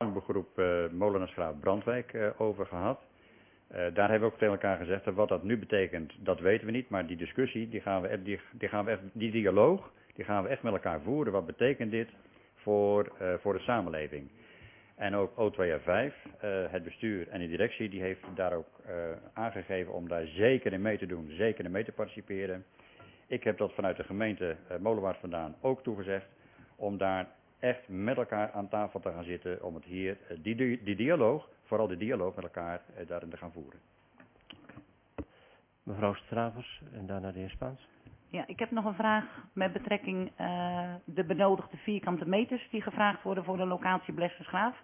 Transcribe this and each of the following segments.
klankbordgroep Molenaarsgraaf Brandwijk over gehad. Daar hebben we ook tegen elkaar gezegd dat wat dat nu betekent, dat weten we niet. Maar die discussie, die dialoog, die gaan we echt met elkaar voeren. Wat betekent dit voor de samenleving? En ook O2R5, het bestuur en de directie, die heeft daar ook aangegeven om daar zeker in mee te doen, zeker in mee te participeren. Ik heb dat vanuit de gemeente Molenwaard vandaan ook toegezegd om daar echt met elkaar aan tafel te gaan zitten om het hier, die dialoog, vooral de dialoog met elkaar daarin te gaan voeren. Mevrouw Stravers en daarna de heer Spaans. Ja, ik heb nog een vraag met betrekking de benodigde vierkante meters die gevraagd worden voor de locatie Blessersgraaf.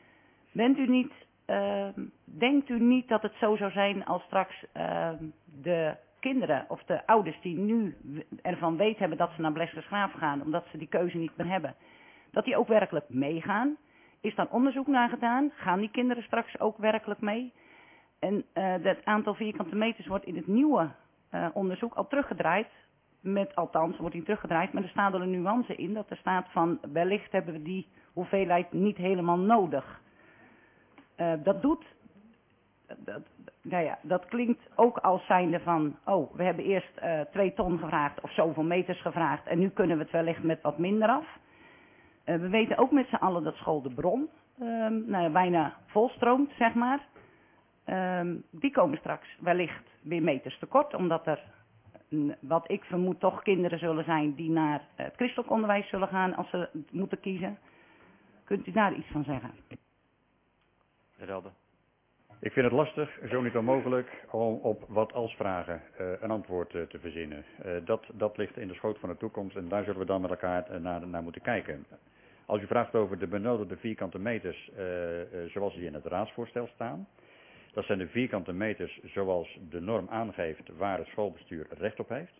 Denkt u niet dat het zo zou zijn als straks de kinderen of de ouders die nu ervan weten hebben dat ze naar Blessersgraaf gaan, omdat ze die keuze niet meer hebben, dat die ook werkelijk meegaan? Is daar onderzoek naar gedaan? Gaan die kinderen straks ook werkelijk mee? En het aantal vierkante meters wordt in het nieuwe onderzoek al teruggedraaid. Wordt die teruggedraaid, maar er staat er een nuance in. Dat er staat van, wellicht hebben we die hoeveelheid niet helemaal nodig. Dat klinkt ook als zijnde van, we hebben eerst 2 ton gevraagd of zoveel meters gevraagd. En nu kunnen we het wellicht met wat minder af. We weten ook met z'n allen dat school De Bron bijna volstroomt, zeg maar. Die komen straks wellicht weer meters tekort, omdat er, wat ik vermoed, toch kinderen zullen zijn die naar het christelijk onderwijs zullen gaan als ze moeten kiezen. Kunt u daar iets van zeggen? Helder. Ik vind het lastig, zo niet onmogelijk, om op wat als vragen een antwoord te verzinnen. Dat ligt in de schoot van de toekomst en daar zullen we dan met elkaar naar moeten kijken. Als u vraagt over de benodigde vierkante meters zoals die in het raadsvoorstel staan. Dat zijn de vierkante meters zoals de norm aangeeft waar het schoolbestuur recht op heeft.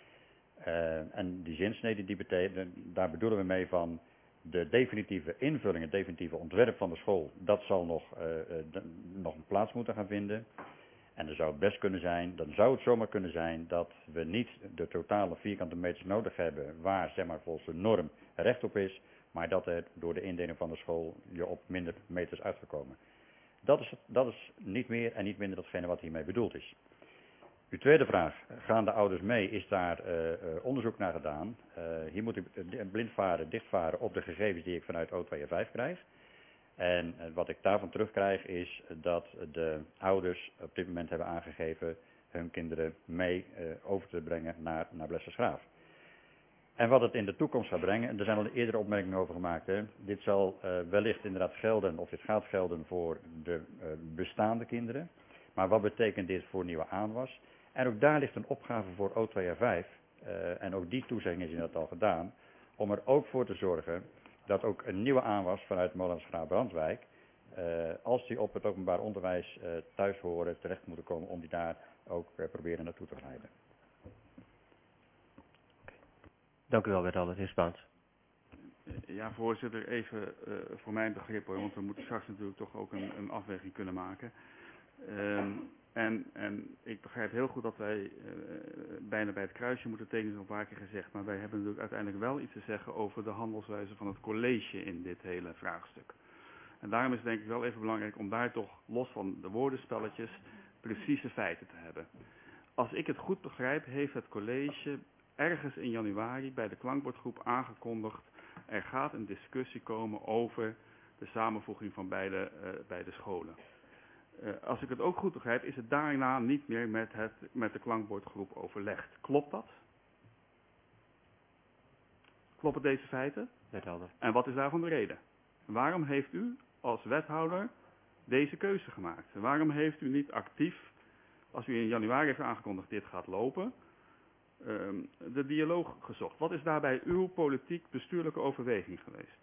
En die zinsnede, daar bedoelen we mee van de definitieve invulling, het definitieve ontwerp van de school. Dat zal nog een plaats moeten gaan vinden. En dan zou het best kunnen zijn, dan zou het zomaar kunnen zijn dat we niet de totale vierkante meters nodig hebben waar zeg maar volgens de norm recht op is. Maar dat er door de indeling van de school je op minder meters uitgekomen. Dat is niet meer en niet minder datgene wat hiermee bedoeld is. Uw tweede vraag, gaan de ouders mee? Is daar onderzoek naar gedaan? Hier moet u blind varen, dichtvaren op de gegevens die ik vanuit O2R5 krijg. En wat ik daarvan terugkrijg is dat de ouders op dit moment hebben aangegeven hun kinderen mee over te brengen naar Blessersgraaf. En wat het in de toekomst gaat brengen, er zijn al eerdere opmerkingen over gemaakt. Hè. Dit zal wellicht inderdaad gelden, of dit gaat gelden voor de bestaande kinderen. Maar wat betekent dit voor nieuwe aanwas? En ook daar ligt een opgave voor O2R5. En ook die toezegging is inderdaad al gedaan. Om er ook voor te zorgen dat ook een nieuwe aanwas vanuit Molenaarsgraaf Brandwijk, als die op het openbaar onderwijs thuis horen, terecht moeten komen, om die daar ook proberen naartoe te glijden. Dank u wel, wethouder. De heer Spaans. Ja, voorzitter, even voor mijn begrip hoor, want we moeten straks natuurlijk toch ook een afweging kunnen maken. En ik begrijp heel goed dat wij bijna bij het kruisje moeten tekenen, op een paar keer gezegd. Maar wij hebben natuurlijk uiteindelijk wel iets te zeggen over de handelswijze van het college in dit hele vraagstuk. En daarom is het denk ik wel even belangrijk om daar toch, los van de woordenspelletjes, precieze feiten te hebben. Als ik het goed begrijp, heeft het college ergens in januari bij de klankbordgroep aangekondigd, er gaat een discussie komen over de samenvoeging van beide scholen. Als ik het ook goed begrijp, is het daarna niet meer met de klankbordgroep overlegd. Klopt dat? Kloppen deze feiten? Wethouder. En wat is daarvan de reden? Waarom heeft u als wethouder deze keuze gemaakt? Waarom heeft u niet actief, als u in januari heeft aangekondigd dit gaat lopen, de dialoog gezocht? Wat is daarbij uw politiek-bestuurlijke overweging geweest?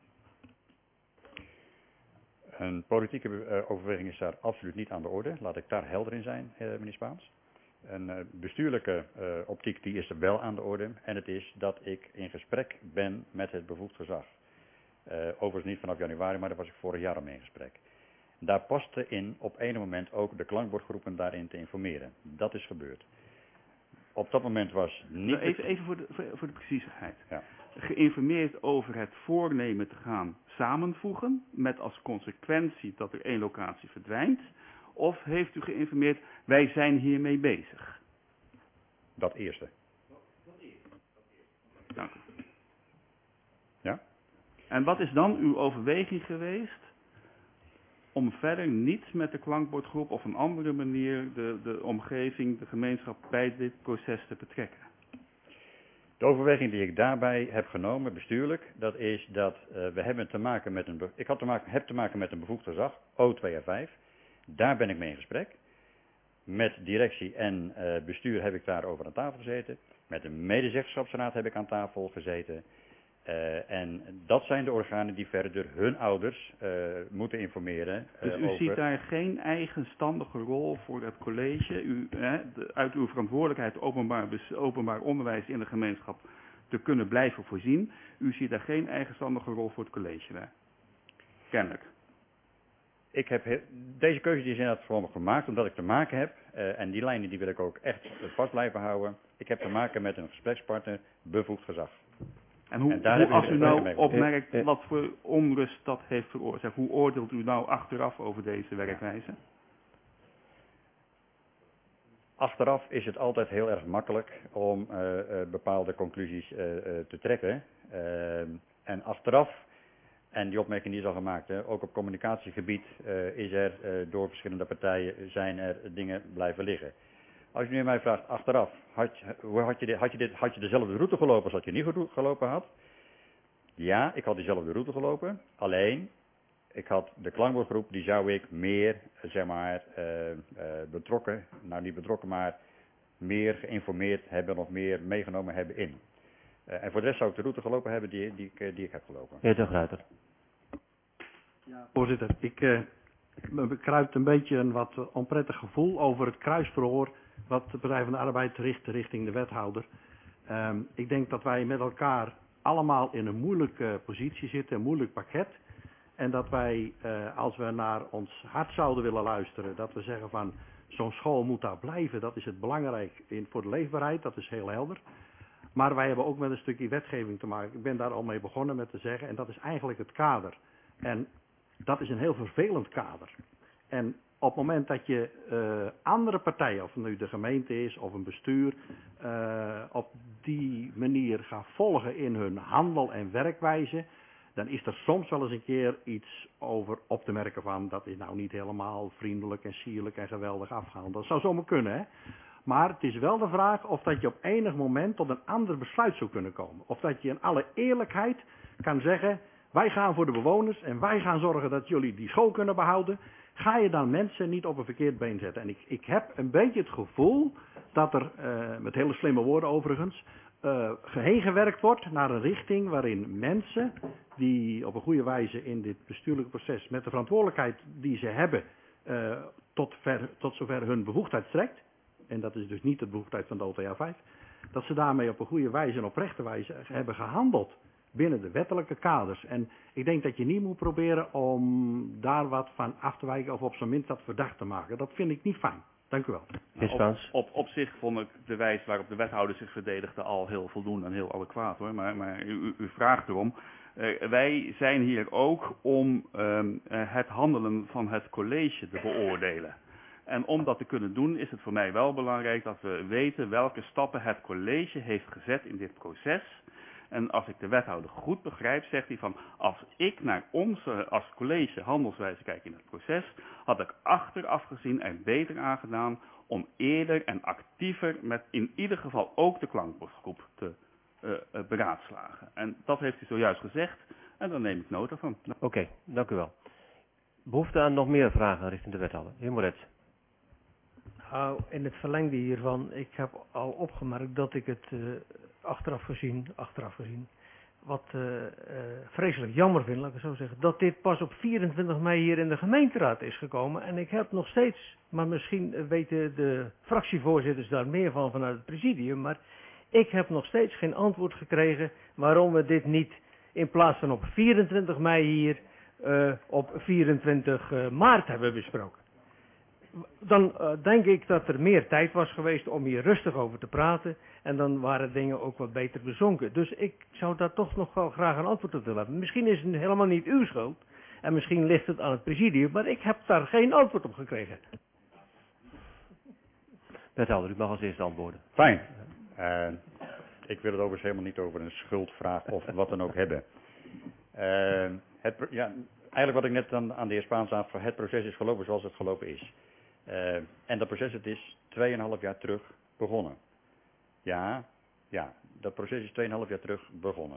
Een politieke overweging is daar absoluut niet aan de orde. Laat ik daar helder in zijn, meneer Spaans. Een bestuurlijke optiek die is er wel aan de orde. En het is dat ik in gesprek ben met het bevoegd gezag. Overigens niet vanaf januari, maar daar was ik vorig jaar al mee in gesprek. Daar paste in op een moment ook de klankbordgroepen daarin te informeren. Dat is gebeurd. Op dat moment was niet... Even voor de preciezigheid. Ja. geïnformeerd over het voornemen te gaan samenvoegen, met als consequentie dat er 1 locatie verdwijnt? Of heeft u geïnformeerd, wij zijn hiermee bezig? Dat eerste. Dank u. Ja? En wat is dan uw overweging geweest om verder niet met de klankbordgroep of op een andere manier de omgeving, de gemeenschap bij dit proces te betrekken? De overweging die ik daarbij heb genomen, bestuurlijk, dat is dat we hebben te maken met heb te maken met een bevoegd gezag, O2R5. Daar ben ik mee in gesprek. Met directie en bestuur heb ik daarover aan tafel gezeten. Met de medezeggenschapsraad heb ik aan tafel gezeten. En dat zijn de organen die verder hun ouders moeten informeren. Dus u ziet daar geen eigenstandige rol voor het college, uit uw verantwoordelijkheid openbaar onderwijs in de gemeenschap te kunnen blijven voorzien. U ziet daar geen eigenstandige rol voor het college bij. Kennelijk. Ik heb deze keuze die is inderdaad gewoon gemaakt omdat ik te maken heb, en die lijnen die wil ik ook echt vast blijven houden. Ik heb te maken met een gesprekspartner, bevoegd gezag. En als u nou opmerkt wat voor onrust dat heeft veroorzaakt, hoe oordeelt u nou achteraf over deze werkwijze? Achteraf is het altijd heel erg makkelijk om bepaalde conclusies te trekken. En achteraf, en die opmerking die is al gemaakt, ook op communicatiegebied is er door verschillende partijen zijn er dingen blijven liggen. Als je nu mij vraagt, achteraf, had je dezelfde route gelopen als dat je niet gelopen had? Ja, ik had diezelfde route gelopen. Alleen, ik had de klankbordgroep, die zou ik meer, zeg maar, betrokken, nou niet betrokken, maar meer geïnformeerd hebben of meer meegenomen hebben in. En voor de rest zou ik de route gelopen hebben die ik heb gelopen. Heer De Gruyter. Ja, voorzitter, ik bekruipt een beetje een wat onprettig gevoel over het kruisverhoor wat de Partij van de Arbeid richt richting de wethouder. Ik denk dat wij met elkaar allemaal in een moeilijke positie zitten, een moeilijk pakket. En dat wij, als we naar ons hart zouden willen luisteren, dat we zeggen van zo'n school moet daar blijven. Dat is het belangrijk voor de leefbaarheid, dat is heel helder. Maar wij hebben ook met een stukje wetgeving te maken. Ik ben daar al mee begonnen met te zeggen. En dat is eigenlijk het kader. En dat is een heel vervelend kader. En op het moment dat je andere partijen, of het nu de gemeente is of een bestuur, op die manier gaat volgen in hun handel en werkwijze, dan is er soms wel eens een keer iets over op te merken van, dat is nou niet helemaal vriendelijk en sierlijk en geweldig afgehandeld. Dat zou zomaar kunnen, hè. Maar het is wel de vraag of dat je op enig moment tot een ander besluit zou kunnen komen. Of dat je in alle eerlijkheid kan zeggen, wij gaan voor de bewoners en wij gaan zorgen dat jullie die school kunnen behouden. Ga je dan mensen niet op een verkeerd been zetten. En ik heb een beetje het gevoel dat er, met hele slimme woorden overigens, heen gewerkt wordt naar een richting waarin mensen die op een goede wijze in dit bestuurlijke proces met de verantwoordelijkheid die ze hebben tot zover hun bevoegdheid strekt, en dat is dus niet de bevoegdheid van de OTR5, dat ze daarmee op een goede wijze en oprechte wijze hebben gehandeld binnen de wettelijke kaders. En ik denk dat je niet moet proberen om daar wat van af te wijken of op zijn minst dat verdacht te maken. Dat vind ik niet fijn. Dank u wel. Op zich vond ik de wijze waarop de wethouder zich verdedigde al heel voldoende en heel adequaat, hoor. Maar u vraagt erom. Wij zijn hier ook om het handelen van het college te beoordelen. En om dat te kunnen doen is het voor mij wel belangrijk dat we weten welke stappen het college heeft gezet in dit proces. En als ik de wethouder goed begrijp, zegt hij van, als ik naar onze als college handelswijze kijk in het proces, had ik achteraf gezien er beter aan gedaan om eerder en actiever met in ieder geval ook de klankbordgroep te beraadslagen. En dat heeft hij zojuist gezegd en daar neem ik nota van. Oké, dank u wel. Behoefte aan nog meer vragen richting de wethouder. Heer Moret. Nou, in het verlengde hiervan, ik heb al opgemerkt dat ik het achteraf gezien, wat vreselijk jammer vind, laat ik het zo zeggen, dat dit pas op 24 mei hier in de gemeenteraad is gekomen. En ik heb nog steeds, maar misschien weten de fractievoorzitters daar meer van vanuit het presidium, maar ik heb nog steeds geen antwoord gekregen waarom we dit niet in plaats van op 24 mei hier op 24 maart hebben besproken. dan denk ik dat er meer tijd was geweest om hier rustig over te praten. En dan waren dingen ook wat beter bezonken. Dus ik zou daar toch nog wel graag een antwoord op willen hebben. Misschien is het helemaal niet uw schuld. En misschien ligt het aan het presidium. Maar ik heb daar geen antwoord op gekregen. Wethouder, u mag als eerste antwoorden. Fijn. Ik wil het overigens helemaal niet over een schuldvraag of wat dan ook hebben. Eigenlijk wat ik net aan de heer Spaans aangaf, het proces is gelopen zoals het gelopen is. En dat proces het is 2,5 jaar terug begonnen. Ja, dat proces is 2,5 jaar terug begonnen.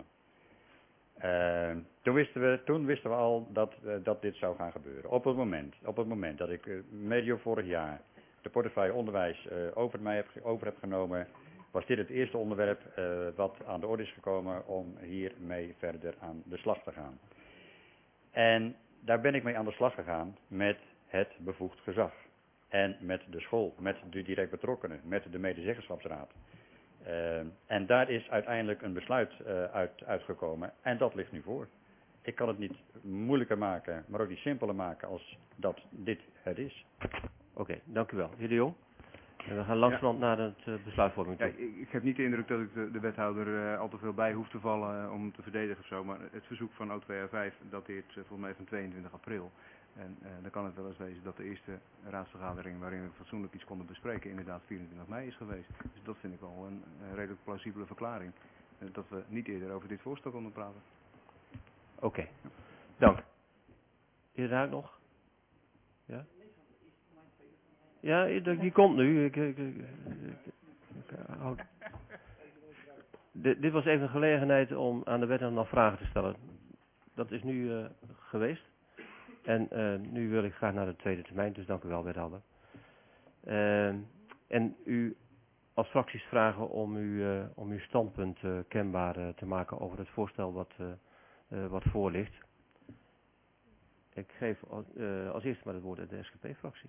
Toen wisten we al dat dit zou gaan gebeuren. Op het moment dat ik medio vorig jaar de portefeuille onderwijs over heb genomen, was dit het eerste onderwerp wat aan de orde is gekomen om hiermee verder aan de slag te gaan. En daar ben ik mee aan de slag gegaan met het bevoegd gezag. En met de school, met de direct betrokkenen, met de medezeggenschapsraad. En daar is uiteindelijk een besluit uitgekomen en dat ligt nu voor. Ik kan het niet moeilijker maken, maar ook niet simpeler maken als dat dit het is. Oké, dank u wel. Heer De Jong. En we gaan langzamerhand naar het besluitvorming toe. Ja, ik heb niet de indruk dat ik de wethouder al te veel bij hoef te vallen om hem te verdedigen of zo. Maar het verzoek van O2A5 dateert volgens mij van 22 april. En dan kan het wel eens wezen dat de eerste raadsvergadering waarin we fatsoenlijk iets konden bespreken inderdaad 24 mei is geweest. Dus dat vind ik wel een redelijk plausibele verklaring. Dat we niet eerder over dit voorstel konden praten. Oké, dank. Heer Raak nog? Ja? Ja, die komt nu. Dit was even een gelegenheid om aan de wethouder nog vragen te stellen. Dat is nu geweest. En nu wil ik graag naar de tweede termijn, dus dank u wel, wethouder. En u als fracties vragen om uw standpunt kenbaar te maken over het voorstel wat voor ligt. Ik geef als eerste maar het woord aan de SGP-fractie.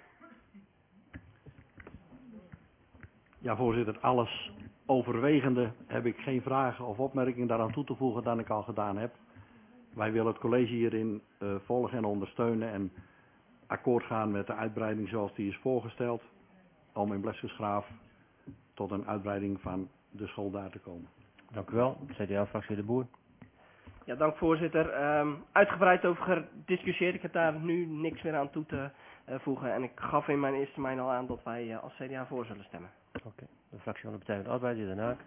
Ja, voorzitter, alles overwegende heb ik geen vragen of opmerkingen daaraan toe te voegen dan ik al gedaan heb. Wij willen het college hierin volgen en ondersteunen en akkoord gaan met de uitbreiding zoals die is voorgesteld. Om in Bleskensgraaf tot een uitbreiding van de school daar te komen. Dank u wel. CDA-fractie De Boer. Ja, dank voorzitter. Uitgebreid over gediscussieerd. Ik heb daar nu niks meer aan toe te voegen. En ik gaf in mijn eerste termijn al aan dat wij als CDA voor zullen stemmen. Oké. De fractie van de Partij van de Arbeid, Den Haag.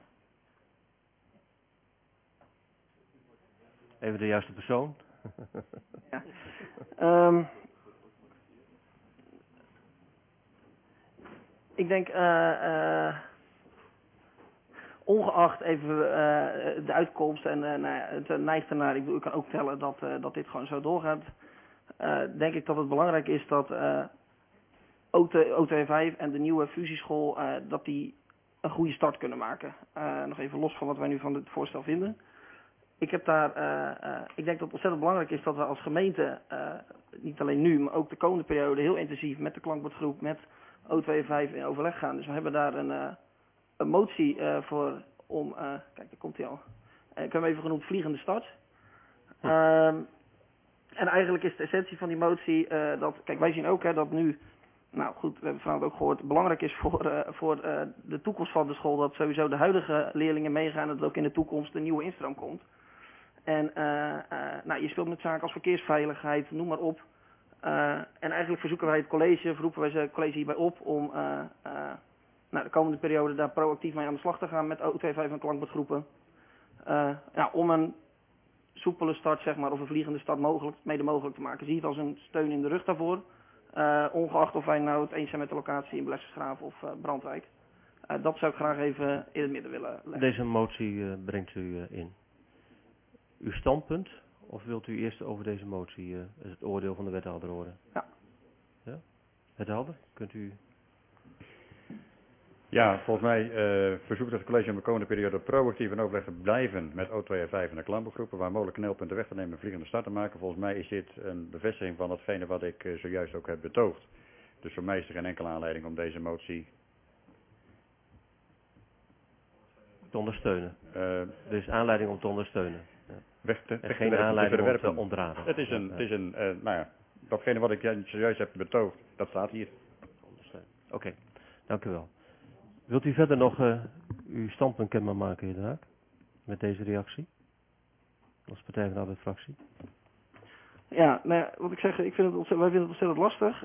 Even de juiste persoon. Ja. Ik denk, ongeacht even de uitkomst en het neigt ernaar, ik kan ook tellen dat dit gewoon zo doorgaat, denk ik dat het belangrijk is dat OT5 en de nieuwe fusieschool, dat die een goede start kunnen maken. Nog even los van wat wij nu van het voorstel vinden. Ik denk dat het ontzettend belangrijk is dat we als gemeente, niet alleen nu, maar ook de komende periode heel intensief met de klankbordgroep, met O2A5 in overleg gaan. Dus we hebben daar een motie voor om, kijk daar komt hij al, ik heb hem even genoemd vliegende start. En eigenlijk is de essentie van die motie dat, kijk wij zien ook dat nu, nou goed, we hebben vanavond ook gehoord, belangrijk is voor de toekomst van de school dat sowieso de huidige leerlingen meegaan en dat ook in de toekomst een nieuwe instroom komt. En je speelt met zaken als verkeersveiligheid, noem maar op. En eigenlijk verroepen wij het college hierbij op om de komende periode daar proactief mee aan de slag te gaan met OT5 en klankbordgroepen. Om een soepele start, zeg maar, of een vliegende start mede mogelijk te maken. Zie het als een steun in de rug daarvoor. Ongeacht of wij nou het eens zijn met de locatie in Bleskensgraaf of Brandwijk. Dat zou ik graag even in het midden willen leggen. Deze motie brengt u in. Uw standpunt? Of wilt u eerst over deze motie het oordeel van de wethouder horen? Ja. Ja? Wethouder, kunt u... Ja, volgens mij verzoekt het college om de komende periode proactief in overleg te blijven met O2A5 en de klankbordgroepen, waar mogelijk knelpunten weg te nemen en vliegende start te maken. Volgens mij is dit een bevestiging van datgene wat ik zojuist ook heb betoogd. Dus voor mij is er geen enkele aanleiding om deze motie te ondersteunen. Er is aanleiding om te ondersteunen. Ja. Weg geen aanleiding om te ontraden. Het is een datgene wat ik zojuist heb betoogd, dat staat hier. Oké, dank u wel. Wilt u verder nog uw standpunt kenbaar maken, heer Den Haak? Met deze reactie? Als Partij van de Arbeid-fractie. Ja, nou ja, wat ik zeg, wij vinden het ontzettend lastig.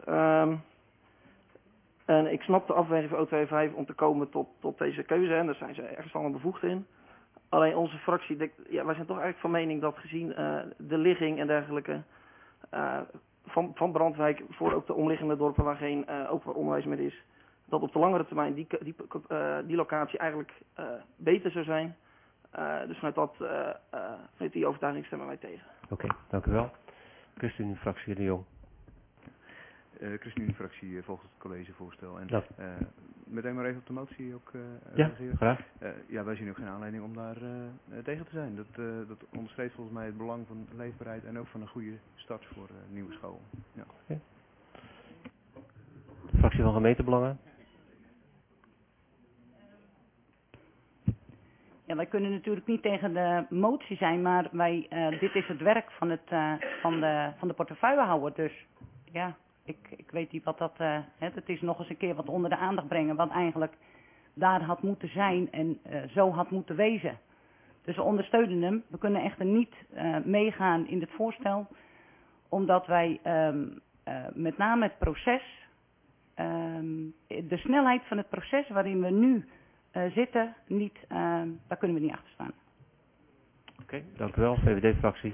En ik snap de afweging van O205 om te komen tot deze keuze. En daar zijn ze ergens allemaal bevoegd in. Alleen onze fractie, wij zijn toch eigenlijk van mening dat gezien de ligging en dergelijke van Brandwijk voor ook de omliggende dorpen waar geen openbaar onderwijs meer is, dat op de langere termijn die locatie eigenlijk beter zou zijn. Dus vanuit die overtuiging stemmen wij tegen. Oké, dank u wel. ChristenUnie-fractie, de Jong. ChristenUnie-fractie volgt het collegevoorstel. En Ja. meteen maar even op de motie ook Ja, reageren. graag. Ja, wij zien ook geen aanleiding om daar tegen te zijn. Dat onderstreept volgens mij het belang van leefbaarheid en ook van een goede start voor nieuwe school. Ja. Okay. De fractie van gemeentebelangen. Ja, wij kunnen natuurlijk niet tegen de motie zijn, maar dit is het werk van de portefeuillehouder. Dus ja, ik weet niet wat dat... het is nog eens een keer wat onder de aandacht brengen, wat eigenlijk daar had moeten zijn en zo had moeten wezen. Dus we ondersteunen hem. We kunnen echter niet meegaan in dit voorstel, omdat wij met name het proces, de snelheid van het proces waarin we nu zitten, daar kunnen we niet achter staan. Oké, dank u wel. VVD-fractie.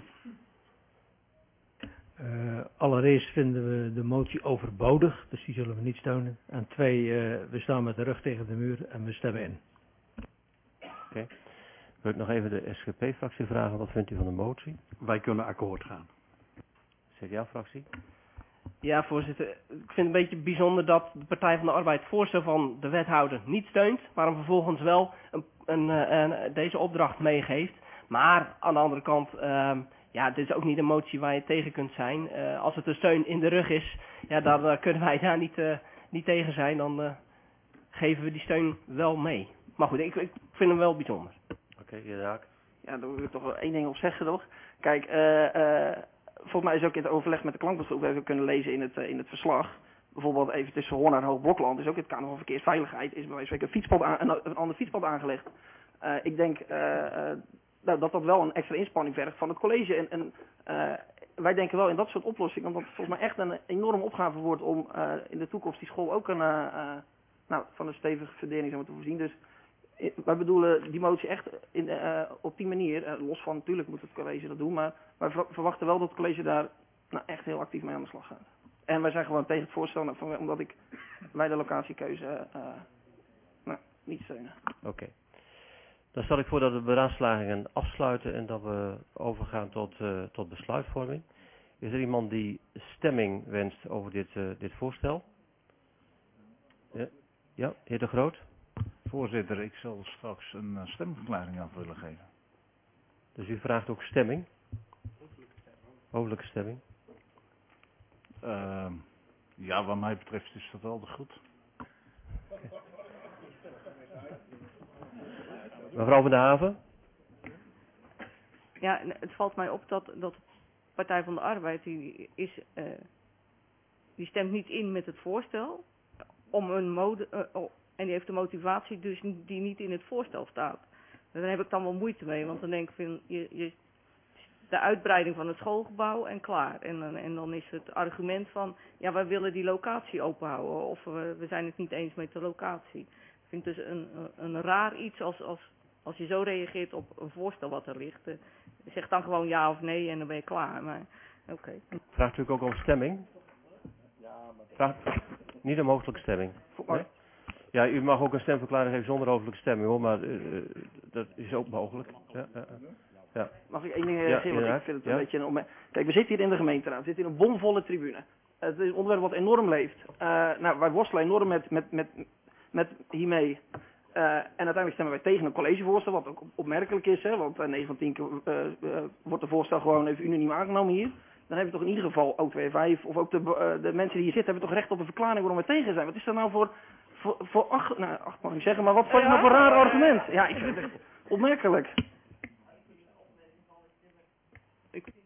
Allereerst vinden we de motie overbodig, dus die zullen we niet steunen. En 2, we staan met de rug tegen de muur en we stemmen in. Oké. Wil ik nog even de SGP-fractie vragen, wat vindt u van de motie? Wij kunnen akkoord gaan. CDA-fractie. Ja, voorzitter. Ik vind het een beetje bijzonder dat de Partij van de Arbeid het voorstel van de wethouder niet steunt, maar hem vervolgens wel deze opdracht meegeeft. Maar aan de andere kant, dit is ook niet een motie waar je tegen kunt zijn. Als het een steun in de rug is, ja, dan kunnen wij daar niet tegen zijn. Dan geven we die steun wel mee. Maar goed, ik vind hem wel bijzonder. Oké, heer De Haak. Ja, daar wil ik toch wel één ding op zeggen, toch? Kijk, volgens mij is ook in het overleg met de klankbordgroep, we hebben kunnen lezen in het verslag. Bijvoorbeeld even tussen Hoorn en Hoogblokland is ook in het kader van verkeersveiligheid is bij wijze van spreken een ander fietspad aangelegd. Ik denk dat wel een extra inspanning vergt van het college. En wij denken wel in dat soort oplossingen, omdat het volgens mij echt een enorme opgave wordt om in de toekomst die school ook van een stevige fundering te moeten voorzien. Dus wij bedoelen die motie echt op die manier, los van natuurlijk moet het college dat doen, maar wij verwachten wel dat het college daar echt heel actief mee aan de slag gaat. En wij zijn gewoon tegen het voorstel, omdat wij de locatiekeuze niet steunen. Oké. Dan stel ik voor dat we de beraadslagingen afsluiten en dat we overgaan tot besluitvorming. Is er iemand die stemming wenst over dit voorstel? Ja, heer De Groot. Voorzitter, ik zal straks een stemverklaring af willen geven. Dus u vraagt ook stemming? Hoofdelijke stemming. Ja, wat mij betreft is dat wel goed. Okay. Mevrouw van der Haven? Ja, het valt mij op dat de Partij van de Arbeid, die stemt niet in met het voorstel. En die heeft de motivatie dus die niet in het voorstel staat. Daar heb ik dan wel moeite mee, want dan denk ik van de uitbreiding van het schoolgebouw en klaar. En dan is het argument van, ja, wij willen die locatie openhouden of we zijn het niet eens met de locatie. Ik vind het dus een raar iets als je zo reageert op een voorstel wat er ligt. Zeg dan gewoon ja of nee en dan ben je klaar. Maar oké. Vraagt u ook om stemming? Vraagt niet om hoofdelijke stemming. Nee? Ja, u mag ook een stemverklaring geven zonder hoofdelijke stemming hoor, maar dat is ook mogelijk. Ja. Mag ik één ding reageren? Want ik vind het een beetje een opmerking. Kijk, we zitten hier in de gemeenteraad. We zitten in een bomvolle tribune. Het is een onderwerp wat enorm leeft. Wij worstelen enorm met hiermee. En uiteindelijk stemmen wij tegen een collegevoorstel, wat ook opmerkelijk is. Hè, want 9 van 10 keer wordt de voorstel gewoon even unaniem aangenomen hier. Dan hebben we toch in ieder geval O205 of ook de mensen die hier zitten, hebben toch recht op een verklaring waarom we tegen zijn. Wat is dat nou voor acht mag ik zeggen, maar wat is nou voor een raar argument? Ja, ik vind het echt opmerkelijk.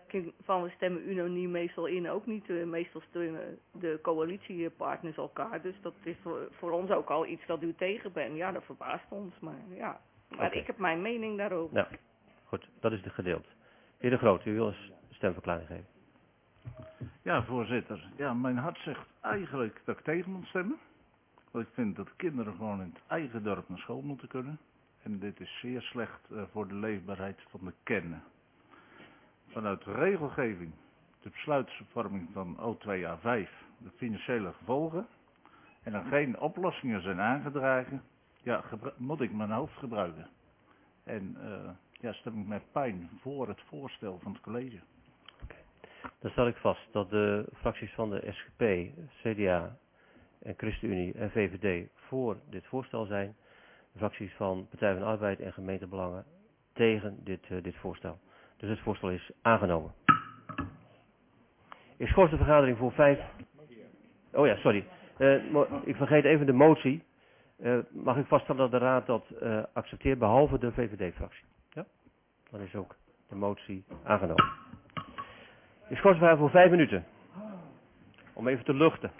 van we stemmen unaniem meestal in, ook niet. Meestal steunen de coalitiepartners elkaar. Dus dat is voor ons ook al iets dat u tegen bent. Ja, dat verbaast ons. Maar ja, maar Oké. ik heb mijn mening daarover. Nou, goed, dat is de gedeeld. Heer De Groot, u wil een stemverklaring geven. Ja, voorzitter. Ja, mijn hart zegt eigenlijk dat ik tegen moet stemmen. Want ik vind dat kinderen gewoon in het eigen dorp naar school moeten kunnen. En dit is zeer slecht voor de leefbaarheid van de kernen. Vanuit de regelgeving, de besluitvorming van O2A5, de financiële gevolgen, en er geen oplossingen zijn aangedragen, ja, moet ik mijn hoofd gebruiken. En ja, stem ik met pijn voor het voorstel van het college. Dan stel ik vast dat de fracties van de SGP, CDA en ChristenUnie en VVD voor dit voorstel zijn. De fracties van Partij van de Arbeid en Gemeentebelangen tegen dit voorstel. Dus het voorstel is aangenomen. Ik schors de vergadering voor 5... Oh ja, sorry. Ik vergeet even de motie. Mag ik vaststellen dat de Raad dat accepteert, behalve de VVD-fractie? Ja? Dan is ook de motie aangenomen. Ik schors de vergadering voor 5 minuten. Om even te luchten.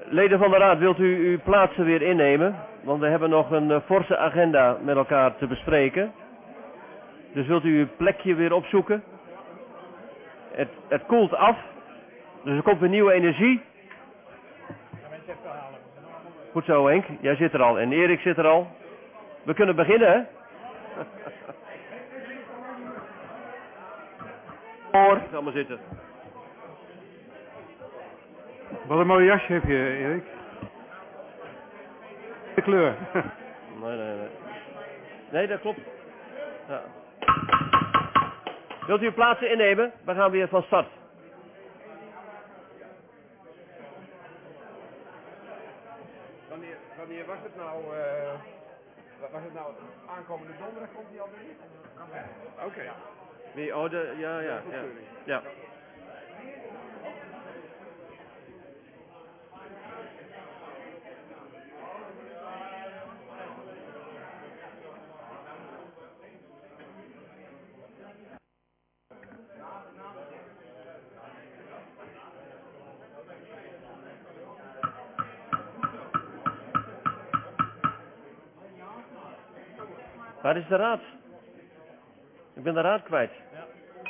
Leden van de raad, wilt u uw plaatsen weer innemen? Want we hebben nog een forse agenda met elkaar te bespreken. Dus wilt u uw plekje weer opzoeken? Het koelt af. Dus er komt weer nieuwe energie. Goed zo, Henk. Jij zit er al en Erik zit er al. We kunnen beginnen, hè? Ga maar zitten. Wat een mooi jasje heb je, Erik. De kleur. Nee. Nee, dat klopt. Ja. Wilt u uw plaatsen innemen? We gaan weer van start. Wanneer was het nou? Was het nou aankomende donderdag komt die al weer? Oké. Wie? Oh, ja. Waar is de raad? Ik ben de raad kwijt. Ja.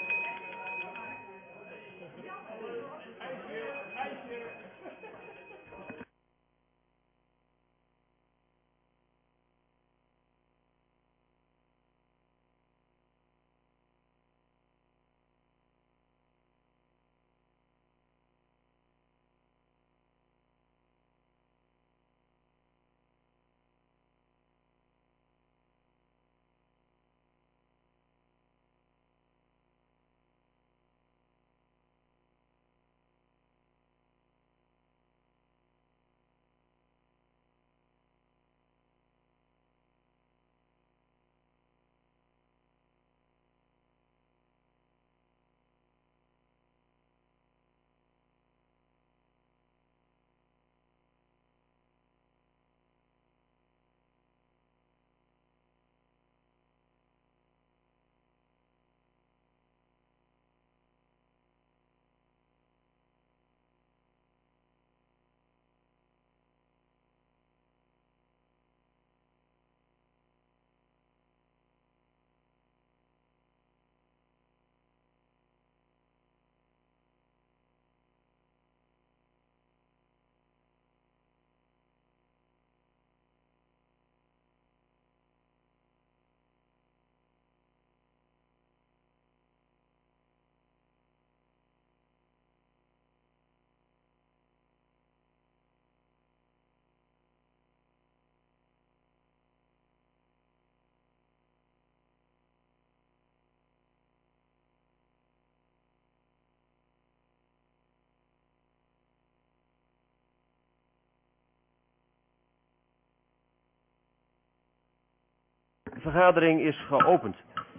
De vergadering is geopend.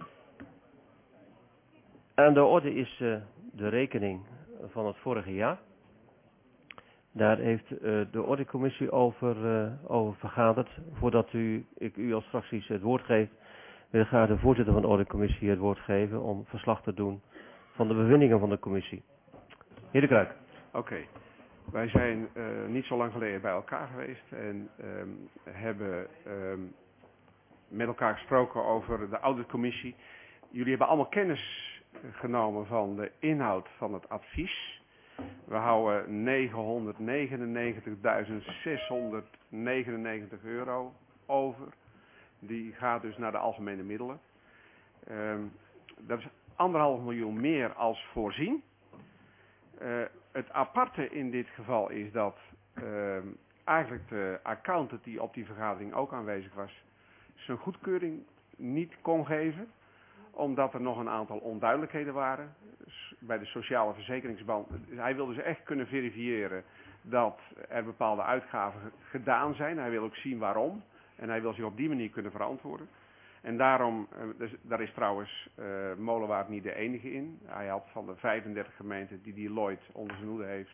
Aan de orde is de rekening van het vorige jaar. Daar heeft de ordecommissie over vergaderd. Voordat ik u als fracties het woord geef, wil ik graag de voorzitter van de ordecommissie het woord geven om verslag te doen van de bevindingen van de commissie. Heer De Kruik. Oké. Wij zijn niet zo lang geleden bij elkaar geweest en hebben met elkaar gesproken over de auditcommissie. Jullie hebben allemaal kennis genomen van de inhoud van het advies. We houden €999.699 over. Die gaat dus naar de algemene middelen. Dat is 1,5 miljoen meer als voorzien. Het aparte in dit geval is dat eigenlijk de accountant die op die vergadering ook aanwezig was, zijn goedkeuring niet kon geven, omdat er nog een aantal onduidelijkheden waren bij de sociale verzekeringsband. Hij wilde ze echt kunnen verifiëren dat er bepaalde uitgaven gedaan zijn. Hij wil ook zien waarom en hij wil zich op die manier kunnen verantwoorden. En daarom, daar is trouwens Molenwaard niet de enige in. Hij had van de 35 gemeenten die Deloitte onder zijn hoede heeft,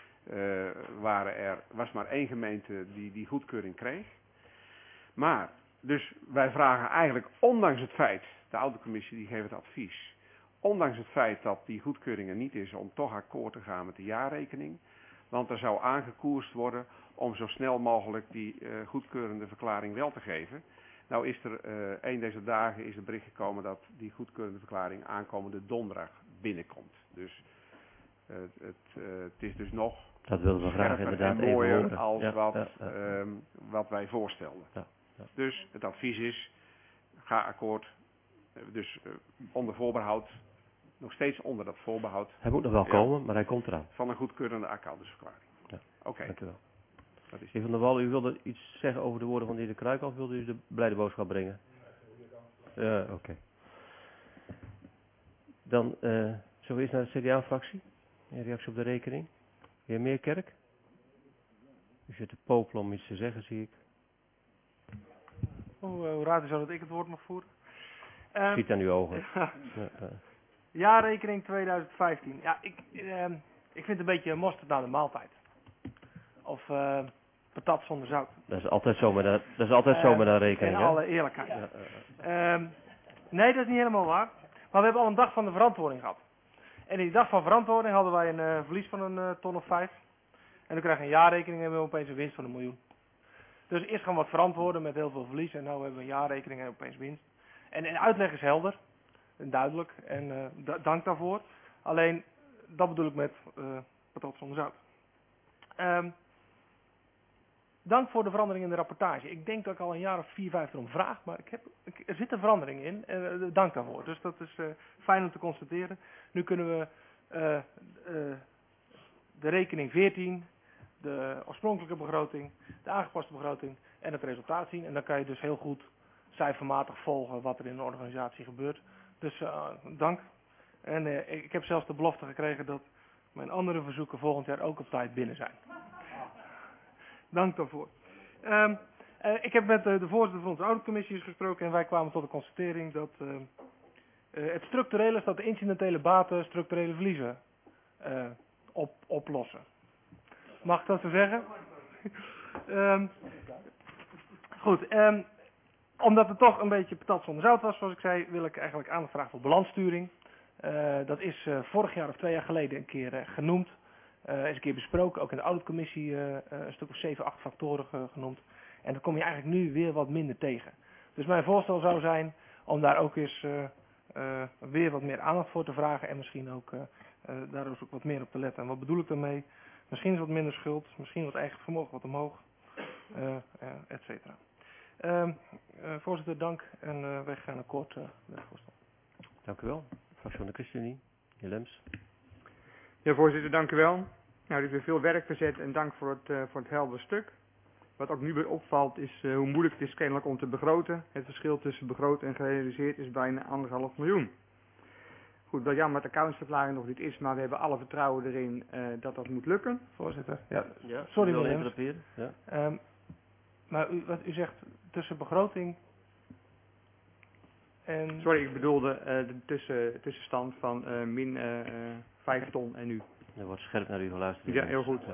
was maar 1 gemeente die goedkeuring kreeg. Maar, dus wij vragen eigenlijk, ondanks het feit, de auditcommissie die geeft het advies, ondanks het feit dat die goedkeuring er niet is om toch akkoord te gaan met de jaarrekening, Want er zou aangekoerst worden om zo snel mogelijk die goedkeurende verklaring wel te geven. Nou is er een deze dagen is er bericht gekomen dat die goedkeurende verklaring aankomende donderdag binnenkomt. Dus het is dus nog dat wilden we graag scherper inderdaad en even mooier horen. als Ja, wat wij voorstelden. Ja. Dus het advies is, ga akkoord, dus onder voorbehoud, nog steeds onder dat voorbehoud. Hij moet nog wel komen, maar hij komt eraan. Van een goedkeurende accountantsverklaring. Ja. Oké. Dank u wel. Dat is Heer Van der Wal, u wilde iets zeggen over de woorden van de heer De Kruik, of wilde u de blijde boodschap brengen? Ja, oké. Dan zullen we eerst naar de CDA-fractie. Een reactie op de rekening. De heer Meerkerk. U zit te popelen om iets te zeggen, zie ik. Hoe raad is dat ik het woord mag voeren? Ziet aan uw ogen. Jaarrekening 2015. Ja, ik vind het een beetje mosterd na de maaltijd. Of patat zonder zout. Dat is altijd zo met een rekening. In alle eerlijkheid. Nee, dat is niet helemaal waar. Maar we hebben al een dag van de verantwoording gehad. En in die dag van verantwoording hadden wij een verlies van een ton of 5. En dan krijg je een jaarrekening en hebben we opeens een winst van 1 miljoen. Dus eerst gaan we wat verantwoorden met heel veel verlies. En nu hebben we een jaarrekening en opeens winst. En de uitleg is helder. En duidelijk. En dank daarvoor. Alleen, dat bedoel ik met patat zonder zout. Dank voor de verandering in de rapportage. Ik denk dat ik al een jaar of 4, 5 erom vraag, maar er zit een verandering in. Dank daarvoor. Dus dat is fijn om te constateren. Nu kunnen we de rekening 14, de oorspronkelijke begroting, de aangepaste begroting en het resultaat zien. En dan kan je dus heel goed cijfermatig volgen wat er in een organisatie gebeurt. Dus dank. En ik heb zelfs de belofte gekregen dat mijn andere verzoeken volgend jaar ook op tijd binnen zijn. Dank daarvoor. Ik heb met de voorzitter van onze auditcommissie gesproken en wij kwamen tot de constatering dat het structureel is dat de incidentele baten structurele verliezen oplossen. Mag ik dat zo zeggen? Goed. Omdat het toch een beetje patat zonder zout was, zoals ik zei, wil ik eigenlijk aandacht vragen voor balanssturing. Dat is vorig jaar of 2 jaar geleden een keer genoemd. Is een keer besproken, ook in de auditcommissie een stuk of 7, 8 factoren genoemd. En daar kom je eigenlijk nu weer wat minder tegen. Dus mijn voorstel zou zijn om daar ook eens weer wat meer aandacht voor te vragen. En misschien ook daar dus ook wat meer op te letten. En wat bedoel ik daarmee? Misschien is wat minder schuld, misschien wat eigen vermogen wat omhoog, et cetera. Voorzitter, dank. En wij gaan akkoord voorstellen. Dank u wel. Fractie van de ChristenUnie, heer Lems. Ja, voorzitter, dank u wel. Nou, er is weer veel werk verzet en dank voor het heldere stuk. Wat ook nu weer opvalt is hoe moeilijk het is kennelijk om te begroten. Het verschil tussen begroot en gerealiseerd is bijna 1,5 miljoen. Goed, wel jammer dat de accountsverklaring nog niet is, maar we hebben alle vertrouwen erin dat dat moet lukken. Voorzitter, ja. Sorry, meneer Lems. Ja. Maar wat u zegt tussen begroting en... Sorry, ik bedoelde de tussenstand van min 5 ton en nu. Er wordt scherp naar u geluisterd. Ja, heel goed.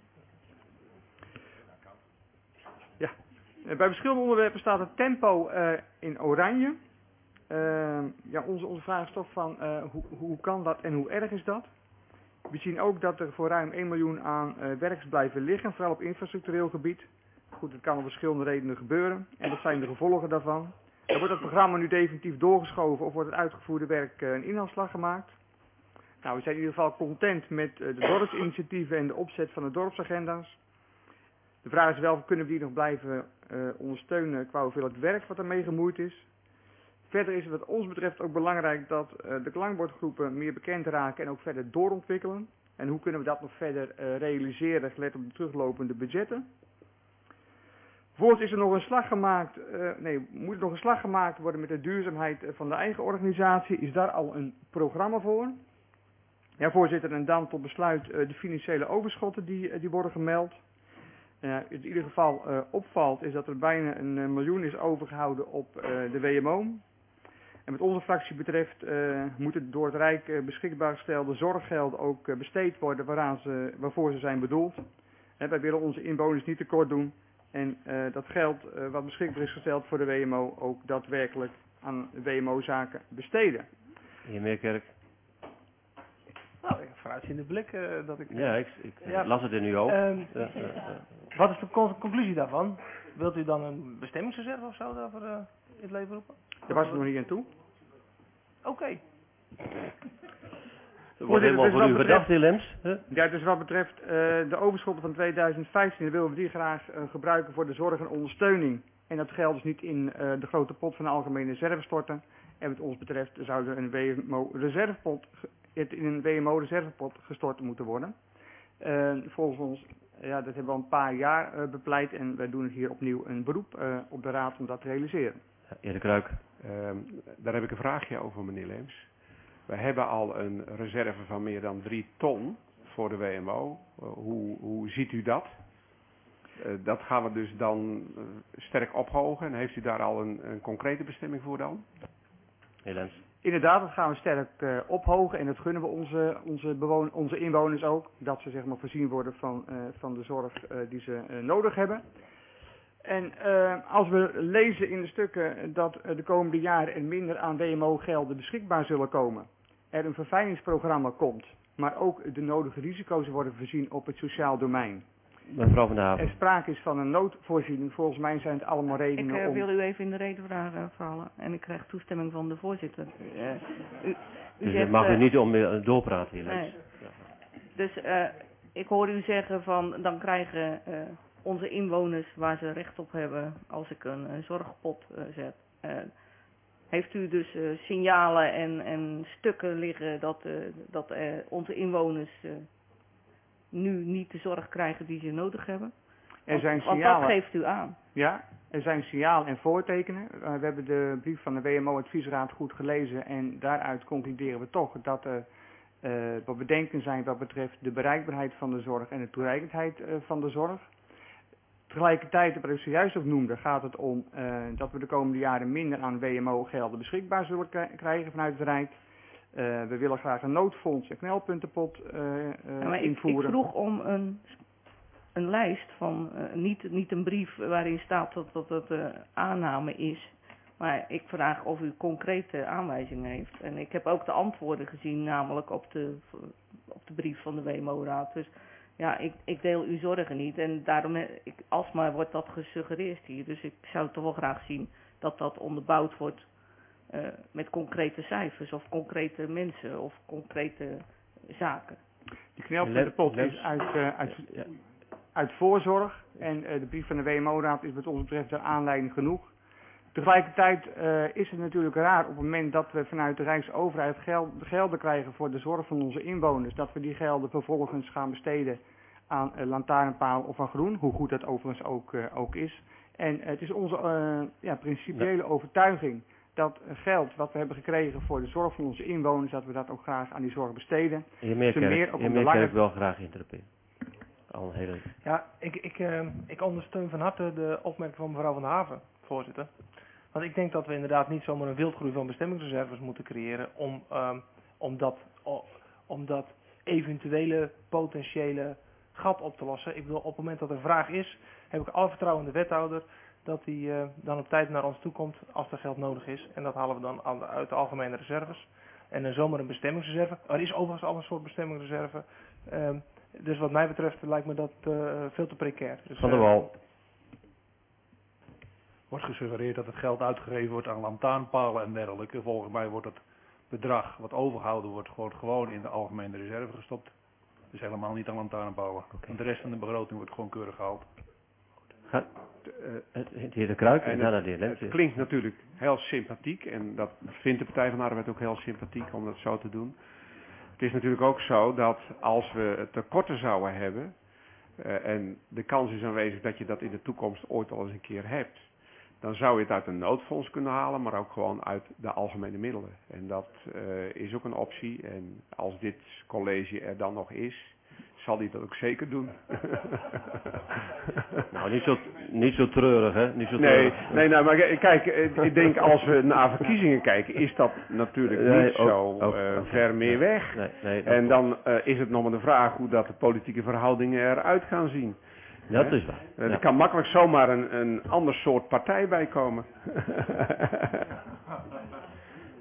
Ja. Bij verschillende onderwerpen staat het tempo in oranje. Ja, onze vraag is toch van hoe kan dat en hoe erg is dat? We zien ook dat er voor ruim 1 miljoen aan werk is blijven liggen, vooral op infrastructureel gebied. Goed, dat kan om verschillende redenen gebeuren en dat zijn de gevolgen daarvan. Wordt het programma nu definitief doorgeschoven of wordt het uitgevoerde werk een inhaalslag gemaakt? Nou, we zijn in ieder geval content met de dorpsinitiatieven en de opzet van de dorpsagenda's. De vraag is wel, kunnen we die nog blijven ondersteunen qua hoeveelheid werk wat ermee gemoeid is? Verder is het wat ons betreft ook belangrijk dat de klankbordgroepen meer bekend raken en ook verder doorontwikkelen. En hoe kunnen we dat nog verder realiseren, gelet op de teruglopende budgetten? Voorts is er nog een slag gemaakt, moet er nog een slag gemaakt worden met de duurzaamheid van de eigen organisatie. Is daar al een programma voor? Ja, voorzitter, en dan tot besluit de financiële overschotten die worden gemeld. In ieder geval opvalt is dat er bijna 1 miljoen is overgehouden op de WMO. En wat onze fractie betreft moet het door het Rijk beschikbaar gestelde zorggelden ook besteed worden waarvoor ze zijn bedoeld. Wij willen onze inwoners niet tekort doen. En dat geld wat beschikbaar is gesteld voor de WMO ook daadwerkelijk aan WMO-zaken besteden. Heer Meerkerk. Nou, vooruitziende blik dat ik... Ja, ik las het in uw hoofd. Wat is de conclusie daarvan? Wilt u dan een bestemmingsreserve of zo daarvoor in het leven roepen? Daar was ik nog niet aan toe. Oké. Dat wordt helemaal voor u gedacht, heer Lems. Ja, dus wat betreft de overschotten van 2015, dan willen we die graag gebruiken voor de zorg en ondersteuning. En dat geldt dus niet in de grote pot van de algemene reserve storten. En wat ons betreft zou er een WMO-reservepot gestort moeten worden. Volgens ons, ja, dat hebben we al een paar jaar bepleit en wij doen hier opnieuw een beroep op de Raad om dat te realiseren. Heer De Kruik. Daar heb ik een vraagje over, meneer Leems. We hebben al een reserve van meer dan 3 ton voor de WMO. Hoe ziet u dat? Dat gaan we dus dan sterk ophogen. En heeft u daar al een concrete bestemming voor dan? Heer Lems. Inderdaad, dat gaan we sterk ophogen en dat gunnen we onze inwoners ook. Dat ze zeg maar voorzien worden van de zorg die ze nodig hebben. En als we lezen in de stukken dat de komende jaren er minder aan WMO-gelden beschikbaar zullen komen. Er een verfijningsprogramma komt, maar ook de nodige risico's worden voorzien op het sociaal domein. Mevrouw Van der Haven. Er sprake is van een noodvoorziening. Volgens mij zijn het allemaal redenen Ik wil u even in de reden vallen en ik krijg toestemming van de voorzitter. Dus zegt, mag u niet om doorpraten hier. Nee. Dus ik hoor u zeggen van dan krijgen onze inwoners waar ze recht op hebben als ik een zorgpot zet. Heeft u dus signalen en stukken liggen dat onze inwoners nu niet de zorg krijgen die ze nodig hebben? Want dat geeft u aan. Ja, er zijn signalen en voortekenen. We hebben de brief van de WMO-adviesraad goed gelezen en daaruit concluderen we toch dat er wat bedenken zijn wat betreft de bereikbaarheid van de zorg en de toereikendheid van de zorg. Tegelijkertijd, wat ik zojuist ook noemde, gaat het om dat we de komende jaren minder aan WMO-gelden beschikbaar zullen krijgen vanuit het Rijk. We willen graag een noodfonds, een knelpuntenpot invoeren. Ik vroeg om een lijst van, niet een brief waarin staat dat het aanname is. Maar ik vraag of u concrete aanwijzingen heeft. En ik heb ook de antwoorden gezien, namelijk op de brief van de WMO-raad. Dus ja, ik deel uw zorgen niet. En daarom, alsmaar wordt dat gesuggereerd hier. Dus ik zou toch wel graag zien dat dat onderbouwd wordt met concrete cijfers of concrete mensen of concrete zaken. Die knelpuntenpot is uit voorzorg en de brief van de WMO-raad is wat ons betreft de aanleiding genoeg. Tegelijkertijd is het natuurlijk raar op het moment dat we vanuit de Rijksoverheid gelden krijgen voor de zorg van onze inwoners, dat we die gelden vervolgens gaan besteden aan lantaarnpaal of aan groen, hoe goed dat overigens ook is. En het is onze principiële overtuiging dat geld wat we hebben gekregen voor de zorg van onze inwoners, dat we dat ook graag aan die zorg besteden. Heer Meerkerk wil graag interruperen. Ja, ik ondersteun van harte de opmerking van mevrouw Van der Haven, voorzitter. Want ik denk dat we inderdaad niet zomaar een wildgroei van bestemmingsreserves moeten creëren om dat eventuele potentiële gat op te lossen. Ik bedoel, op het moment dat er vraag is, heb ik alle vertrouwen in de wethouder dat hij dan op tijd naar ons toe komt als er geld nodig is. En dat halen we dan uit de algemene reserves. En dan zomaar een bestemmingsreserve. Er is overigens al een soort bestemmingsreserve. Dus wat mij betreft lijkt me dat veel te precair. Dus, Van der Wal. Wordt gesuggereerd dat het geld uitgegeven wordt aan lantaarnpalen en dergelijke. Volgens mij wordt het bedrag wat overgehouden wordt gewoon in de algemene reserve gestopt. Dus helemaal niet aan lantaarnpalen. En de rest van de begroting wordt gewoon keurig gehaald. De heer De Kruik en daarna de heer Lems. Het klinkt natuurlijk heel sympathiek en dat vindt de Partij van de Arbeid ook heel sympathiek om dat zo te doen. Het is natuurlijk ook zo dat als we tekorten zouden hebben en de kans is aanwezig dat je dat in de toekomst ooit al eens een keer hebt, dan zou je het uit een noodfonds kunnen halen, maar ook gewoon uit de algemene middelen. En dat is ook een optie. En als dit college er dan nog is, zal hij dat ook zeker doen. Nou, niet zo treurig, hè? Niet zo treurig. Nee, maar kijk, ik denk als we naar verkiezingen kijken, is dat natuurlijk niet zo ver meer weg. En dan is het nog maar de vraag hoe dat de politieke verhoudingen eruit gaan zien. Dat is waar. Er kan makkelijk zomaar een ander soort partij bij komen.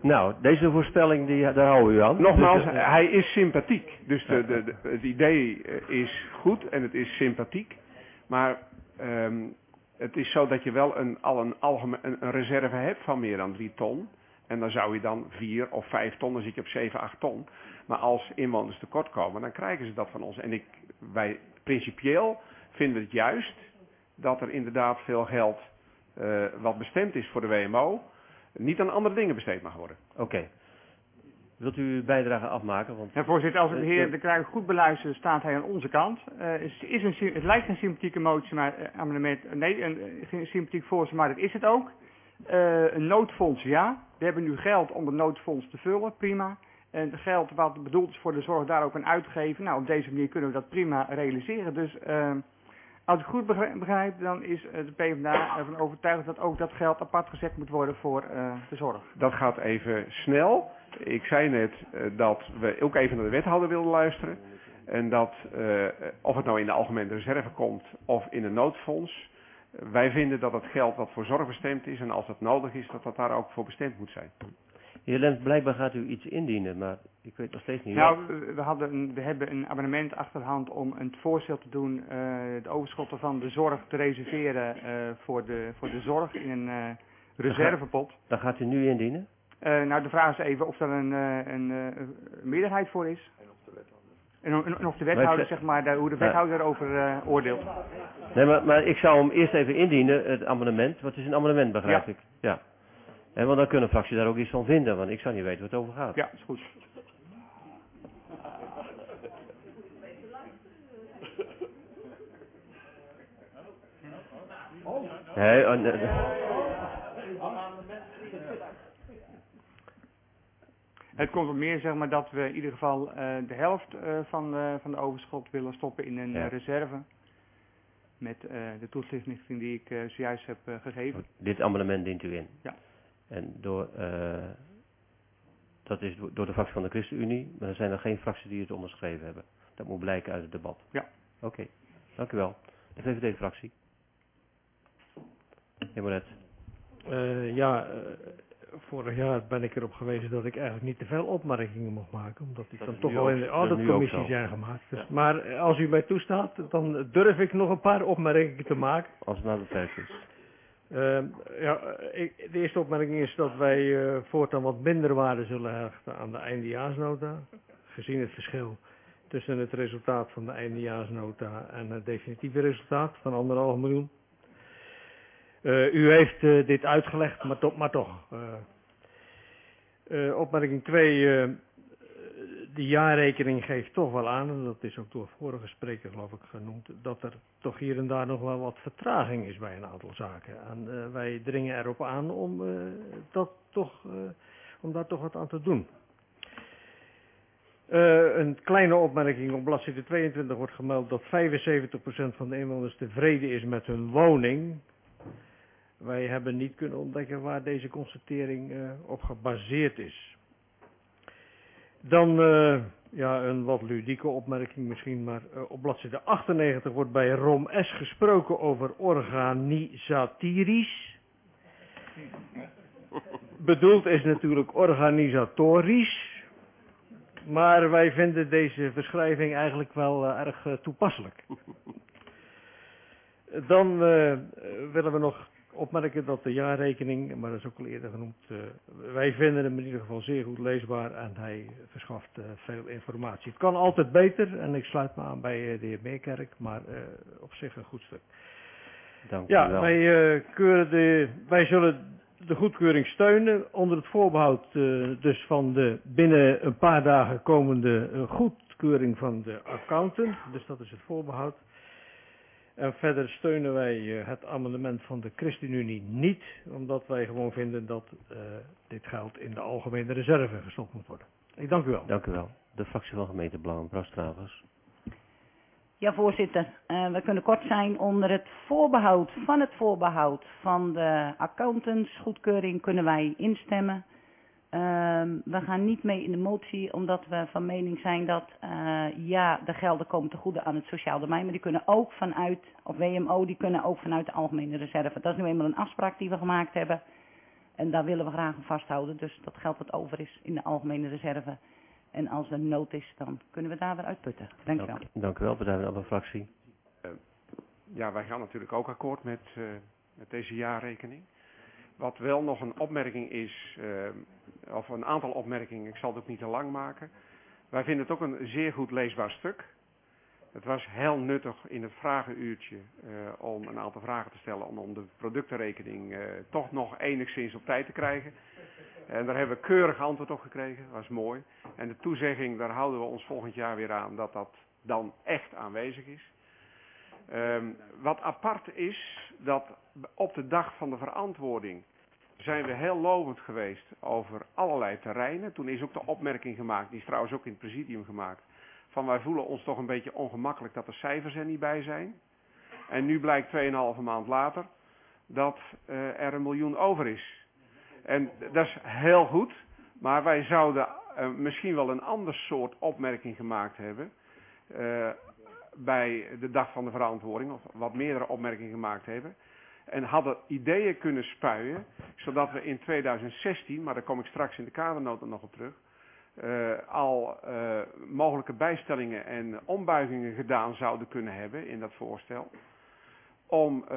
Nou, deze voorspelling, daar houden we u aan. Nogmaals, Dus, hij is sympathiek. Dus het idee is goed en het is sympathiek. Maar het is zo dat je wel een reserve hebt van meer dan 3 ton. En dan zou je dan 4 of 5 ton, dan zit je op 7, 8 ton. Maar als inwoners tekort komen, dan krijgen ze dat van ons. En wij principieel vinden het juist dat er inderdaad veel geld wat bestemd is voor de WMO, niet aan andere dingen besteed mag worden. Oké. Wilt u uw bijdrage afmaken? Want, Ja, voorzitter, als ik de heer De Kruijf goed beluister, staat hij aan onze kant. Het lijkt een sympathieke motie, maar een sympathiek voorstel, maar dat is het ook. Een noodfonds, ja. We hebben nu geld om het noodfonds te vullen, prima. En het geld wat bedoeld is voor de zorg daar ook aan uitgeven. Nou, op deze manier kunnen we dat prima realiseren. Dus als ik goed begrijp, dan is de PvdA ervan overtuigd dat ook dat geld apart gezet moet worden voor de zorg. Dat gaat even snel. Ik zei net dat we ook even naar de wethouder wilden luisteren. En dat, of het nou in de algemene reserve komt of in een noodfonds. Wij vinden dat het geld wat voor zorg bestemd is en als dat nodig is, dat dat daar ook voor bestemd moet zijn. Heer Lens, blijkbaar gaat u iets indienen, maar ik weet nog steeds niet. Nou, we hebben een abonnement achter de hand om een voorstel te doen, de overschotten van de zorg te reserveren voor de zorg in een reservepot. Dan gaat u nu indienen? Nou, de vraag is even of er een meerderheid voor is. En of de wethouder, zeg maar, hoe de wethouder daarover oordeelt. Nee, maar ik zou hem eerst even indienen, het amendement. Want het is een amendement, begrijp ik. Ja. En want dan kunnen fracties daar ook iets van vinden, want ik zou niet weten wat het over gaat. Ja, is goed. Het komt op meer, zeg maar, dat we in ieder geval de helft van de overschot willen stoppen in een reserve. Met de toelichting die ik zojuist heb gegeven. Dit amendement dient u in? Ja. En dat is door de fractie van de ChristenUnie, maar er zijn er geen fracties die het onderschreven hebben. Dat moet blijken uit het debat. Ja. Oké, dank u wel. De VVD-fractie. Heer Moret. Vorig jaar ben ik erop gewezen dat ik eigenlijk niet te veel opmerkingen mocht maken, omdat die dan toch wel in de auditcommissie zijn gemaakt. Dus, ja. Maar als u mij toestaat, dan durf ik nog een paar opmerkingen te maken. Als het nou beperkt is. De eerste opmerking is dat wij voortaan wat minder waarde zullen hechten aan de eindejaarsnota, gezien het verschil tussen het resultaat van de eindejaarsnota en het definitieve resultaat van 1,5 miljoen. U heeft dit uitgelegd, maar toch. Opmerking 2, de jaarrekening geeft toch wel aan, en dat is ook door vorige spreker geloof ik genoemd, dat er toch hier en daar nog wel wat vertraging is bij een aantal zaken. En wij dringen erop aan om daar toch wat aan te doen. Een kleine opmerking op bladzijde 22 wordt gemeld dat 75% van de inwoners tevreden is met hun woning. Wij hebben niet kunnen ontdekken waar deze constatering op gebaseerd is. Dan een wat ludieke opmerking misschien, maar op bladzijde 98 wordt bij Rom S gesproken over organisatirisch. Bedoeld is natuurlijk organisatorisch, maar wij vinden deze beschrijving eigenlijk wel erg toepasselijk. Dan willen we nog opmerken dat de jaarrekening, maar dat is ook al eerder genoemd, wij vinden hem in ieder geval zeer goed leesbaar en hij verschaft veel informatie. Het kan altijd beter en ik sluit me aan bij de heer Meerkerk, maar op zich een goed stuk. Dank u wel. Wij zullen de goedkeuring steunen onder het voorbehoud dus van de binnen een paar dagen komende goedkeuring van de accountant, dus dat is het voorbehoud. En verder steunen wij het amendement van de ChristenUnie niet, omdat wij gewoon vinden dat dit geld in de algemene reserve gestopt moet worden. Ik dank u wel. Dank u wel. De fractie van Gemeentebelang, mevrouw Stravers. Ja, voorzitter. We kunnen kort zijn. Onder het voorbehoud van de accountantsgoedkeuring kunnen wij instemmen. We gaan niet mee in de motie, omdat we van mening zijn dat de gelden komen te goede aan het sociaal domein, maar die kunnen ook vanuit, of WMO, die kunnen ook vanuit de algemene reserve. Dat is nu eenmaal een afspraak die we gemaakt hebben. En daar willen we graag aan vasthouden. Dus dat geld wat over is in de algemene reserve. En als er nood is, dan kunnen we daar weer uitputten. Dank u wel. Dank u wel, bedrijf van de fractie. Ja, wij gaan natuurlijk ook akkoord met deze jaarrekening. Wat wel nog een opmerking is, of een aantal opmerkingen, ik zal het ook niet te lang maken. Wij vinden het ook een zeer goed leesbaar stuk. Het was heel nuttig in het vragenuurtje om een aantal vragen te stellen om de productenrekening toch nog enigszins op tijd te krijgen. En daar hebben we keurig antwoord op gekregen, dat was mooi. En de toezegging, daar houden we ons volgend jaar weer aan, dat dat dan echt aanwezig is. Wat apart is, dat op de dag van de verantwoording zijn we heel lovend geweest over allerlei terreinen. Toen is ook de opmerking gemaakt, die is trouwens ook in het presidium gemaakt, van wij voelen ons toch een beetje ongemakkelijk dat de cijfers er niet bij zijn. En nu blijkt 2,5 maand later dat er 1 miljoen over is. En dat is heel goed, maar wij zouden misschien wel een ander soort opmerking gemaakt hebben bij de dag van de verantwoording, of wat meerdere opmerkingen gemaakt hebben. En hadden ideeën kunnen spuien, zodat we in 2016, maar daar kom ik straks in de kadernota nog op terug, al mogelijke bijstellingen en ombuigingen gedaan zouden kunnen hebben in dat voorstel. Om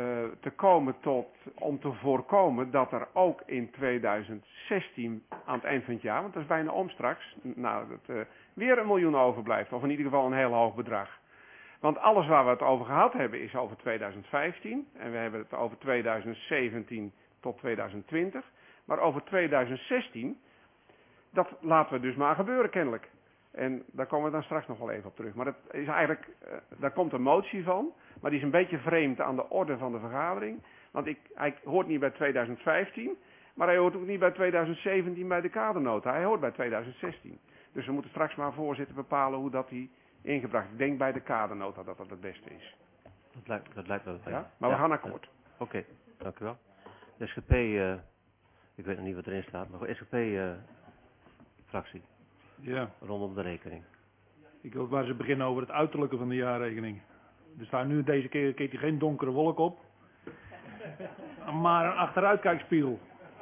te voorkomen dat er ook in 2016 aan het eind van het jaar, want dat is bijna om straks, weer 1 miljoen overblijft. Of in ieder geval een heel hoog bedrag. Want alles waar we het over gehad hebben is over 2015. En we hebben het over 2017 tot 2020. Maar over 2016, dat laten we dus maar gebeuren kennelijk. En daar komen we dan straks nog wel even op terug. Maar dat is eigenlijk, daar komt een motie van. Maar die is een beetje vreemd aan de orde van de vergadering. Want hij hoort niet bij 2015. Maar hij hoort ook niet bij 2017 bij de kadernota. Hij hoort bij 2016. Dus we moeten straks maar voorzitter bepalen hoe dat die ingebracht. Ik denk bij de kadernota dat dat het beste is. Dat lijkt me wel. Ja? Maar we gaan akkoord. Oké, dank u wel. De SGP, ik weet nog niet wat erin staat, maar SGP-fractie. Ja. Rondom de rekening. Ik wil maar eens beginnen over het uiterlijke van de jaarrekening. Er staat nu deze keer geen donkere wolk op, maar een achteruitkijkspiegel.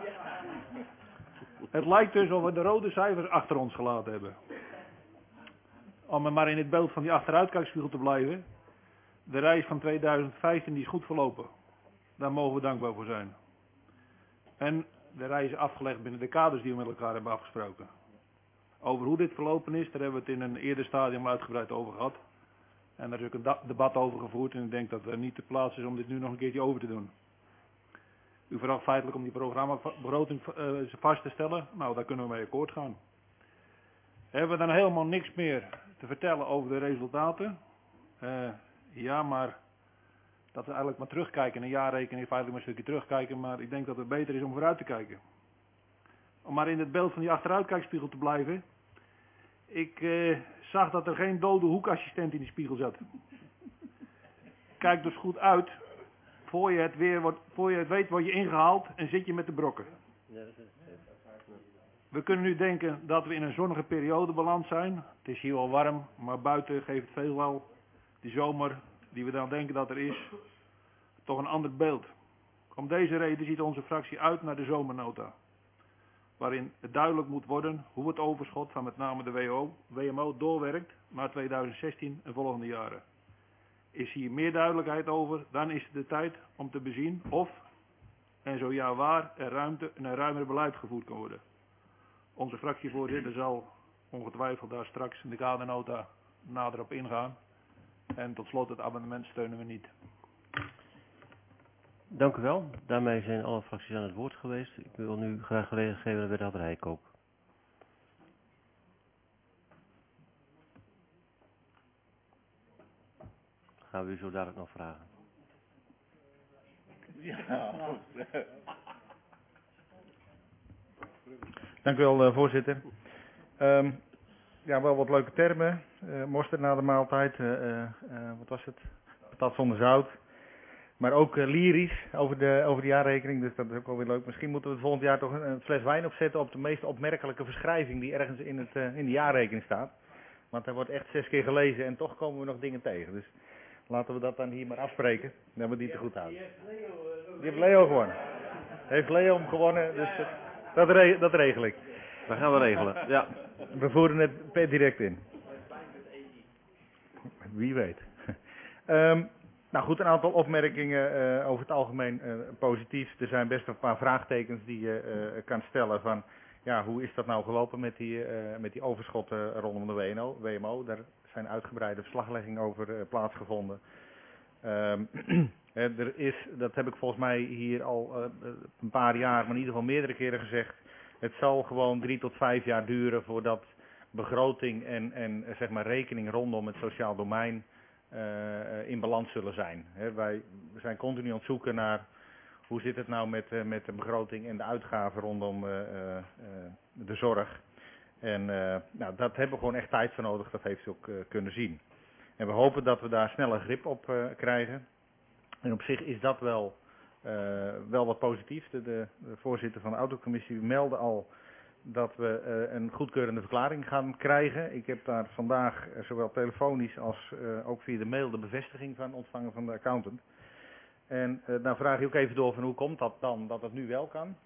Het lijkt dus of we de rode cijfers achter ons gelaten hebben. Om maar in het beeld van die achteruitkijkspiegel te blijven. De reis van 2015 die is goed verlopen. Daar mogen we dankbaar voor zijn. En de reis is afgelegd binnen de kaders die we met elkaar hebben afgesproken. Over hoe dit verlopen is, daar hebben we het in een eerder stadium uitgebreid over gehad. En daar is ook een debat over gevoerd en ik denk dat het niet de plaats is om dit nu nog een keertje over te doen. U vraagt feitelijk om die programmabegroting vast te stellen. Nou, daar kunnen we mee akkoord gaan. Hebben we dan helemaal niks meer te vertellen over de resultaten? Ja, maar dat we eigenlijk maar terugkijken. Een jaarrekening feitelijk maar een stukje terugkijken, maar ik denk dat het beter is om vooruit te kijken. Om maar in het beeld van die achteruitkijkspiegel te blijven. Ik zag dat er geen dode hoekassistent in die spiegel zat. Kijk dus goed uit. Voor je het weet word je ingehaald en zit je met de brokken. We kunnen nu denken dat we in een zonnige periode beland zijn. Het is hier wel warm, maar buiten geeft het veelal die zomer die we dan denken dat er is, toch een ander beeld. Om deze reden ziet onze fractie uit naar de zomernota. Waarin het duidelijk moet worden hoe het overschot van met name de WMO doorwerkt naar 2016 en volgende jaren. Is hier meer duidelijkheid over, dan is het de tijd om te bezien of, en zo ja waar, er ruimer beleid gevoerd kan worden. Onze fractievoorzitter zal ongetwijfeld daar straks in de kadernota nader op ingaan. En tot slot het amendement steunen we niet. Dank u wel. Daarmee zijn alle fracties aan het woord geweest. Ik wil nu graag gelegenheid geven aan de wethouder Heikoop. Gaan we u zo dadelijk nog vragen. Ja. Dank u wel, voorzitter. Ja, wel wat leuke termen. Mosterd na de maaltijd. Wat was het? Patat zonder zout. Maar ook lyrisch over de jaarrekening. Dus dat is ook wel weer leuk. Misschien moeten we het volgend jaar toch een fles wijn opzetten op de meest opmerkelijke verschrijving die ergens in de jaarrekening staat. Want er wordt echt 6 keer gelezen en toch komen we nog dingen tegen. Dus laten we dat dan hier maar afspreken. Dat we die te goed houden. Die heeft Leo gewonnen. Heeft Leon gewonnen, dus dat regel ik. Dat gaan we regelen, ja. We voeren het per direct in. Wie weet. Nou goed, een aantal opmerkingen over het algemeen positief. Er zijn best een paar vraagtekens die je kan stellen van, ja, hoe is dat nou gelopen met die overschotten rondom de WMO? Daar zijn uitgebreide verslagleggingen over plaatsgevonden. Er is, dat heb ik volgens mij hier al een paar jaar, maar in ieder geval meerdere keren gezegd, het zal gewoon 3 tot 5 jaar duren voordat begroting en zeg maar rekening rondom het sociaal domein in balans zullen zijn. We zijn continu aan het zoeken naar hoe zit het nou met de begroting en de uitgaven rondom de zorg. En nou, dat hebben we gewoon echt tijd voor nodig, dat heeft u ook kunnen zien. En we hopen dat we daar sneller grip op krijgen. En op zich is dat wel wat positief. De voorzitter van de autocommissie meldde al dat we een goedkeurende verklaring gaan krijgen. Ik heb daar vandaag zowel telefonisch als ook via de mail de bevestiging van ontvangen van de accountant. En nou vraag je ook even door van hoe komt dat dan dat het nu wel kan.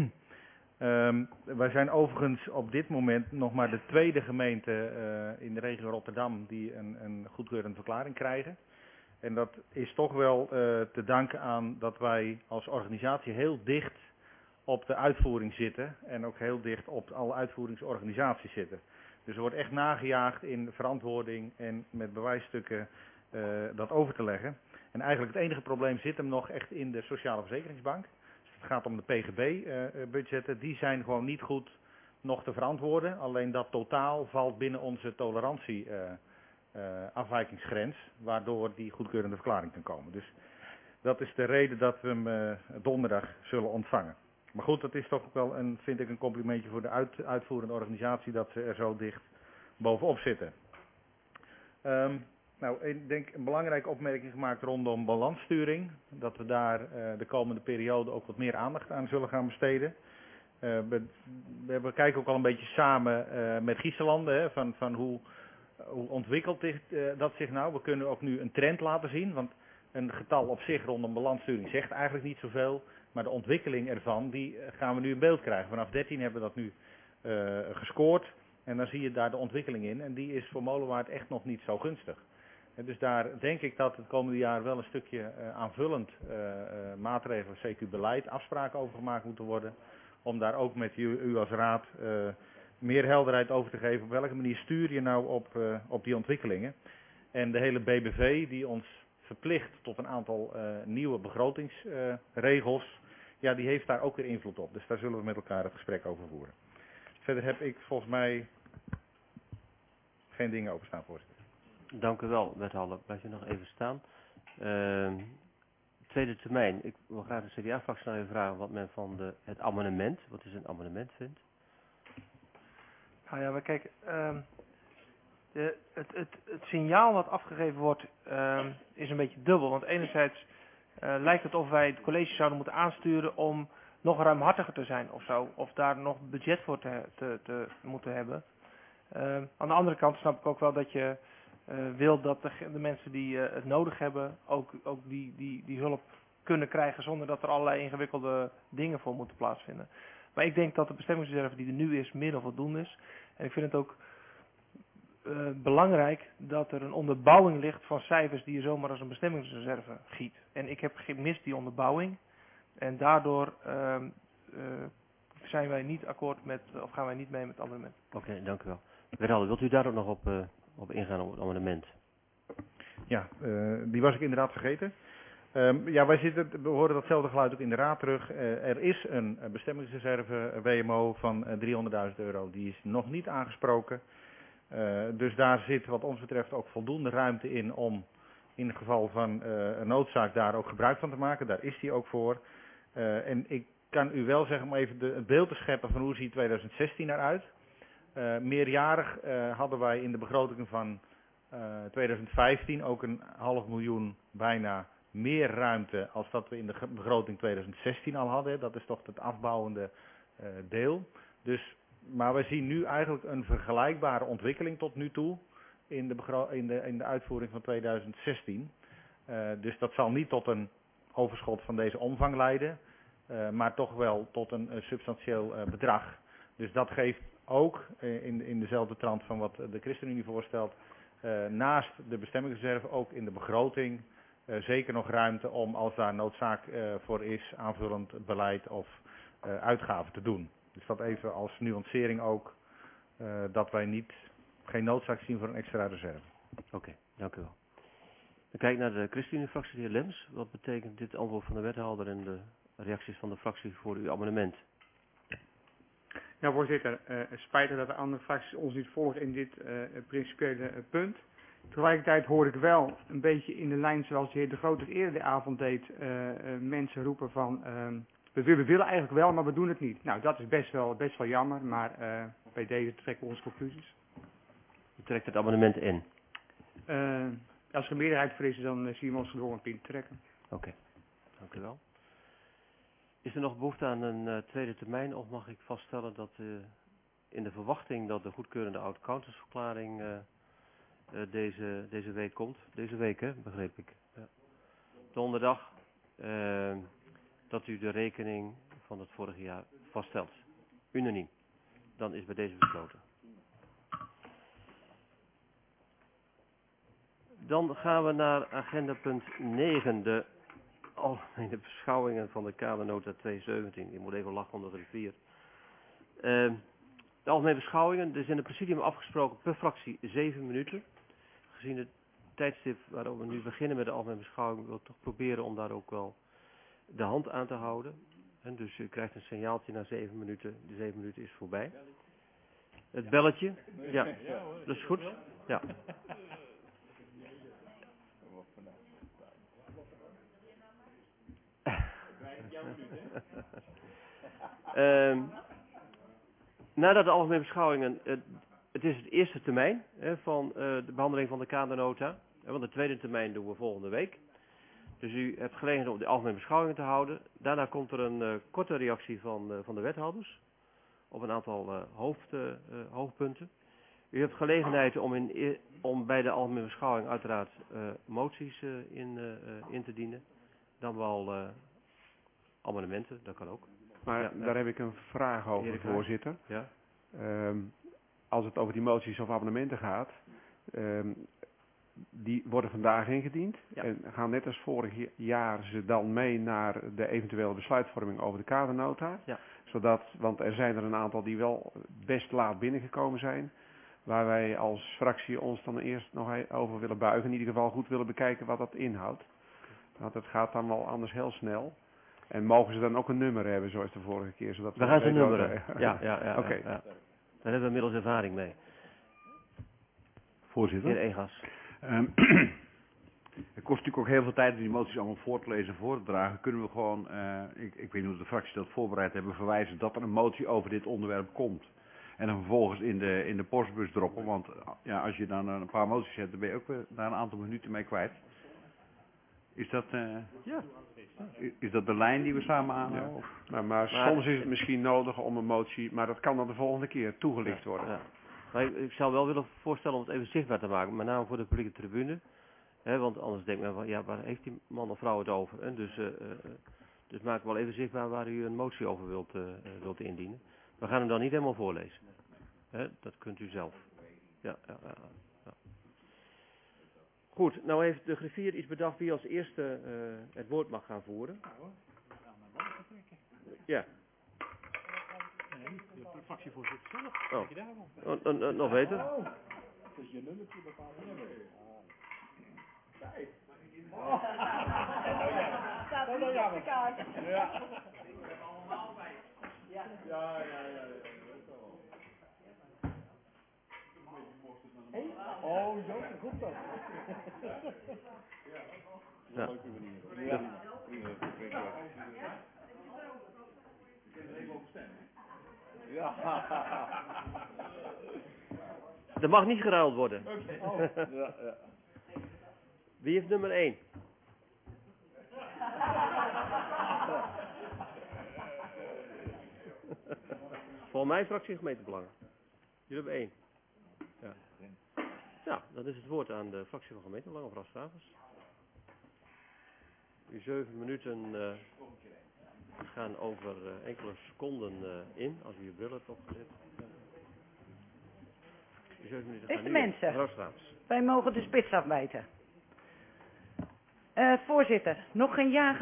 Wij zijn overigens op dit moment nog maar de tweede gemeente in de regio Rotterdam die een goedkeurende verklaring krijgen. En dat is toch wel te danken aan dat wij als organisatie heel dicht op de uitvoering zitten en ook heel dicht op alle uitvoeringsorganisaties zitten. Dus er wordt echt nagejaagd in verantwoording en met bewijsstukken dat over te leggen. En eigenlijk het enige probleem zit hem nog echt in de Sociale Verzekeringsbank. Dus het gaat om de PGB-budgetten. Die zijn gewoon niet goed nog te verantwoorden. Alleen dat totaal valt binnen onze tolerantie afwijkingsgrens, waardoor die goedkeurende verklaring kan komen. Dus dat is de reden dat we hem donderdag zullen ontvangen. Maar goed, dat is toch wel vind ik een complimentje voor de uitvoerende organisatie dat ze er zo dicht bovenop zitten. Nou, ik denk een belangrijke opmerking gemaakt rondom balanssturing. Dat we daar de komende periode ook wat meer aandacht aan zullen gaan besteden. We kijken ook al een beetje samen met Gieselanden van hoe ontwikkelt dat zich nou. We kunnen ook nu een trend laten zien, want een getal op zich rondom balanssturing zegt eigenlijk niet zoveel. Maar de ontwikkeling ervan, die gaan we nu in beeld krijgen. Vanaf 13 hebben we dat nu gescoord. En dan zie je daar de ontwikkeling in. En die is voor Molenwaard echt nog niet zo gunstig. En dus daar denk ik dat het komende jaar wel een stukje aanvullend maatregelen, CQ beleid, afspraken over gemaakt moeten worden. Om daar ook met u als raad meer helderheid over te geven. Op welke manier stuur je nou op die ontwikkelingen. En de hele BBV die ons verplicht tot een aantal nieuwe begrotingsregels. Ja, die heeft daar ook weer invloed op. Dus daar zullen we met elkaar het gesprek over voeren. Verder heb ik volgens mij geen dingen openstaan, voorzitter. Dank u wel, wethouder. Blijf u nog even staan. Tweede termijn. Ik wil graag de CDA-fractie nog even vragen wat men van het amendement, wat is een amendement, vindt. Nou ja, maar kijk, het signaal wat afgegeven wordt is een beetje dubbel. Want enerzijds lijkt het of wij het college zouden moeten aansturen om nog ruimhartiger te zijn of zo. Of daar nog budget voor te moeten hebben. Aan de andere kant snap ik ook wel dat je wil dat de mensen die het nodig hebben ook die hulp kunnen krijgen zonder dat er allerlei ingewikkelde dingen voor moeten plaatsvinden. Maar ik denk dat de bestemmingsreserve die er nu is meer dan voldoende is. En ik vind het ook belangrijk dat er een onderbouwing ligt van cijfers die je zomaar als een bestemmingsreserve giet. En ik heb gemist die onderbouwing. En daardoor zijn wij niet akkoord met, of gaan wij niet mee met het amendement. Oké, dank u wel. Wethouder, wilt u daar ook nog op ingaan op het amendement? Ja, die was ik inderdaad vergeten. Ja, we horen datzelfde geluid ook in de raad terug. Er is een bestemmingsreserve WMO van €300.000. Die is nog niet aangesproken. Dus daar zit wat ons betreft ook voldoende ruimte in om in het geval van een noodzaak daar ook gebruik van te maken. Daar is die ook voor. En ik kan u wel zeggen om even het beeld te scheppen van hoe ziet 2016 eruit. Meerjarig hadden wij in de begrotingen van 2015 ook een $500.000 bijna meer ruimte als dat we in de begroting 2016 al hadden. Dat is toch het afbouwende deel. Dus, maar we zien nu eigenlijk een vergelijkbare ontwikkeling tot nu toe in de uitvoering van 2016. Dus dat zal niet tot een overschot van deze omvang leiden. maar toch wel tot een substantieel bedrag. Dus dat geeft ook in dezelfde trant van wat de ChristenUnie voorstelt, naast de bestemmingsreserve ook in de begroting zeker nog ruimte om, als daar noodzaak voor is, aanvullend beleid of uitgaven te doen. Dus dat even als nuancering ook, dat wij geen noodzaak zien voor een extra reserve. Oké, dank u wel. Dan kijk ik naar de ChristenUnie-fractie, de heer Lems. Wat betekent dit antwoord van de wethouder en de reacties van de fractie voor uw amendement? Ja, voorzitter, spijtig dat de andere fracties ons niet volgen in dit principiële punt. Tegelijkertijd hoor ik wel een beetje in de lijn zoals de heer De Groot het eerder de avond deed, mensen roepen van we willen eigenlijk wel, maar we doen het niet. Nou, dat is best wel jammer, maar bij deze trekken we onze conclusies. U trekt het amendement in? Als er een meerderheid voor is, dan zien we ons gedwongen pin trekken. Oké, dank u wel. Is er nog behoefte aan een tweede termijn of mag ik vaststellen dat in de verwachting dat de goedkeurende oud-accountantsverklaring deze week komt? Deze week, hè, begreep ik. Ja. Donderdag, dat u de rekening van het vorige jaar vaststelt. Unaniem. Dan is bij deze besloten. Dan gaan we naar agenda punt 9, de algemene beschouwingen van de kadernota 217. Ik moet even lachen omdat er 4. De algemene beschouwingen, er is in het presidium afgesproken per fractie 7 minuten. Gezien het tijdstip waarop we nu beginnen met de algemene beschouwing, wil ik toch proberen om daar ook wel de hand aan te houden. En dus u krijgt een signaaltje na 7 minuten. De 7 minuten is voorbij. Het belletje. Ja, dat is goed. Ja. Nadat de algemene beschouwingen, het is het eerste termijn van de behandeling van de kadernota. Want de tweede termijn doen we volgende week. Dus u hebt gelegenheid om de algemene beschouwingen te houden. Daarna komt er een korte reactie van de wethouders op een aantal hoofdpunten. U hebt gelegenheid om bij de algemene beschouwing uiteraard moties in te dienen. Dan wel amendementen, dat kan ook. Maar ja, daar heb ik een vraag over, voorzitter. Ja? Als het over die moties of amendementen gaat, die worden vandaag ingediend. Ja. En gaan net als vorig jaar ze dan mee naar de eventuele besluitvorming over de kadernota. Ja. Want er zijn er een aantal die wel best laat binnengekomen zijn. Waar wij als fractie ons dan eerst nog over willen buigen. In ieder geval goed willen bekijken wat dat inhoudt. Want het gaat dan wel anders heel snel. En mogen ze dan ook een nummer hebben zoals de vorige keer? Zodat we gaan ze nummeren. Ja. Oké. Ja. Daar hebben we inmiddels ervaring mee. Voorzitter. Heer Egas. Het kost natuurlijk ook heel veel tijd om die moties allemaal voor te lezen en voor te dragen. Kunnen we gewoon, ik weet niet hoe de fracties dat voorbereid hebben, verwijzen dat er een motie over dit onderwerp komt. En dan vervolgens in de postbus droppen. Want ja, als je dan een paar moties hebt, dan ben je ook weer daar een aantal minuten mee kwijt. Is dat, is dat de lijn die we samen aanhouden? Ja. Maar soms is het misschien nodig om een motie, maar dat kan dan de volgende keer toegelicht worden. Ja. Maar ik zou wel willen voorstellen om het even zichtbaar te maken, met name voor de publieke tribune. Want anders denkt men van, ja, waar heeft die man of vrouw het over? En dus maak wel even zichtbaar waar u een motie over wilt indienen. We gaan hem dan niet helemaal voorlezen. Dat kunt u zelf. Ja. Goed, nou heeft de griffier iets bedacht wie als eerste het woord mag gaan voeren. Ja. Nee, de fractievoorzitter zelf. Oh. Nog beter. Dat is je nummertje bepaald. Kijk. Staat niet op de kaart. Ja. Allemaal bij. Ja. Oh, zo goed dan. Ja. Leuke manier. Ja. Ik kan er even over stemmen. Ja. Er mag niet geruild worden. Okay. Oh. Ja. Wie heeft nummer 1? Volgens mij fractie gemeentebelangen. Jullie hebben 1. Ja. Ja, dan is het woord aan de fractie van gemeentebelangen, mevrouw Stavers. U 7 minuten We gaan over enkele seconden in, als u uw bril hebt opgezet. Beste mensen, mevrouw Straats. wij mogen de spits afbijten. Voorzitter, nog geen jaar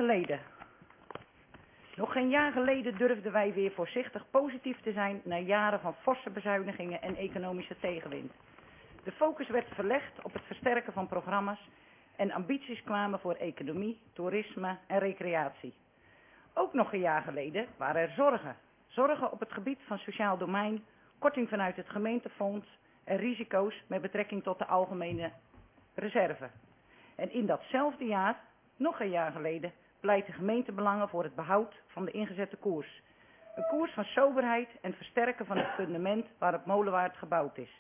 geleden durfden wij weer voorzichtig positief te zijn na jaren van forse bezuinigingen en economische tegenwind. De focus werd verlegd op het versterken van programma's en ambities kwamen voor economie, toerisme en recreatie. Ook nog een jaar geleden waren er zorgen. Zorgen op het gebied van sociaal domein, korting vanuit het gemeentefonds en risico's met betrekking tot de algemene reserve. En in datzelfde jaar, nog een jaar geleden, pleiten gemeentebelangen voor het behoud van de ingezette koers. Een koers van soberheid en versterken van het fundament waarop Molenwaard gebouwd is.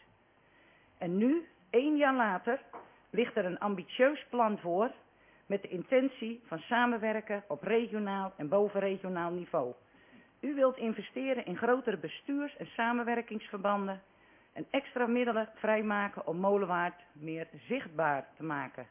En nu, 1 jaar later, ligt er een ambitieus plan voor met de intentie van samenwerken op regionaal en bovenregionaal niveau. U wilt investeren in grotere bestuurs- en samenwerkingsverbanden en extra middelen vrijmaken om Molenwaard meer zichtbaar te maken.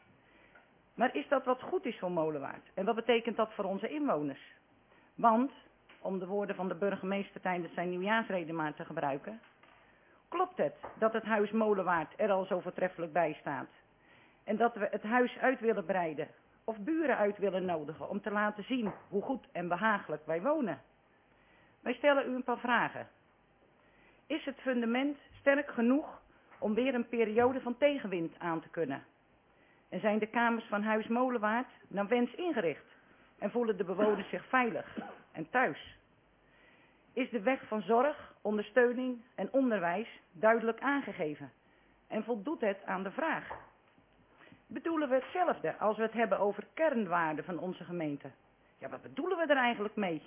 Maar is dat wat goed is voor Molenwaard? En wat betekent dat voor onze inwoners? Want, om de woorden van de burgemeester tijdens zijn nieuwjaarsrede maar te gebruiken, klopt het dat het huis Molenwaard er al zo voortreffelijk bij staat? En dat we het huis uit willen breiden of buren uit willen nodigen om te laten zien hoe goed en behagelijk wij wonen? Wij stellen u een paar vragen. Is het fundament sterk genoeg om weer een periode van tegenwind aan te kunnen? En zijn de kamers van huis Molenwaard naar wens ingericht en voelen de bewoners zich veilig en thuis? Is de weg van zorg, ondersteuning en onderwijs duidelijk aangegeven en voldoet het aan de vraag? Bedoelen we hetzelfde als we het hebben over kernwaarden van onze gemeente? Ja, wat bedoelen we er eigenlijk mee?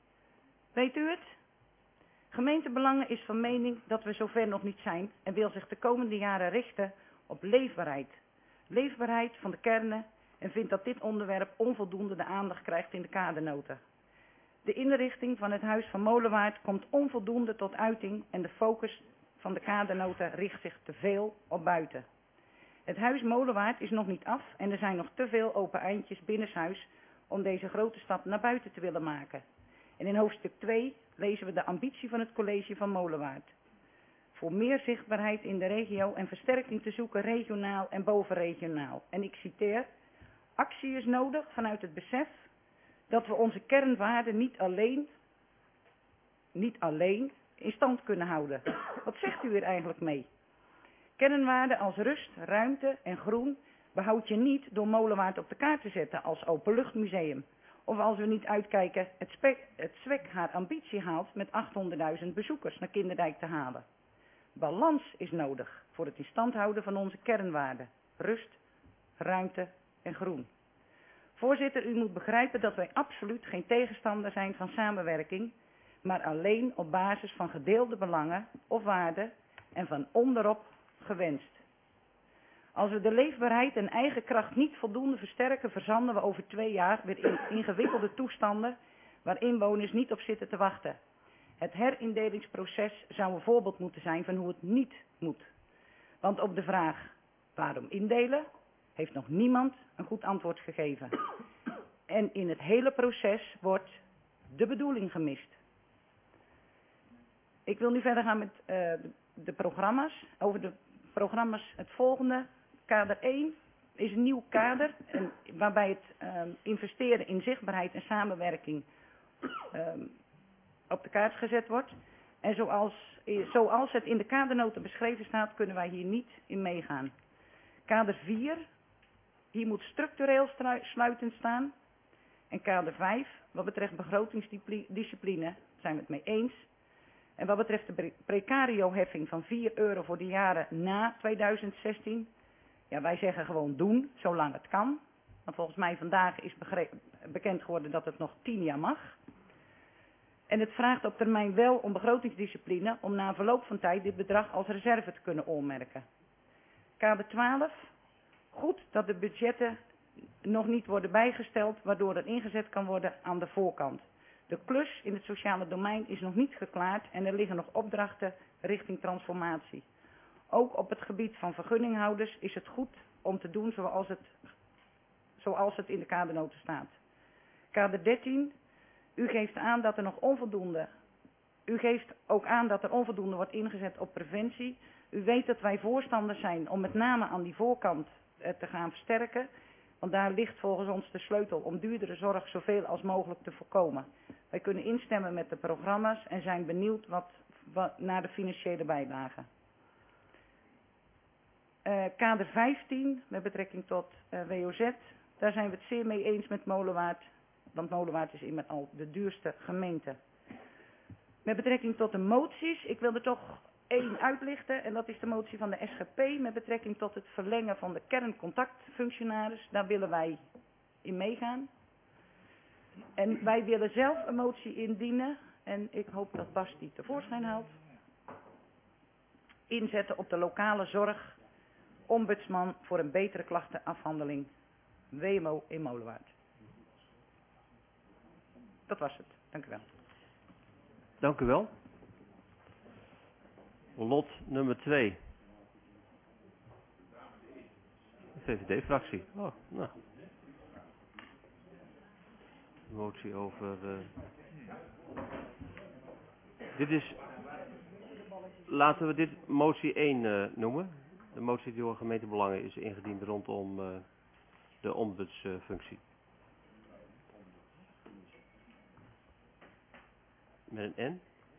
Weet u het? Gemeentebelangen is van mening dat we zover nog niet zijn en wil zich de komende jaren richten op leefbaarheid. Leefbaarheid van de kernen en vindt dat dit onderwerp onvoldoende de aandacht krijgt in de kadernota. De inrichting van het huis van Molenwaard komt onvoldoende tot uiting en de focus van de kadernota richt zich te veel op buiten. Het huis Molenwaard is nog niet af en er zijn nog te veel open eindjes binnenshuis om deze grote stap naar buiten te willen maken. En in hoofdstuk 2 lezen we de ambitie van het college van Molenwaard. Voor meer zichtbaarheid in de regio en versterking te zoeken regionaal en bovenregionaal. En ik citeer, actie is nodig vanuit het besef dat we onze kernwaarden niet alleen in stand kunnen houden. Wat zegt u hier eigenlijk mee? Kernwaarden als rust, ruimte en groen behoud je niet door Molenwaard op de kaart te zetten als openluchtmuseum. Of als we niet uitkijken, het SWEC haar ambitie haalt met 800.000 bezoekers naar Kinderdijk te halen. Balans is nodig voor het in stand houden van onze kernwaarden. Rust, ruimte en groen. Voorzitter, u moet begrijpen dat wij absoluut geen tegenstander zijn van samenwerking, maar alleen op basis van gedeelde belangen of waarden en van onderop gewenst. Als we de leefbaarheid en eigen kracht niet voldoende versterken, verzanden we over 2 jaar weer in ingewikkelde toestanden waar inwoners niet op zitten te wachten. Het herindelingsproces zou een voorbeeld moeten zijn van hoe het niet moet. Want op de vraag waarom indelen, heeft nog niemand een goed antwoord gegeven. En in het hele proces wordt de bedoeling gemist. Ik wil nu verder gaan met de programma's. Over de programma's het volgende. Kader 1 is een nieuw kader waarbij het investeren in zichtbaarheid en samenwerking op de kaart gezet wordt. En zoals het in de kadernota beschreven staat, kunnen wij hier niet in meegaan. Kader 4, hier moet structureel sluitend staan. En kader 5, wat betreft begrotingsdiscipline, zijn we het mee eens. En wat betreft de precario-heffing van €4 voor de jaren na 2016, ja, wij zeggen gewoon doen, zolang het kan. Want volgens mij vandaag is bekend geworden dat het nog 10 jaar mag. En het vraagt op termijn wel om begrotingsdiscipline om na verloop van tijd dit bedrag als reserve te kunnen oormerken. Kader 12, goed dat de budgetten nog niet worden bijgesteld, waardoor er ingezet kan worden aan de voorkant. De klus in het sociale domein is nog niet geklaard en er liggen nog opdrachten richting transformatie. Ook op het gebied van vergunninghouders is het goed om te doen zoals het in de kadernota staat. Kader 13, U geeft aan dat er nog onvoldoende. U geeft ook aan dat er onvoldoende wordt ingezet op preventie. U weet dat wij voorstanders zijn om met name aan die voorkant te gaan versterken. Want daar ligt volgens ons de sleutel om duurdere zorg zoveel als mogelijk te voorkomen. Wij kunnen instemmen met de programma's en zijn benieuwd wat naar de financiële bijdrage. Kader 15 met betrekking tot WOZ. Daar zijn we het zeer mee eens met Molenwaard. Want Molenwaard is immers al de duurste gemeente. Met betrekking tot de moties, ik wil er toch één uitlichten. En dat is de motie van de SGP met betrekking tot het verlengen van de kerncontactfunctionaris. Daar willen wij in meegaan. En wij willen zelf een motie indienen. En ik hoop dat Bas die tevoorschijn haalt. Inzetten op de lokale zorg. Ombudsman voor een betere klachtenafhandeling. WMO in Molenwaard. Dat was het. Dank u wel. Dank u wel. Lot nummer 2. De VVD-fractie. Oh, nou. Motie over... Dit is... Laten we dit motie 1 noemen. De motie die door gemeentebelangen is ingediend rondom de ombudsfunctie. Met een N?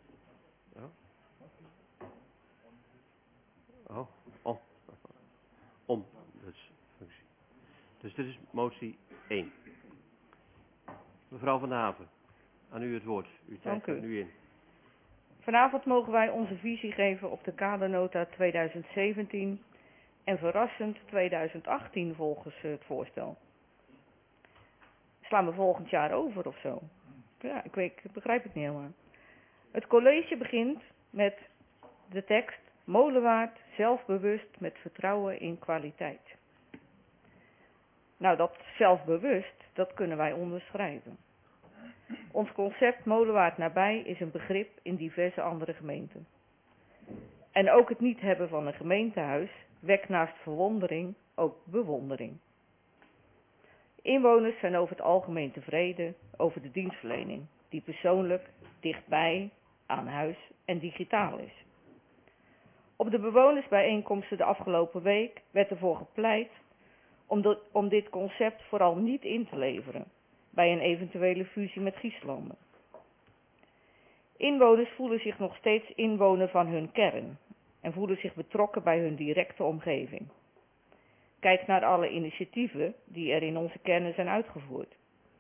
Oh. Ombudsfunctie. Dus dit is motie 1. Mevrouw Van der Haven, aan u het woord. U tijd gaat nu in. Vanavond mogen wij onze visie geven op de kadernota 2017 en verrassend 2018 volgens het voorstel. Slaan we volgend jaar over of zo? Ja, ik begrijp het niet helemaal. Het college begint met de tekst Molenwaard zelfbewust met vertrouwen in kwaliteit. Nou, dat zelfbewust, dat kunnen wij onderschrijven. Ons concept Molenwaard nabij is een begrip in diverse andere gemeenten. En ook het niet hebben van een gemeentehuis wekt naast verwondering ook bewondering. Inwoners zijn over het algemeen tevreden over de dienstverlening, die persoonlijk, dichtbij, aan huis en digitaal is. Op de bewonersbijeenkomsten de afgelopen week werd ervoor gepleit om dit concept vooral niet in te leveren bij een eventuele fusie met Giesslanden. Inwoners voelen zich nog steeds inwoner van hun kern en voelen zich betrokken bij hun directe omgeving. Kijk naar alle initiatieven die er in onze kernen zijn uitgevoerd.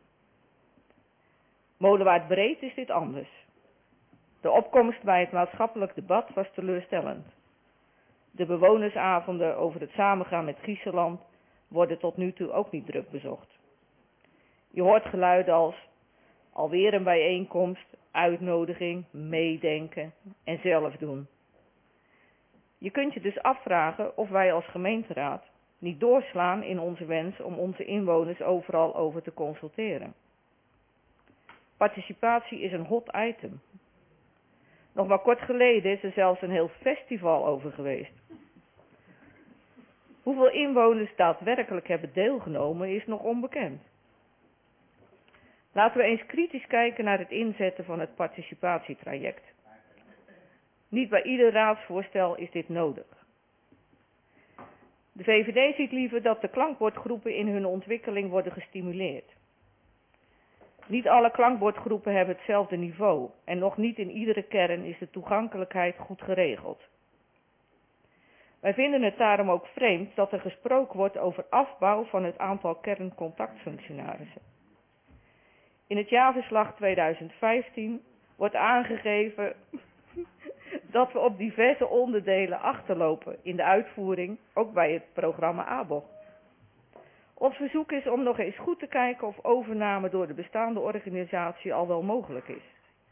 Molenwaard breed is dit anders. De opkomst bij het maatschappelijk debat was teleurstellend. De bewonersavonden over het samengaan met Giesland worden tot nu toe ook niet druk bezocht. Je hoort geluiden als alweer een bijeenkomst, uitnodiging, meedenken en zelf doen. Je kunt je dus afvragen of wij als gemeenteraad niet doorslaan in onze wens om onze inwoners overal over te consulteren. Participatie is een hot item. Nog maar kort geleden is er zelfs een heel festival over geweest. Hoeveel inwoners daadwerkelijk hebben deelgenomen is nog onbekend. Laten we eens kritisch kijken naar het inzetten van het participatietraject. Niet bij ieder raadsvoorstel is dit nodig. De VVD ziet liever dat de klankbordgroepen in hun ontwikkeling worden gestimuleerd. Niet alle klankbordgroepen hebben hetzelfde niveau en nog niet in iedere kern is de toegankelijkheid goed geregeld. Wij vinden het daarom ook vreemd dat er gesproken wordt over afbouw van het aantal kerncontactfunctionarissen. In het jaarverslag 2015 wordt aangegeven dat we op diverse onderdelen achterlopen in de uitvoering, ook bij het programma ABOG. Ons verzoek is om nog eens goed te kijken of overname door de bestaande organisatie al wel mogelijk is.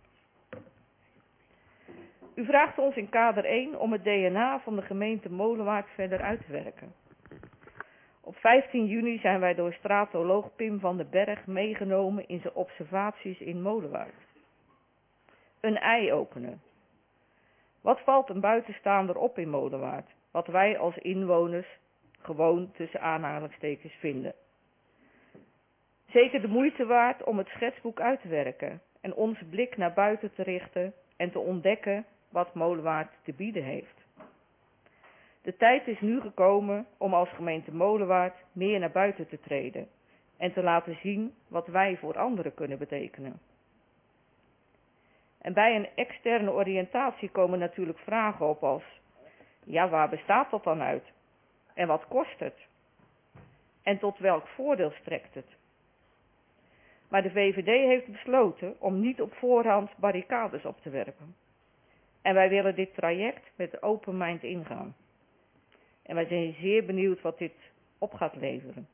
U vraagt ons in kader 1 om het DNA van de gemeente Molenwaard verder uit te werken. Op 15 juni zijn wij door stratoloog Pim van den Berg meegenomen in zijn observaties in Molenwaard. Een eye-opener. Wat valt een buitenstaander op in Molenwaard, wat wij als inwoners gewoon tussen aanhalingstekens vinden? Zeker de moeite waard om het schetsboek uit te werken en onze blik naar buiten te richten en te ontdekken wat Molenwaard te bieden heeft. De tijd is nu gekomen om als gemeente Molenwaard meer naar buiten te treden en te laten zien wat wij voor anderen kunnen betekenen. En bij een externe oriëntatie komen natuurlijk vragen op als, ja, waar bestaat dat dan uit? En wat kost het? En tot welk voordeel strekt het? Maar de VVD heeft besloten om niet op voorhand barricades op te werpen. En wij willen dit traject met open mind ingaan. En wij zijn zeer benieuwd wat dit op gaat leveren.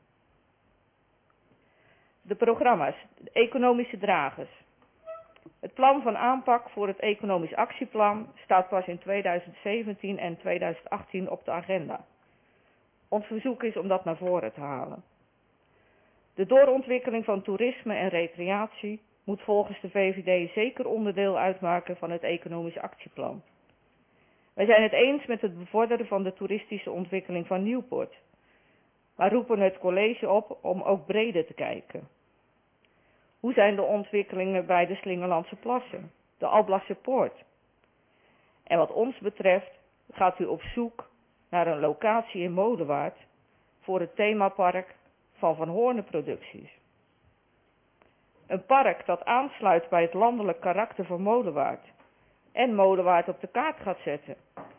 De programma's, de economische dragers. Het plan van aanpak voor het economisch actieplan staat pas in 2017 en 2018 op de agenda. Ons verzoek is om dat naar voren te halen. De doorontwikkeling van toerisme en recreatie moet volgens de VVD zeker onderdeel uitmaken van het economisch actieplan. Wij zijn het eens met het bevorderen van de toeristische ontwikkeling van Nieuwpoort, maar roepen het college op om ook breder te kijken. Hoe zijn de ontwikkelingen bij de Slingelandse Plassen, de Alblassche Poort? En wat ons betreft gaat u op zoek naar een locatie in Molenwaard voor het themapark van Van Hoorne Producties. Een park dat aansluit bij het landelijk karakter van Molenwaard en Molenwaard op de kaart gaat zetten.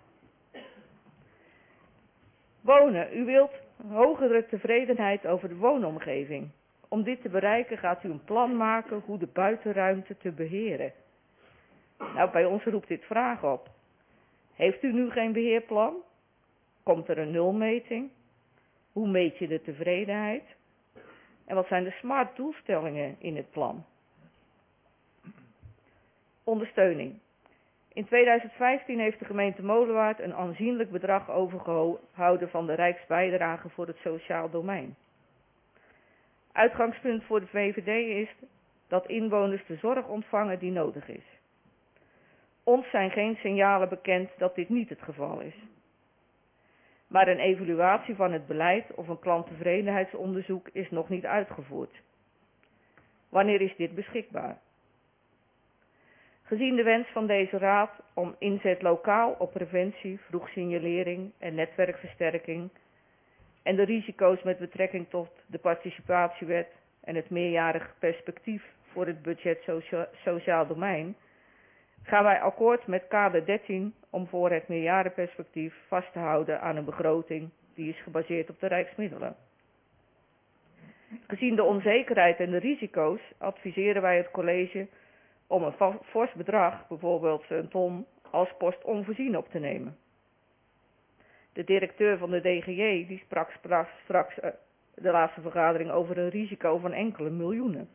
Wonen. U wilt hogere tevredenheid over de woonomgeving. Om dit te bereiken gaat u een plan maken hoe de buitenruimte te beheren. Nou, bij ons roept dit vragen op. Heeft u nu geen beheerplan? Komt er een nulmeting? Hoe meet je de tevredenheid? En wat zijn de smart doelstellingen in het plan? Ondersteuning. In 2015 heeft de gemeente Molenwaard een aanzienlijk bedrag overgehouden van de Rijksbijdrage voor het sociaal domein. Uitgangspunt voor de VVD is dat inwoners de zorg ontvangen die nodig is. Ons zijn geen signalen bekend dat dit niet het geval is. Maar een evaluatie van het beleid of een klanttevredenheidsonderzoek is nog niet uitgevoerd. Wanneer is dit beschikbaar? Gezien de wens van deze raad om inzet lokaal op preventie, vroegsignalering en netwerkversterking en de risico's met betrekking tot de participatiewet en het meerjarig perspectief voor het budget sociaal domein, gaan wij akkoord met kader 13 om voor het meerjarenperspectief vast te houden aan een begroting die is gebaseerd op de rijksmiddelen. Gezien de onzekerheid en de risico's adviseren wij het college om een fors bedrag, bijvoorbeeld een ton, als post onvoorzien op te nemen. De directeur van de DGJ die sprak straks de laatste vergadering over een risico van enkele miljoenen.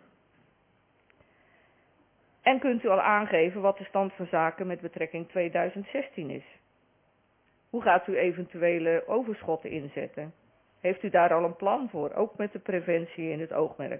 En kunt u al aangeven wat de stand van zaken met betrekking 2016 is? Hoe gaat u eventuele overschotten inzetten? Heeft u daar al een plan voor, ook met de preventie in het oogmerk?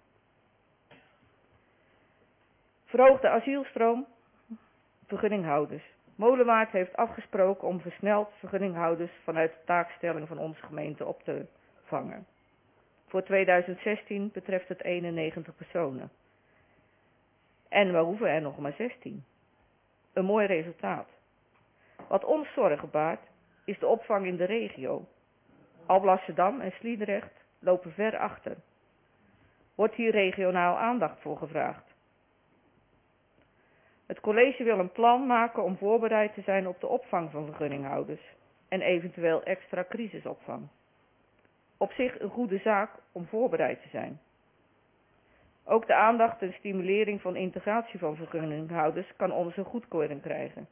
Verhoogde asielstroom, vergunninghouders. Molenwaard heeft afgesproken om versneld vergunninghouders vanuit de taakstelling van onze gemeente op te vangen. Voor 2016 betreft het 91 personen. En we hoeven er nog maar 16. Een mooi resultaat. Wat ons zorgen baart, is de opvang in de regio. Alblasserdam en Sliedrecht lopen ver achter. Wordt hier regionaal aandacht voor gevraagd? Het college wil een plan maken om voorbereid te zijn op de opvang van vergunninghouders en eventueel extra crisisopvang. Op zich een goede zaak om voorbereid te zijn. Ook de aandacht en stimulering van integratie van vergunninghouders kan onze goedkeuring krijgen.